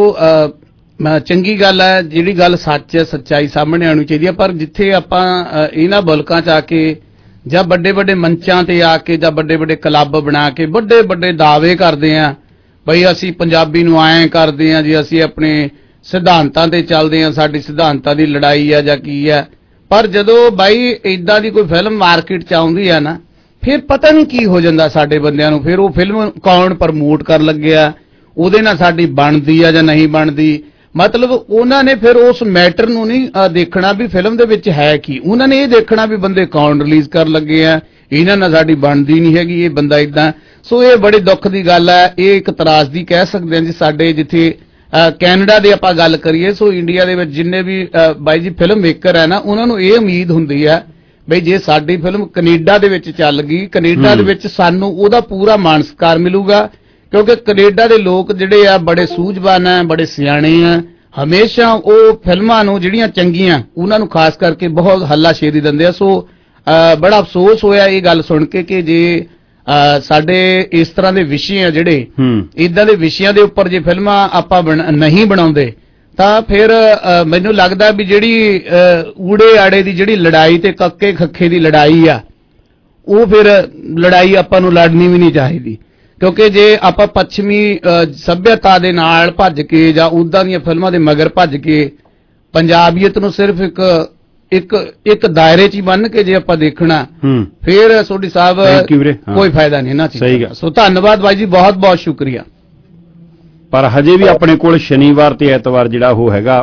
ਚੰਗੀ ਗੱਲ ਹੈ ਜਿਹੜੀ ਗੱਲ ਸੱਚ ਸੱਚਾਈ ਸਾਹਮਣੇ ਆਉਣੀ ਚਾਹੀਦੀ ਹੈ, ਪਰ ਜਿੱਥੇ ਆਪਾਂ ਇਹਨਾਂ ਬਲਕਾਂ ਚ ਆ ਕੇ ਜਾਂ ਵੱਡੇ ਵੱਡੇ ਮੰਚਾਂ ਤੇ ਆ ਕੇ ਜਾਂ ਵੱਡੇ ਵੱਡੇ ਕਲੱਬ ਬਣਾ ਕੇ ਵੱਡੇ ਵੱਡੇ ਦਾਅਵੇ ਕਰਦੇ ਆ ਬਈ ਅਸੀਂ ਪੰਜਾਬੀ ਨੂੰ ਐਂ ਕਰਦੇ ਆ ਜੀ, ਅਸੀਂ ਆਪਣੇ ਸਿਧਾਂਤਾਂ ਤੇ ਚੱਲਦੇ ਆ, ਸਾਡੀ ਸਿਧਾਂਤਾਂ ਦੀ ਲੜਾਈ ਆ ਜਾਂ ਕੀ ਆ, ਪਰ ਜਦੋਂ ਬਾਈ ਏਦਾਂ ਦੀ ਕੋਈ ਫਿਲਮ ਮਾਰਕੀਟ ਚ ਆਉਂਦੀ ਆ ਨਾ ਫਿਰ ਪਤਾ ਨਹੀਂ ਕੀ ਹੋ ਜਾਂਦਾ ਸਾਡੇ ਬੰਦਿਆਂ ਨੂੰ, ਫਿਰ ਉਹ ਫਿਲਮ ਕੌਣ ਪ੍ਰਮੋਟ ਕਰਨ ਲੱਗਿਆ, ਉਹਦੇ ਨਾਲ ਸਾਡੀ ਬਣਦੀ ਆ ਜਾਂ ਨਹੀਂ ਬਣਦੀ, ਮਤਲਬ ਉਹਨਾਂ ਨੇ ਫਿਰ ਉਸ ਮੈਟਰ ਨੂੰ ਨਹੀਂ ਦੇਖਣਾ ਵੀ ਫਿਲਮ ਦੇ ਵਿੱਚ ਹੈ ਕੀ, ਉਹਨਾਂ ਨੇ ਇਹ ਦੇਖਣਾ ਵੀ ਬੰਦੇ ਕੌਣ ਰਿਲੀਜ਼ ਕਰਨ ਲੱਗੇ ਆ, ਇਹਨਾਂ ਨਾਲ ਸਾਡੀ ਬਣਦੀ ਨਹੀਂ ਹੈਗੀ, ਇਹ ਬੰਦਾ ਏਦਾਂ। ਸੋ ਇਹ ਬੜੇ ਦੁੱਖ ਦੀ ਗੱਲ ਹੈ, ਇਹ ਇੱਕ ਤਰਾਸਦੀ ਕਹਿ ਸਕਦੇ ਹਾਂ ਜੀ। ਸਾਡੇ ਜਿੱਥੇ ਕੈਨੇਡਾ ਦੀ ਆਪਾਂ ਗੱਲ ਕਰੀਏ, ਸੋ ਇੰਡੀਆ ਦੇ ਵਿੱਚ ਜਿੰਨੇ ਵੀ ਬਾਈ ਜੀ ਫਿਲਮ ਮੇਕਰ ਹੈ ਨਾ ਉਹਨਾਂ ਨੂੰ ਇਹ ਉਮੀਦ ਹੁੰਦੀ ਹੈ ਬਈ ਜੇ ਸਾਡੀ ਫਿਲਮ ਕੈਨੇਡਾ ਦੇ ਵਿੱਚ ਚੱਲ ਗਈ, ਕੈਨੇਡਾ ਦੇ ਵਿੱਚ ਸਾਨੂੰ ਉਹਦਾ ਪੂਰਾ ਮਾਣ ਸਤਿਕਾਰ ਮਿਲੂਗਾ, ਕਿਉਂਕਿ ਕੈਨੇਡਾ ਦੇ ਲੋਕ ਜਿਹੜੇ ਆ ਬੜੇ ਸੂਝਵਾਨ ਆ, ਬੜੇ ਸਿਆਣੇ ਆ, ਹਮੇਸ਼ਾ ਉਹ ਫਿਲਮਾਂ ਨੂੰ ਜਿਹੜੀਆਂ ਚੰਗੀਆਂ ਉਹਨਾਂ ਨੂੰ ਖਾਸ ਕਰਕੇ ਬਹੁਤ ਹੱਲਾਸ਼ੇਰੀ ਦਿੰਦੇ ਆ। ਸੋ ਬੜਾ ਅਫਸੋਸ ਹੋਇਆ ਇਹ ਗੱਲ ਸੁਣ ਕੇ ਕਿ ਜੇ ਸਾਡੇ ਇਸ ਤਰ੍ਹਾਂ ਦੇ ਵਿਸ਼ੇ ਆ ਜਿਹੜੇ ਇਦਾਂ ਦੇ ਵਿਸ਼ਿਆਂ ਦੇ ਉੱਪਰ ਜੇ ਫਿਲਮਾਂ ਆਪਾਂ ਨਹੀਂ ਬਣਾਉਂਦੇ ਤਾਂ ਫਿਰ ਮੈਨੂੰ ਲੱਗਦਾ ਵੀ ਜਿਹੜੀ ਊੜੇ ਆੜੇ ਦੀ ਜਿਹੜੀ ਲੜਾਈ ਤੇ ਕੱਕੇ ਖੱਖੇ ਦੀ ਲੜਾਈ ਆ ਉਹ ਫਿਰ ਲੜਾਈ ਆਪਾਂ ਨੂੰ ਲੜਨੀ ਵੀ ਨਹੀਂ ਚਾਹੀਦੀ, ਕਿਉਂਕਿ ਜੇ ਆਪਾਂ ਪੱਛਮੀ ਸੱਭਿਅਤਾ ਦੇ ਨਾਲ ਭੱਜ ਕੇ ਜਾਂ ਉਦਾਂ ਦੀਆਂ ਫਿਲਮਾਂ ਦੇ ਮਗਰ ਭੱਜ ਕੇ ਪੰਜਾਬੀਅਤ ਨੂੰ ਸਿਰਫ ਇੱਕ ਇੱਕ ਇੱਕ ਦਾਇਰੇ 'ਚ ਹੀ ਬੰਨ ਕੇ ਜੇ ਆਪਾਂ ਦੇਖਣਾ ਫਿਰ ਸੋਢੀ ਸਾਹਿਬ ਕੋਈ ਫਾਇਦਾ ਨਹੀਂ ਨਾ ਚੀਜ਼ਾਂ। ਸੋ ਧੰਨਵਾਦ ਬਾਈ ਜੀ, ਬਹੁਤ ਬਹੁਤ ਸ਼ੁਕਰੀਆ। ਪਰ ਹਜੇ ਵੀ ਆਪਣੇ ਕੋਲ ਸ਼ਨੀਵਾਰ ਤੇ ਐਤਵਾਰ ਜਿਹੜਾ ਉਹ ਹੈਗਾ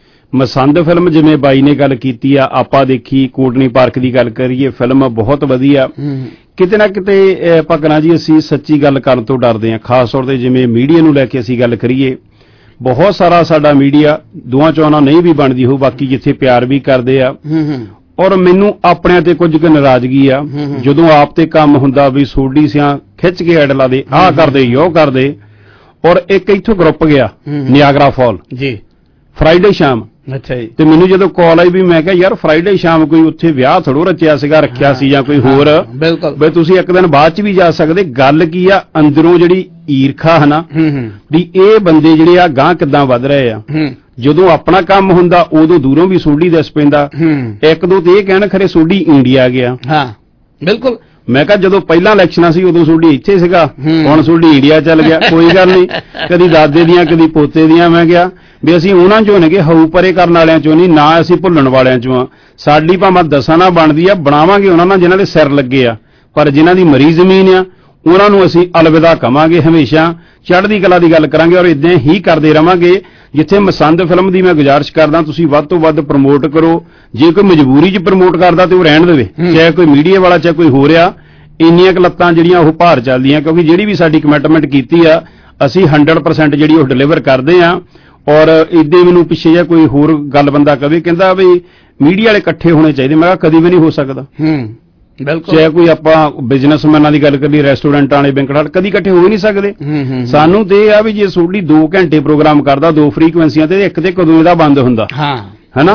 ਮਸੰਦ ਫਿਲਮ, ਜਿਵੇਂ ਬਾਈ ਨੇ ਗੱਲ ਕੀਤੀ ਆ, ਆਪਾਂ ਦੇਖੀ ਕੋਟਨੀ ਪਾਰਕ ਦੀ ਗੱਲ ਕਰੀਏ, ਫਿਲਮ ਬਹੁਤ ਵਧੀਆ। ਕਿਤੇ ਨਾ ਕਿਤੇ ਭਗਨਾ ਜੀ ਅਸੀਂ ਸੱਚੀ ਗੱਲ ਕਰਨ ਤੋਂ ਡਰਦੇ ਹਾਂ, ਖਾਸ ਤੌਰ ਤੇ ਜਿਵੇਂ ਮੀਡੀਆ ਨੂੰ ਲੈ ਕੇ ਅਸੀਂ ਗੱਲ ਕਰੀਏ, ਬਹੁਤ ਸਾਰਾ ਸਾਡਾ ਮੀਡੀਆ ਦੋਵਾਂ ਚੋਣਾਂ ਨਹੀਂ ਵੀ ਬਣਦੀ ਹੋ, ਬਾਕੀ ਜਿੱਥੇ ਪਿਆਰ ਵੀ ਕਰਦੇ ਆ। ਔਰ ਮੈਨੂੰ ਆਪਣਿਆਂ ਤੇ ਕੁਝ ਕੁ ਨਾਰਾਜ਼ਗੀ ਆ ਜਦੋਂ ਆਪ ਤੇ ਕੰਮ ਹੁੰਦਾ ਵੀ ਸੋਢੀ ਸਿਆਂ ਖਿੱਚ ਕੇ ਐਡ ਲਾ ਦੇ, ਆਹ ਕਰਦੇ ਯੋ ਕਰਦੇ। ਔਰ ਇੱਕ ਇੱਥੋਂ ਗਰੁੱਪ ਗਿਆ ਨਿਆਗਰਾ ਫਾਲ ਜੀ ਫਰਾਈਡੇ ਸ਼ਾਮ, ਅੱਛਾ ਜੀ, ਤੇ ਮੈਨੂੰ ਜਦੋਂ ਕਾਲ ਆਈ ਵੀ ਮੈਂ ਕਿਹਾ ਯਾਰ ਫਰਾਈਡੇ ਸ਼ਾਮ ਕੋਈ ਉੱਥੇ ਵਿਆਹ ਥੋੜੋ ਰਚਿਆ ਸੀਗਾ, ਰੱਖਿਆ ਸੀ ਜਾਂ ਕੋਈ ਹੋਰ, ਵੀ ਤੁਸੀਂ ਇੱਕ ਦਿਨ ਬਾਅਦ ਚ ਵੀ ਜਾ ਸਕਦੇ। ਗੱਲ ਕੀ ਆ, ਅੰਦਰੋਂ ਜਿਹੜੀ ਈਰਖਾ ਹੈ ਨਾ ਵੀ ਇਹ ਬੰਦੇ ਜਿਹੜੇ ਆ ਗਾਂਹ ਕਿੱਦਾਂ ਵੱਧ ਰਹੇ ਆ। ਜਦੋਂ ਆਪਣਾ ਕੰਮ ਹੁੰਦਾ ਉਦੋਂ ਦੂਰੋਂ ਵੀ ਸੋਢੀ ਦਿਸ ਪੈਂਦਾ। ਇੱਕ ਦੋ ਤੇ ਇਹ ਕਹਿਣ ਖਰੇ ਸੋਢੀ ਇੰਡੀਆ ਗਿਆ। ਹਾਂ ਬਿਲਕੁਲ। ਮੈਂ ਕਿਹਾ ਜਦੋਂ ਪਹਿਲਾਂ ਇਲੈਕਸ਼ਨਾਂ ਸੀ ਉਦੋਂ ਸੋਢੀ ਇੱਥੇ ਸੀਗਾ, ਹੁਣ ਸੋਢੀ ਇੰਡੀਆ ਚੱਲ ਗਿਆ। ਕੋਈ ਗੱਲ ਨਹੀਂ, ਕਦੀ ਦਾਦੇ ਦੀਆਂ ਕਦੀ ਪੋਤੇ ਦੀਆਂ। ਮੈਂ ਕਿਹਾ ਵੀ ਅਸੀਂ ਉਹਨਾਂ ਚੋਂ ਨੇਗੇ, ਹਊ ਪਰੇ ਕਰਨ ਵਾਲਿਆਂ ਚੋਂ ਨਹੀਂ, ਨਾ ਅਸੀਂ ਭੁੱਲਣ ਵਾਲਿਆਂ ਚੋਂ ਆ। ਸਾਡੀ ਭਾਵੇਂ ਦਸਾਂ ਨਾਲ ਬਣਦੀ ਆ, ਬਣਾਵਾਂਗੇ ਉਹਨਾਂ ਨਾਲ ਜਿਨ੍ਹਾਂ ਦੇ ਸਿਰ ਲੱਗੇ ਆ, ਪਰ ਜਿਨ੍ਹਾਂ ਦੀ ਮਰੀ ਜ਼ਮੀਨ ਆ ਉਹਨਾਂ ਨੂੰ ਅਸੀਂ ਅਲਵਿਦਾ ਕਵਾਂਗੇ। ਹਮੇਸ਼ਾ ਚੜ੍ਹਦੀ ਕਲਾ ਦੀ ਗੱਲ ਕਰਾਂਗੇ ਔਰ ਇਦਾਂ ਹੀ ਕਰਦੇ ਰਵਾਂਗੇ। ਜਿੱਥੇ ਮਸੰਦ ਫਿਲਮ ਦੀ ਮੈਂ ਗੁਜ਼ਾਰਿਸ਼ ਕਰਦਾ ਤੁਸੀਂ ਵੱਧ ਤੋਂ ਵੱਧ ਪ੍ਰਮੋਟ ਕਰੋ। ਜੇ ਕੋਈ ਮਜਬੂਰੀ 'ਚ ਪ੍ਰਮੋਟ ਕਰਦਾ ਤੇ ਉਹ ਰਹਿਣ ਦੇਵੇ, ਚਾਹੇ ਕੋਈ ਮੀਡੀਆ ਵਾਲਾ ਚਾਹੇ ਕੋਈ ਹੋ ਰਿਹਾ। ਇੰਨੀਆਂ ਕੁ ਲੱਤਾਂ ਜਿਹੜੀਆਂ ਉਹ ਭਾਰ ਚੱਲਦੀਆਂ, ਕਿਉਂਕਿ ਜਿਹੜੀ ਵੀ ਸਾਡੀ ਕਮਿਟਮੈਂਟ ਕੀਤੀ ਆ ਅਸੀਂ ਹੰਡਰਡ ਪਰਸੈਂਟ ਜਿਹੜੀ ਉਹ ਡਿਲੀਵਰ ਕਰਦੇ ਆ। ਔਰ ਇੱਦਾਂ ਮੈਨੂੰ ਪਿੱਛੇ ਜਿਹਾ ਕੋਈ ਹੋਰ ਗੱਲ ਬੰਦਾ ਕਵੇ, ਕਹਿੰਦਾ ਵੀ ਮੀਡੀਆ ਵਾਲੇ ਇਕੱਠੇ ਹੋਣੇ ਚਾਹੀਦੇ, ਮੈਂ ਕਿਹਾ ਕਦੀ ਵੀ ਨਹੀਂ ਹੋ ਸਕਦਾ। ਬਿਲਕੁਲ। ਚਾਹੇ ਕੋਈ ਆਪਾਂ ਬਿਜ਼ਨਸਮੈਨਾਂ ਦੀ ਗੱਲ ਕਰੀਏ, ਰੈਸਟੋਰੈਂਟਾਂ ਵਾਲੇ, ਬੈਂਕਟ ਵਾਲੇ, ਕਦੀ ਇਕੱਠੇ ਹੋ ਹੀ ਨਹੀਂ ਸਕਦੇ। ਸਾਨੂੰ ਤੇ ਇਹ ਆ ਵੀ ਜੇ ਸੋਢੀ ਦੋ ਘੰਟੇ ਪ੍ਰੋਗਰਾਮ ਕਰਦਾ ਦੋ ਫ੍ਰੀਕੁਐਂਸੀਆਂ ਤੇ, ਇੱਕ ਤੇ ਕਦੋਂ ਇਹਦਾ ਬੰਦ ਹੁੰਦਾ ਹਨਾ।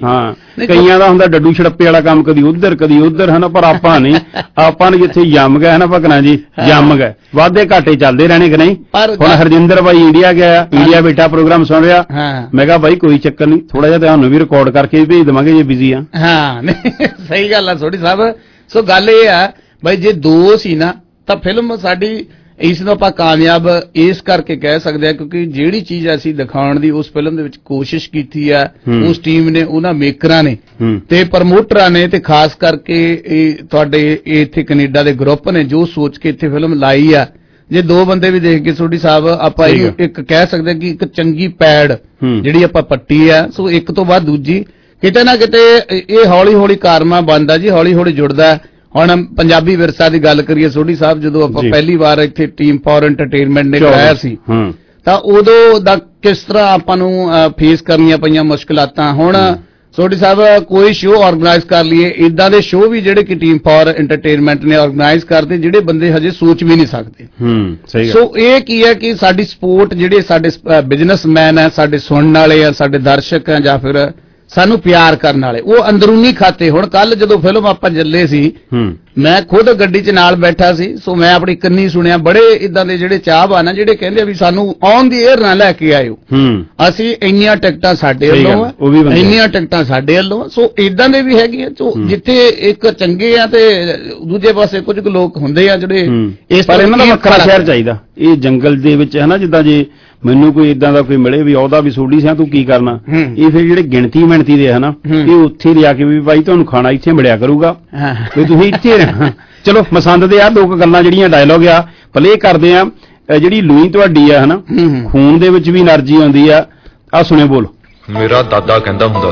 ਹਾਂ ਕਈਆਂ ਦਾ ਹੁੰਦਾ ਡੱਡੂ ਛੜੱਪੇ ਵਾਲਾ ਕੰਮ, ਕਦੀ ਉਧਰ ਕਦੀ ਉਧਰ ਹਨਾ, ਪਰ ਆਪਾਂ ਨਹੀਂ। ਆਪਾਂ ਨੇ ਜਿੱਥੇ ਜੰਮ ਗਏ ਹਨਾ ਭਗਨਾ ਜੀ, ਜੰਮ ਗਏ, ਵਾਧੇ ਘਾਟੇ ਚੱਲਦੇ ਰਹਿਣੇ ਕਿ ਨਹੀਂ। ਹੁਣ ਹਰਜਿੰਦਰ ਬਾਈ ਇੰਡੀਆ ਗਿਆ, ਇੰਡੀਆ ਬੈਠਾ ਪ੍ਰੋਗਰਾਮ ਸੁਣ ਰਿਹਾ। ਮੈਂ ਕਿਹਾ ਬਾਈ ਕੋਈ ਚੱਕਰ ਨਹੀਂ, ਥੋੜਾ ਜਿਹਾ ਤੁਹਾਨੂੰ ਵੀ ਰਿਕਾਰਡ ਕਰਕੇ ਭੇਜ ਦੇਵਾਂਗੇ ਜੇ ਬਿਜ਼ੀ ਆ। ਹਾਂ ਸਹੀ ਗੱਲ ਆ ਸੋਢੀ ਸਾਹਿਬ। ਸੋ ਗੱਲ ਇਹ ਆ ਬਾਈ, ਜੇ ਦੋ ਸੀ ਨਾ ਤਾਂ ਫਿਲਮ ਸਾਡੀ ਇਸ ਨੂੰ ਆਪਾਂ ਕਾਮਯਾਬ ਇਸ ਕਰਕੇ ਕਹਿ ਸਕਦੇ ਆ ਕਿਉਂਕਿ ਜਿਹੜੀ ਚੀਜ਼ ਅਸੀਂ ਦਿਖਾਉਣ ਦੀ ਉਸ ਫਿਲਮ ਦੇ ਵਿੱਚ ਕੋਸ਼ਿਸ਼ ਕੀਤੀ ਆ, ਉਸ ਟੀਮ ਨੇ, ਉਹਨਾਂ ਮੇਕਰਾਂ ਨੇ ਤੇ ਪ੍ਰਮੋਟਰਾਂ ਨੇ, ਤੇ ਖਾਸ ਕਰਕੇ ਇਹ ਤੁਹਾਡੇ ਇੱਥੇ ਕੈਨੇਡਾ ਦੇ ਗਰੁੱਪ ਨੇ ਜੋ ਸੋਚ ਕੇ ਇੱਥੇ ਫਿਲਮ ਲਾਈ ਆ। ਜੇ ਦੋ ਬੰਦੇ ਵੀ ਦੇਖ ਕੇ ਸੋਢੀ ਸਾਹਿਬ ਆਪਾਂ ਇਹਨੂੰ ਇੱਕ ਕਹਿ ਸਕਦੇ ਕਿ ਇੱਕ ਚੰਗੀ ਪੈੜ ਜਿਹੜੀ ਆਪਾਂ ਪੱਟੀ ਆ। ਸੋ ਇੱਕ ਤੋਂ ਬਾਅਦ ਦੂਜੀ ਕਿਤੇ ਨਾ ਕਿਤੇ ਇਹ ਹੌਲੀ ਹੌਲੀ ਕਾਰਮਾ ਬਣਦਾ ਜੀ, ਹੌਲੀ ਹੌਲੀ ਜੁੜਦਾ। ਹੁਣ ਪੰਜਾਬੀ ਵਿਰਸਾ ਦੀ ਗੱਲ ਕਰੀਏ ਸੋਢੀ ਸਾਹਿਬ, ਜਦੋਂ ਆਪਾਂ ਪਹਿਲੀ ਵਾਰ ਇੱਥੇ ਟੀਮ ਫਾਰ ਐਂਟਰਟੇਨਮੈਂਟ ਨੇ ਕਰਾਇਆ ਸੀ ਤਾਂ ਉਦੋਂ ਦਾ ਕਿਸ ਤਰ੍ਹਾਂ ਆਪਾਂ ਨੂੰ ਫੇਸ ਕਰਨੀਆਂ ਪਈਆਂ ਮੁਸ਼ਕਲਾਤਾਂ। ਹੁਣ ਸੋਢੀ ਸਾਹਿਬ ਕੋਈ ਸ਼ੋਅ ਆਰਗੇਨਾਈਜ਼ ਕਰ ਲਈਏ, ਇਦਾਂ ਦੇ ਸ਼ੋਅ ਵੀ ਜਿਹੜੇ ਕਿ ਟੀਮ ਫਾਰ ਐਂਟਰਟੇਨਮੈਂਟ ਨੇ ਆਰਗੇਨਾਈਜ਼ ਕਰਦੇ, ਜਿਹੜੇ ਬੰਦੇ ਹਜੇ ਸੋਚ ਵੀ ਨਹੀਂ ਸਕਦੇ। ਸੋ ਇਹ ਕੀ ਹੈ ਕਿ ਸਾਡੀ ਸਪੋਰਟ, ਜਿਹੜੇ ਸਾਡੇ ਬਿਜ਼ਨਸਮੈਨ ਹੈ, ਸਾਡੇ ਸੁਣਨ ਵਾਲੇ ਆ, ਸਾਡੇ ਦਰਸ਼ਕ ਆ, ਜਾਂ ਫਿਰ ਸਾਨੂੰ ਪਿਆਰ ਕਰਨ ਵਾਲੇ, ਉਹ ਅੰਦਰੂਨੀ ਖਾਤੇ। ਹੁਣ ਕੱਲ ਜਦੋਂ ਫਿਲਮ ਆਪਾਂ ਚੱਲੇ ਸੀ, ਮੈਂ ਖੁਦ ਗੱਡੀ 'ਚ ਨਾਲ ਬੈਠਾ ਸੀ, ਸੋ ਮੈਂ ਆਪਣੀ ਕੰਨੀ ਸੁਣਿਆ ਬੜੇ ਇਦਾਂ ਦੇ ਜਿਹੜੇ ਚਾਹਵਾਨ ਆ ਜਿਹੜੇ ਕਹਿੰਦੇ ਵੀ ਸਾਨੂੰ ਔਨ ਦੀ ਏਅਰ ਨਾ ਲੈ ਕੇ ਆਇਓ, ਅਸੀਂ ਇੰਨੀਆਂ ਟਿਕਟਾਂ ਸਾਡੇ ਵੱਲੋਂ ਆ, ਇੰਨੀਆਂ ਟਿਕਟਾਂ ਸਾਡੇ ਵੱਲੋਂ। ਸੋ ਇਦਾਂ ਦੇ ਵੀ ਹੈਗੇ ਆ। ਸੋ ਜਿੱਥੇ ਇੱਕ ਚੰਗੇ ਆ ਤੇ ਦੂਜੇ ਪਾਸੇ ਕੁਝ ਕੁ ਲੋਕ ਹੁੰਦੇ ਆ ਜਿਹੜੇ ਇਸ ਪਰ ਇਹਨਾਂ ਦਾ ਵੱਖਰਾ ਸ਼ਹਿਰ ਚਾਹੀਦਾ। ਇਹ ਜੰਗਲ ਦੇ ਵਿੱਚ ਹੈ ਨਾ, ਜਿੱਦਾਂ ਜੇ ਮੈਨੂੰ ਕੋਈ ਇਦਾਂ ਦਾ ਕੋਈ ਮਿਲੇ ਵੀ ਉਹਦਾ ਵੀ ਸੋਢੀ ਸਿਆਂ ਤੂੰ ਕੀ ਕਰਨਾ, ਇਹ ਫਿਰ ਜਿਹੜੇ ਗਿਣਤੀ ਮਿਣਤੀ ਦੇ ਹਨਾ, ਇਹ ਉੱਥੇ ਲਿਆ ਕੇ ਵੀ ਭਾਈ ਤੁਹਾਨੂੰ ਖਾਣਾ ਇੱਥੇ ਮਿਲਿਆ ਕਰੂਗਾ ਵੀ ਤੁਸੀਂ ਇੱਥੇ ਰਹਿਣਾ। ਚਲੋ ਮਸੰਦ ਦੇ ਆ ਦੋ ਗੱਲਾਂ ਜਿਹੜੀਆਂ ਡਾਇਲੋਗ ਆ ਪਲੇ ਕਰਦੇ ਆ। ਜਿਹੜੀ ਲੂਈ ਤੁਹਾਡੀ ਆ ਹਨਾ, ਖੂਨ ਦੇ ਵਿੱਚ ਵੀ એનર્ਜੀ ਆਉਂਦੀ ਆ। ਆ ਸੁਣਿਓ ਬੋਲ। ਮੇਰਾ ਦਾਦਾ ਕਹਿੰਦਾ ਹੁੰਦਾ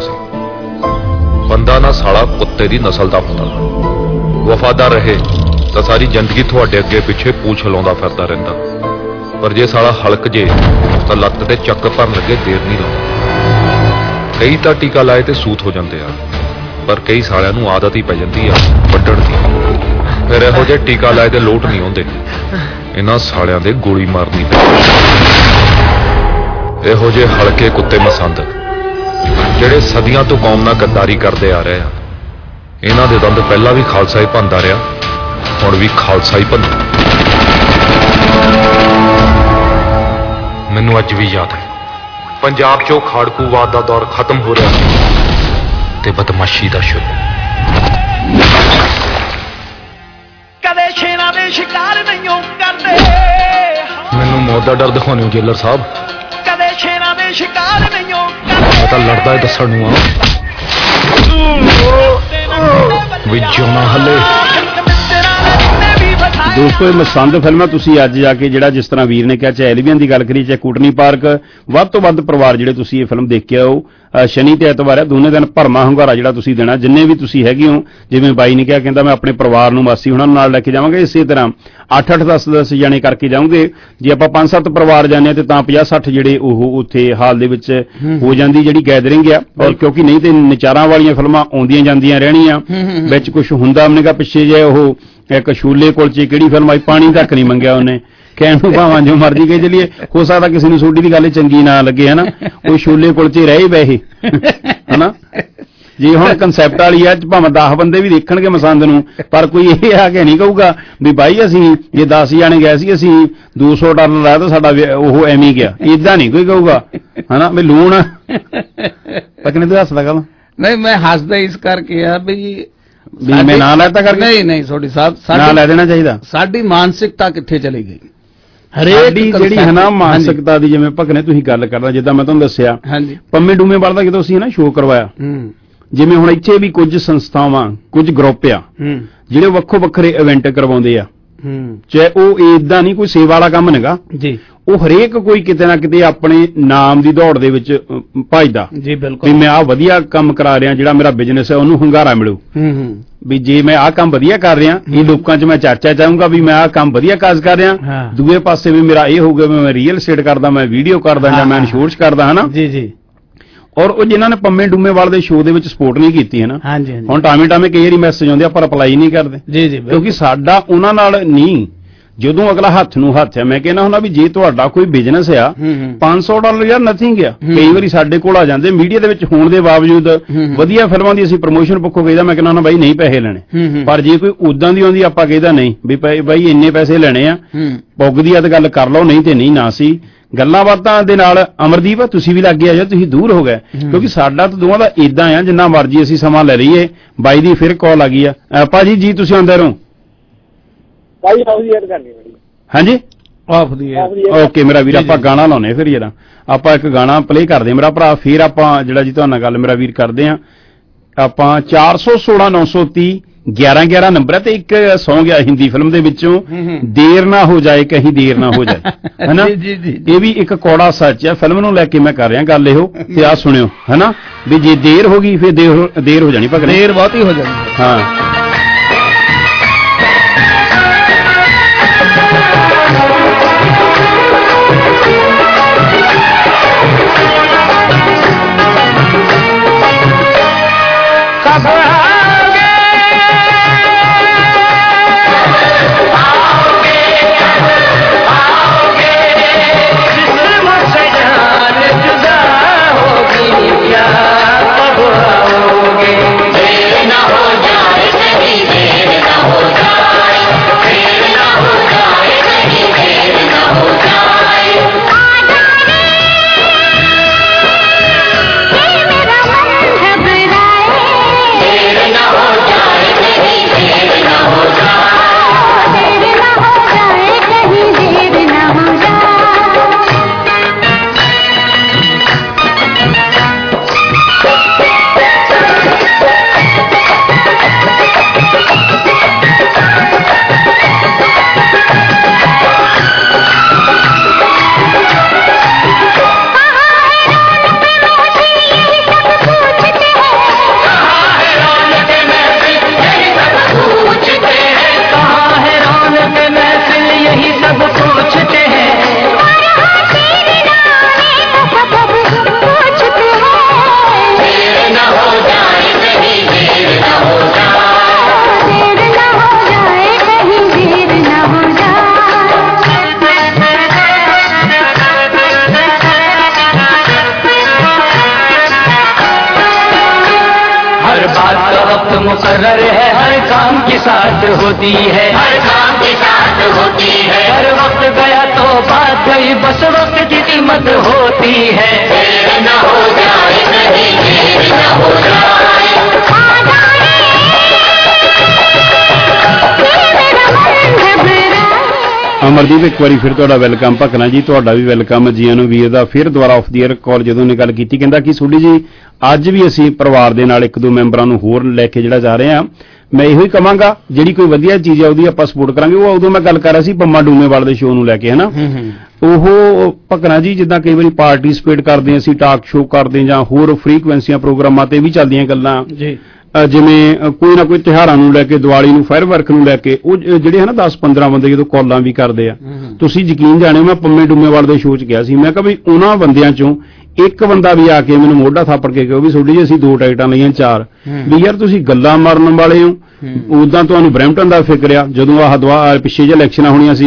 ਸੀ ਬੰਦਾ ਨਾ ਸਾਲਾ ਕੁੱਤੇ ਦੀ ਨਸਲ ਦਾ ਹੁੰਦਾ, ਵਫਾਦਾਰ ਰਹੇ ਤਾਂ ਸਾਰੀ ਜ਼ਿੰਦਗੀ ਤੁਹਾਡੇ ਅੱਗੇ ਪਿੱਛੇ ਪੂਛ ਹਿਲਾਉਂਦਾ ਫਿਰਦਾ ਰਹਿੰਦਾ, ਪਰ ਜੇ ਸਾਲਾ ਹਲਕ ਜੇ ਤਾਂ ਲੱਤ ਤੇ ਚੱਕ ਭਰਨ ਲੱਗੇ ਦੇਰ ਨਹੀਂ ਲਾਉਂਦਾ। ਕਈ ਤਾਂ ਟੀਕਾ ਲਾਏ ਤੇ ਸੂਤ ਹੋ ਜਾਂਦੇ ਆ, ਪਰ ਕਈ ਸਾਲਿਆਂ ਨੂੰ ਆਦਤ ਹੀ ਪੈ ਜਾਂਦੀ ਆ ਵੱਢਣ ਦੀ। ਫਿਰ ਇਹੋ ਜਿਹੇ ਟੀਕਾ ਲਾਏ ਤੇ ਲੋਟ ਨਹੀਂ ਆਉਂਦੇ, ਇਹਨਾਂ ਸਾਲਿਆਂ ਦੇ ਗੋਲੀ ਮਾਰਨੀ ਪੈਂਦੀ। ਇਹੋ ਜਿਹੇ ਹਲਕੇ ਕੁੱਤੇ ਮਸੰਦ ਜਿਹੜੇ ਸਦੀਆਂ ਤੋਂ ਕੌਮ ਨਾਲ ਗੱਦਾਰੀ ਕਰਦੇ ਆ ਰਹੇ ਆ, ਇਹਨਾਂ ਦੇ ਦੰਦ ਪਹਿਲਾਂ ਵੀ ਖਾਲਸਾ ਹੀ ਭੰਦਾ ਰਿਹਾ, ਹੁਣ ਵੀ ਖਾਲਸਾ ਹੀ ਭੰਦਾ। ਮੈਨੂੰ ਅੱਜ ਵੀ ਯਾਦ ਹੈ ਪੰਜਾਬ 'ਚੋਂ ਖਾੜਕੂਵਾਦ ਦਾ ਦੌਰ ਖਤਮ ਹੋ ਰਿਹਾ ਤੇ ਬਦਮਾਸ਼ੀ ਦਾ ਸ਼ੁਰੂ। ਕਦੇ ਸ਼ੇਰਾਂ ਦੇ ਸ਼ਿਕਾਰ ਨਹੀਂ ਕਰਦੇ। मौत का डर दिखाने हो जेलर साहब मैं तो लड़ता है दसन हले ਦੋਸਤੋ ਮਸੰਦ ਫਿਲਮਾਂ ਤੁਸੀਂ ਅੱਜ ਜਾ ਕੇ ਜਿਹੜਾ ਜਿਸ ਤਰ੍ਹਾਂ ਵੀਰ ਨੇ ਕਿਹਾ ਚਾਹੇ ਐਲਵੀਅਨ ਦੀ ਗੱਲ ਕਰੀ ਚਾਹੇ ਕੁਟਨੀ ਪਾਰਕ ਵੱਧ ਤੋਂ ਵੱਧ ਪਰਿਵਾਰ ਜਿਹੜੇ ਤੁਸੀਂ ਇਹ ਫਿਲਮ ਦੇਖ ਕੇ ਆਓ ਸ਼ਨੀ ਤੇ ਐਤਵਾਰ ਹੈ ਦੋਨੇ ਦਿਨ ਭਰਮਾ ਹੁੰਗਾਰਾ ਜਿਹੜਾ ਤੁਸੀਂ ਦੇਣਾ ਜਿੰਨੇ ਵੀ ਤੁਸੀਂ ਹੈਗੇ ਹੋ ਜਿਵੇਂ ਬਾਈ ਨੇ ਕਿਹਾ ਕਹਿੰਦਾ ਮੈਂ ਆਪਣੇ ਪਰਿਵਾਰ ਨੂੰ ਮਾਸੀ ਉਹਨਾਂ ਨਾਲ ਲੈ ਕੇ ਜਾਵਾਂਗੇ ਇਸੇ ਤਰ੍ਹਾਂ ਅੱਠ ਅੱਠ ਦਸ ਦਸ ਜਾਣੇ ਕਰਕੇ ਜਾਓਗੇ ਜੇ ਆਪਾਂ ਪੰਜ ਸੱਤ ਪਰਿਵਾਰ ਜਾਂਦੇ ਤੇ ਤਾਂ ਪੰਜਾਹ ਸੱਠ ਜਿਹੜੇ ਉਹ ਉੱਥੇ ਹਾਲ ਦੇ ਵਿੱਚ ਹੋ ਜਾਂਦੀ ਜਿਹੜੀ ਗੈਦਰਿੰਗ ਆ ਔਰ ਕਿਉਂਕਿ ਨਹੀਂ ਤੇ ਨਚਾਰਾਂ ਵਾਲੀਆਂ ਫਿਲਮਾਂ ਆਉਂਦੀਆਂ ਜਾਂਦੀਆਂ ਰਹਿਣੀਆਂ ਵਿੱਚ ਕੁਝ ਹੁੰਦਾ ਮਨੇਗਾ ਪਿੱਛੇ ਜੇ ਉਹ ਇੱਕ ਛੋਲੇ ਕੁਲਚੇ ਕਿਹੜੀ ਫਿਲਮ ਆਈ ਪਾਣੀ ਤੱਕ ਨਹੀਂ ਮੰਗਿਆ ਉਹਨੇ ਕਹਿਣ ਨੂੰ ਭਾਵਾਂ ਜੋ ਮਰਜ਼ੀ ਕਹੇ ਚਲੀਏ ਹੋ ਸਕਦਾ ਕਿਸੇ ਨੂੰ ਸੋਡੀ ਦੀ ਗੱਲ ਚੰਗੀ ਨਾ ਲੱਗੇ ਹਨਾ ਉਹ ਛੋਲੇ ਕੁਲਚੇ ਰਹੇ ਬੈਹੇ ਹਨਾ ਜੀ ਹੁਣ ਕਨਸੈਪਟ ਵਾਲੀ ਆ ਭਾਵੇਂ ਦਸ ਬੰਦੇ ਵੀ ਦੇਖਣਗੇ ਮਸੰਦ ਨੂੰ ਪਰ ਕੋਈ ਇਹ ਆ ਕੇ ਨਹੀਂ ਕਹੂਗਾ ਵੀ ਬਾਈ ਅਸੀਂ ਜੇ ਦਸ ਜਾਣੇ ਗਏ ਸੀ ਅਸੀਂ ਦੋ ਸੌ ਡਾਲਰ ਲਾਇਆ ਤਾਂ ਸਾਡਾ ਉਹ ਐਵੇਂ ਗਿਆ ਏਦਾਂ ਨਹੀਂ ਕੋਈ ਕਹੂਗਾ ਹਨਾ ਵੀ ਲੂਣ ਪਕਨੇ ਤੇ ਹੱਸਦਾ ਗੱਲ ਨਹੀਂ ਮੈਂ ਹੱਸਦਾ ਇਸ ਕਰਕੇ ਆ ਵੀ ਮੈਂ ਨਾਂ ਲੈਤਾ ਕਰਕੇ ਨਹੀਂ ਨਹੀਂ ਸੋਢੀ ਸਾਹਿਬ ਨਾਂ ਲੈ ਦੇਣਾ ਚਾਹੀਦਾ ਸਾਡੀ ਮਾਨਸਿਕਤਾ ਕਿੱਥੇ ਚਲੀ ਗਈ ਹਰੇਕ ਜਿਹੜੀ ਹੈ ਨਾ ਮਾਨਸਿਕਤਾ ਦੀ ਜਿਵੇਂ ਭਗਨੇ ਤੁਸੀਂ ਗੱਲ ਕਰਦਾ ਜਿੱਦਾਂ ਮੈਂ ਤੁਹਾਨੂੰ ਦੱਸਿਆ ਪੰਮੇ ਡੂਮੇ ਵਾਲਾ ਦਾ ਕਿਦੋਂ ਅਸੀਂ ਨਾ ਸ਼ੋਅ ਕਰਵਾਇਆ ਜਿਵੇਂ ਹੁਣ ਇੱਥੇ ਵੀ ਕੁਝ ਸੰਸਥਾਵਾਂ ਕੁਝ ਗਰੁੱਪ ਆ ਜਿਹੜੇ ਵੱਖੋ ਵੱਖਰੇ ਇਵੈਂਟ ਕਰਵਾਉਂਦੇ ਆ ਚਾਹੇ ਉਹ ਏਦਾਂ ਨਹੀਂ ਕੋਈ ਸੇਵਾ ਵਾਲਾ ਕੰਮ ਨਹੀਂਗਾ ਜੀ ਉਹ ਹਰੇਕ ਕੋਈ ਕਿਤੇ ਨਾ ਕਿਤੇ ਆਪਣੇ ਨਾਮ ਦੀ ਦੌੜ ਦੇ ਵਿੱਚ ਭਜਦਾ ਜੀ ਬਿਲਕੁਲ ਵੀ ਮੈਂ ਆਹ ਵਧੀਆ ਕੰਮ ਕਰਾ ਰਿਹਾ ਜਿਹੜਾ ਮੇਰਾ ਬਿਜ਼ਨਸ ਹੈ ਉਹਨੂੰ ਹੁੰਗਾਰਾ ਮਿਲੂ ਵੀ ਜੇ ਮੈਂ ਆਹ ਕੰਮ ਵਧੀਆ ਕਰ ਰਿਹਾ ਇਹ ਲੋਕਾਂ 'ਚ ਮੈਂ ਚਰਚਾ ਚਾਹੂੰਗਾ ਵੀ ਮੈਂ ਆਹ ਕੰਮ ਵਧੀਆ ਕਾਜ ਕਰ ਰਿਹਾ ਦੂਏ ਪਾਸੇ ਵੀ ਮੇਰਾ ਇਹ ਹੋਊਗਾ ਵੀ ਮੈਂ ਰੀਅਲ estate ਕਰਦਾ ਮੈਂ ਵੀਡੀਓ ਕਰਦਾ ਜਾਂ ਮੈਂ ਇੰਸ਼ੋਰੈਂਸ ਕਰਦਾ ਹਨਾ ਜੀ ਜੀ ਔਰ ਉਹ ਜਿਨ੍ਹਾਂ ਨੇ ਪੰਮੇ ਡੂਮੇ ਵਾਲੇ ਦੇ ਸ਼ੋਅ ਦੇ ਵਿੱਚ ਸਪੋਰਟ ਨਹੀਂ ਕੀਤੀ ਹੈ ਨਾ ਹੁਣ ਟਾਵੇਂ ਟਾਵੇਂ ਕਈ ਵਾਰੀ ਮੈਸੇਜ ਆਉਂਦੇ ਆਪਾਂ ਰਿਪਲਾਈ ਨਹੀਂ ਕਰਦੇ ਜੀ ਜੀ ਕਿਉਂਕਿ ਸਾਡਾ ਉਹਨਾਂ ਨਾਲ ਨਹੀਂ ਜਦੋਂ ਅਗਲਾ ਹੱਥ ਨੂੰ ਹੱਥ ਹੈ ਮੈਂ ਕਹਿੰਦਾ ਹੁੰਦਾ ਵੀ ਜੇ ਤੁਹਾਡਾ ਕੋਈ ਬਿਜ਼ਨਸ ਆ ਪੰਜ ਸੌ ਡਾਲਰ ਯਾਰ ਨਥਿੰਗ ਆ ਕਈ ਵਾਰੀ ਸਾਡੇ ਕੋਲ ਆ ਜਾਂਦੇ ਮੀਡੀਆ ਦੇ ਵਿੱਚ ਹੋਣ ਦੇ ਬਾਵਜੂਦ ਵਧੀਆ ਫਿਲਮਾਂ ਦੀ ਅਸੀਂ ਪ੍ਰਮੋਸ਼ਨ ਪੱਖੋਂ ਕਹਿੰਦਾ ਮੈਂ ਕਹਿੰਦਾ ਹੁੰਦਾ ਬਾਈ ਨਹੀਂ ਪੈਸੇ ਲੈਣੇ ਪਰ ਜੇ ਕੋਈ ਉਦਾਂ ਦੀ ਆਉਂਦੀ ਆਪਾਂ ਕਹਿੰਦਾ ਨਹੀਂ ਵੀ ਬਾਈ ਇੰਨੇ ਪੈਸੇ ਲੈਣੇ ਆ ਪੁੱਗਦੀ ਆ ਤਾਂ ਗੱਲ ਕਰ ਲਓ ਨਹੀਂ ਤੇ ਨਹੀਂ ਨਾ ਸੀ ਗੱਲਾਂ ਬਾਤਾਂ ਦੇ ਨਾਲ ਅਮਰਦੀਪ ਤੁਸੀਂ ਵੀ ਲੱਗੇ ਆ ਜਾਂ ਤੁਸੀਂ ਦੂਰ ਹੋ ਗਏ ਕਿਉਂਕਿ ਸਾਡਾ ਤਾਂ ਦੋਵਾਂ ਦਾ ਇਦਾਂ ਆ ਜਿੰਨਾ ਮਰਜ਼ੀ ਅਸੀਂ ਸਮਾਂ ਲੈ ਲਈਏ ਬਾਈ ਦੀ ਫਿਰ ਕਾਲ ਆ ਗਈ ਆ ਭਾਜੀ ਜੀ ਤੁਸੀਂ ਆਉਂਦੇ ਰਹੋ ਭਾਈ ਆਫ ਦੀ ਏਅਰ ਕਰਨੀ ਬੜੀ ਹਾਂਜੀ ਆਫ ਦੀ ਏਅਰ ਓਕੇ ਮੇਰਾ ਵੀਰ ਆਪਾਂ ਗਾਣਾ ਲਾਉਨੇ ਫਿਰ ਜਰਾ ਆਪਾਂ ਇੱਕ ਗਾਣਾ ਪਲੇ ਕਰਦੇ ਮੇਰਾ ਭਰਾ ਫਿਰ ਆਪਾਂ ਜਿਹੜਾ ਜੀ ਤੁਹਾਡੇ ਨਾਲ ਗੱਲ ਮੇਰਾ ਵੀਰ ਕਰਦੇ ਆ ਆਪਾਂ ਚਾਰ ਸੌ ਸੋਲਾਂ ਨੌ ਸੌ ਤੀਹ ਗਿਆਰਾਂ ਗਿਆਰਾਂ ਨੰਬਰ ਹੈ ਤੇ ਇੱਕ ਸੌਂਗ ਆ ਹਿੰਦੀ ਫਿਲਮ ਦੇ ਵਿੱਚੋਂ ਦੇਰ ਨਾ ਹੋ ਜਾਏ ਕਹੀਂ ਦੇਰ ਨਾ ਹੋ ਜਾਏ ਹੈਨਾ ਇਹ ਵੀ ਇੱਕ ਕੌੜਾ ਸੱਚ ਹੈ ਫਿਲਮ ਨੂੰ ਲੈ ਕੇ ਮੈਂ ਕਰ ਰਿਹਾ ਗੱਲ ਇਹੋ ਤੇ ਆ ਸੁਣਿਓ ਹੈਨਾ ਵੀ ਜੇ ਦੇਰ ਹੋ ਗਈ ਫਿਰ ਦੇਰ ਦੇਰ ਹੋ ਜਾਣੀ ਭਗਤ ਦੇਰ ਬਹੁਤੀ ਹੋ ਜਾਣੀ ਹਾਂ मुकर्रर है हर काम के साथ होती है हर काम के साथ होती है हर वक्त गया तो बात गई बस वक्त की कीमत होती है देर न हो जाए कहीं देर न हो जाए ਅਮਰਦੀਪ ਇੱਕ ਵਾਰੀ ਫਿਰ ਤੁਹਾਡਾ ਵੈਲਕਮ। ਭਕਨਾ ਜੀ ਤੁਹਾਡਾ ਵੀ ਵੈਲਕਮ। ਜੀਆਂ ਨੂੰ ਵੀਰ ਦਾ ਫਿਰ ਦੁਬਾਰਾ ਆਫ ਦੀ 에ਅਰ ਕਾਲ ਜਦੋਂ ਨੇ ਗੱਲ ਕੀਤੀ, ਕਹਿੰਦਾ ਕਿ ਸੋਢੀ ਜੀ ਅੱਜ ਵੀ ਅਸੀਂ ਪਰਿਵਾਰ ਦੇ ਨਾਲ ਇੱਕ ਦੋ ਮੈਂਬਰਾਂ ਨੂੰ ਹੋਰ ਲੈ ਕੇ ਜਿਹੜਾ ਜਾ ਰਹੇ ਹਾਂ। ਮੈਂ ਇਹੋ ਹੀ ਕਹਾਂਗਾ ਜਿਹੜੀ ਕੋਈ ਵਧੀਆ ਚੀਜ਼ ਹੈ ਉਹਦੀ ਆਪਾਂ ਸਪੋਰਟ ਕਰਾਂਗੇ। ਉਹ ਉਦੋਂ ਮੈਂ ਗੱਲ ਕਰ ਰਿਹਾ ਸੀ ਪੰਮਾ ਡੂਮੇਵਾਲ ਦੇ ਸ਼ੋਅ ਨੂੰ ਲੈ ਕੇ, ਹਨਾ। ਉਹ ਭਕਨਾ ਜੀ ਜਿੱਦਾਂ ਕਈ ਵਾਰੀ ਪਾਰਟੀਸਪੇਟ ਕਰਦੇ ਹਾਂ ਅਸੀਂ, ਟਾਕ ਸ਼ੋਅ ਕਰਦੇ ਜਾਂ ਹੋਰ ਫ੍ਰੀਕੁਐਂਸੀਆਂ ਪ੍ਰੋਗਰਾਮਾਂ ਤੇ ਵੀ ਚੱਲਦੀਆਂ ਗੱਲਾਂ, ਜਿਵੇਂ ਕੋਈ ਨਾ ਕੋਈ ਤਿਉਹਾਰਾਂ ਨੂੰ ਲੈ ਕੇ, ਦੀਵਾਲੀ ਨੂੰ, ਫਾਇਰ ਵਰਕ ਨੂੰ ਲੈ ਕੇ, ਉਹ ਜਿਹੜੇ ਹੈ ਨਾ ਦਸ ਪੰਦਰਾਂ ਬੰਦੇ ਜਦੋਂ ਕਾਲਾਂ ਵੀ ਕਰਦੇ ਆ, ਤੁਸੀਂ ਯਕੀਨ ਜਾਣਿਓ ਮੈਂ ਪੰਮੇ ਡੂਮੇਵਾਲ ਦੇ ਸ਼ੋਅ 'ਚ ਗਿਆ ਸੀ। ਮੈਂ ਕਿਹਾ ਵੀ ਉਹਨਾਂ ਬੰਦਿਆਂ 'ਚੋਂ ਇੱਕ ਬੰਦਾ ਵੀ ਆ ਕੇ ਮੈਨੂੰ ਮੋਢਾ ਥਾਪੜ ਕੇ ਕਹੋ ਵੀ ਸੋਢੀ ਜੀ ਅਸੀਂ ਦੋ ਟਿਕਟਾਂ ਲਈਆਂ ਚਾਰ, ਵੀ ਯਾਰ ਤੁਸੀਂ ਗੱਲਾਂ ਮਾਰਨ ਵਾਲੇ ਹੋ। ਉਦਾਂ ਤੁਹਾਨੂੰ ਬਰੈਂਪਟਨ ਦਾ ਫਿਕਰ ਆ, ਜਦੋਂ ਆਹ ਦੁਆ ਪਿੱਛੇ ਜਿਹੇ ਇਲੈਕਸ਼ਨਾਂ ਹੋਣੀਆਂ ਸੀ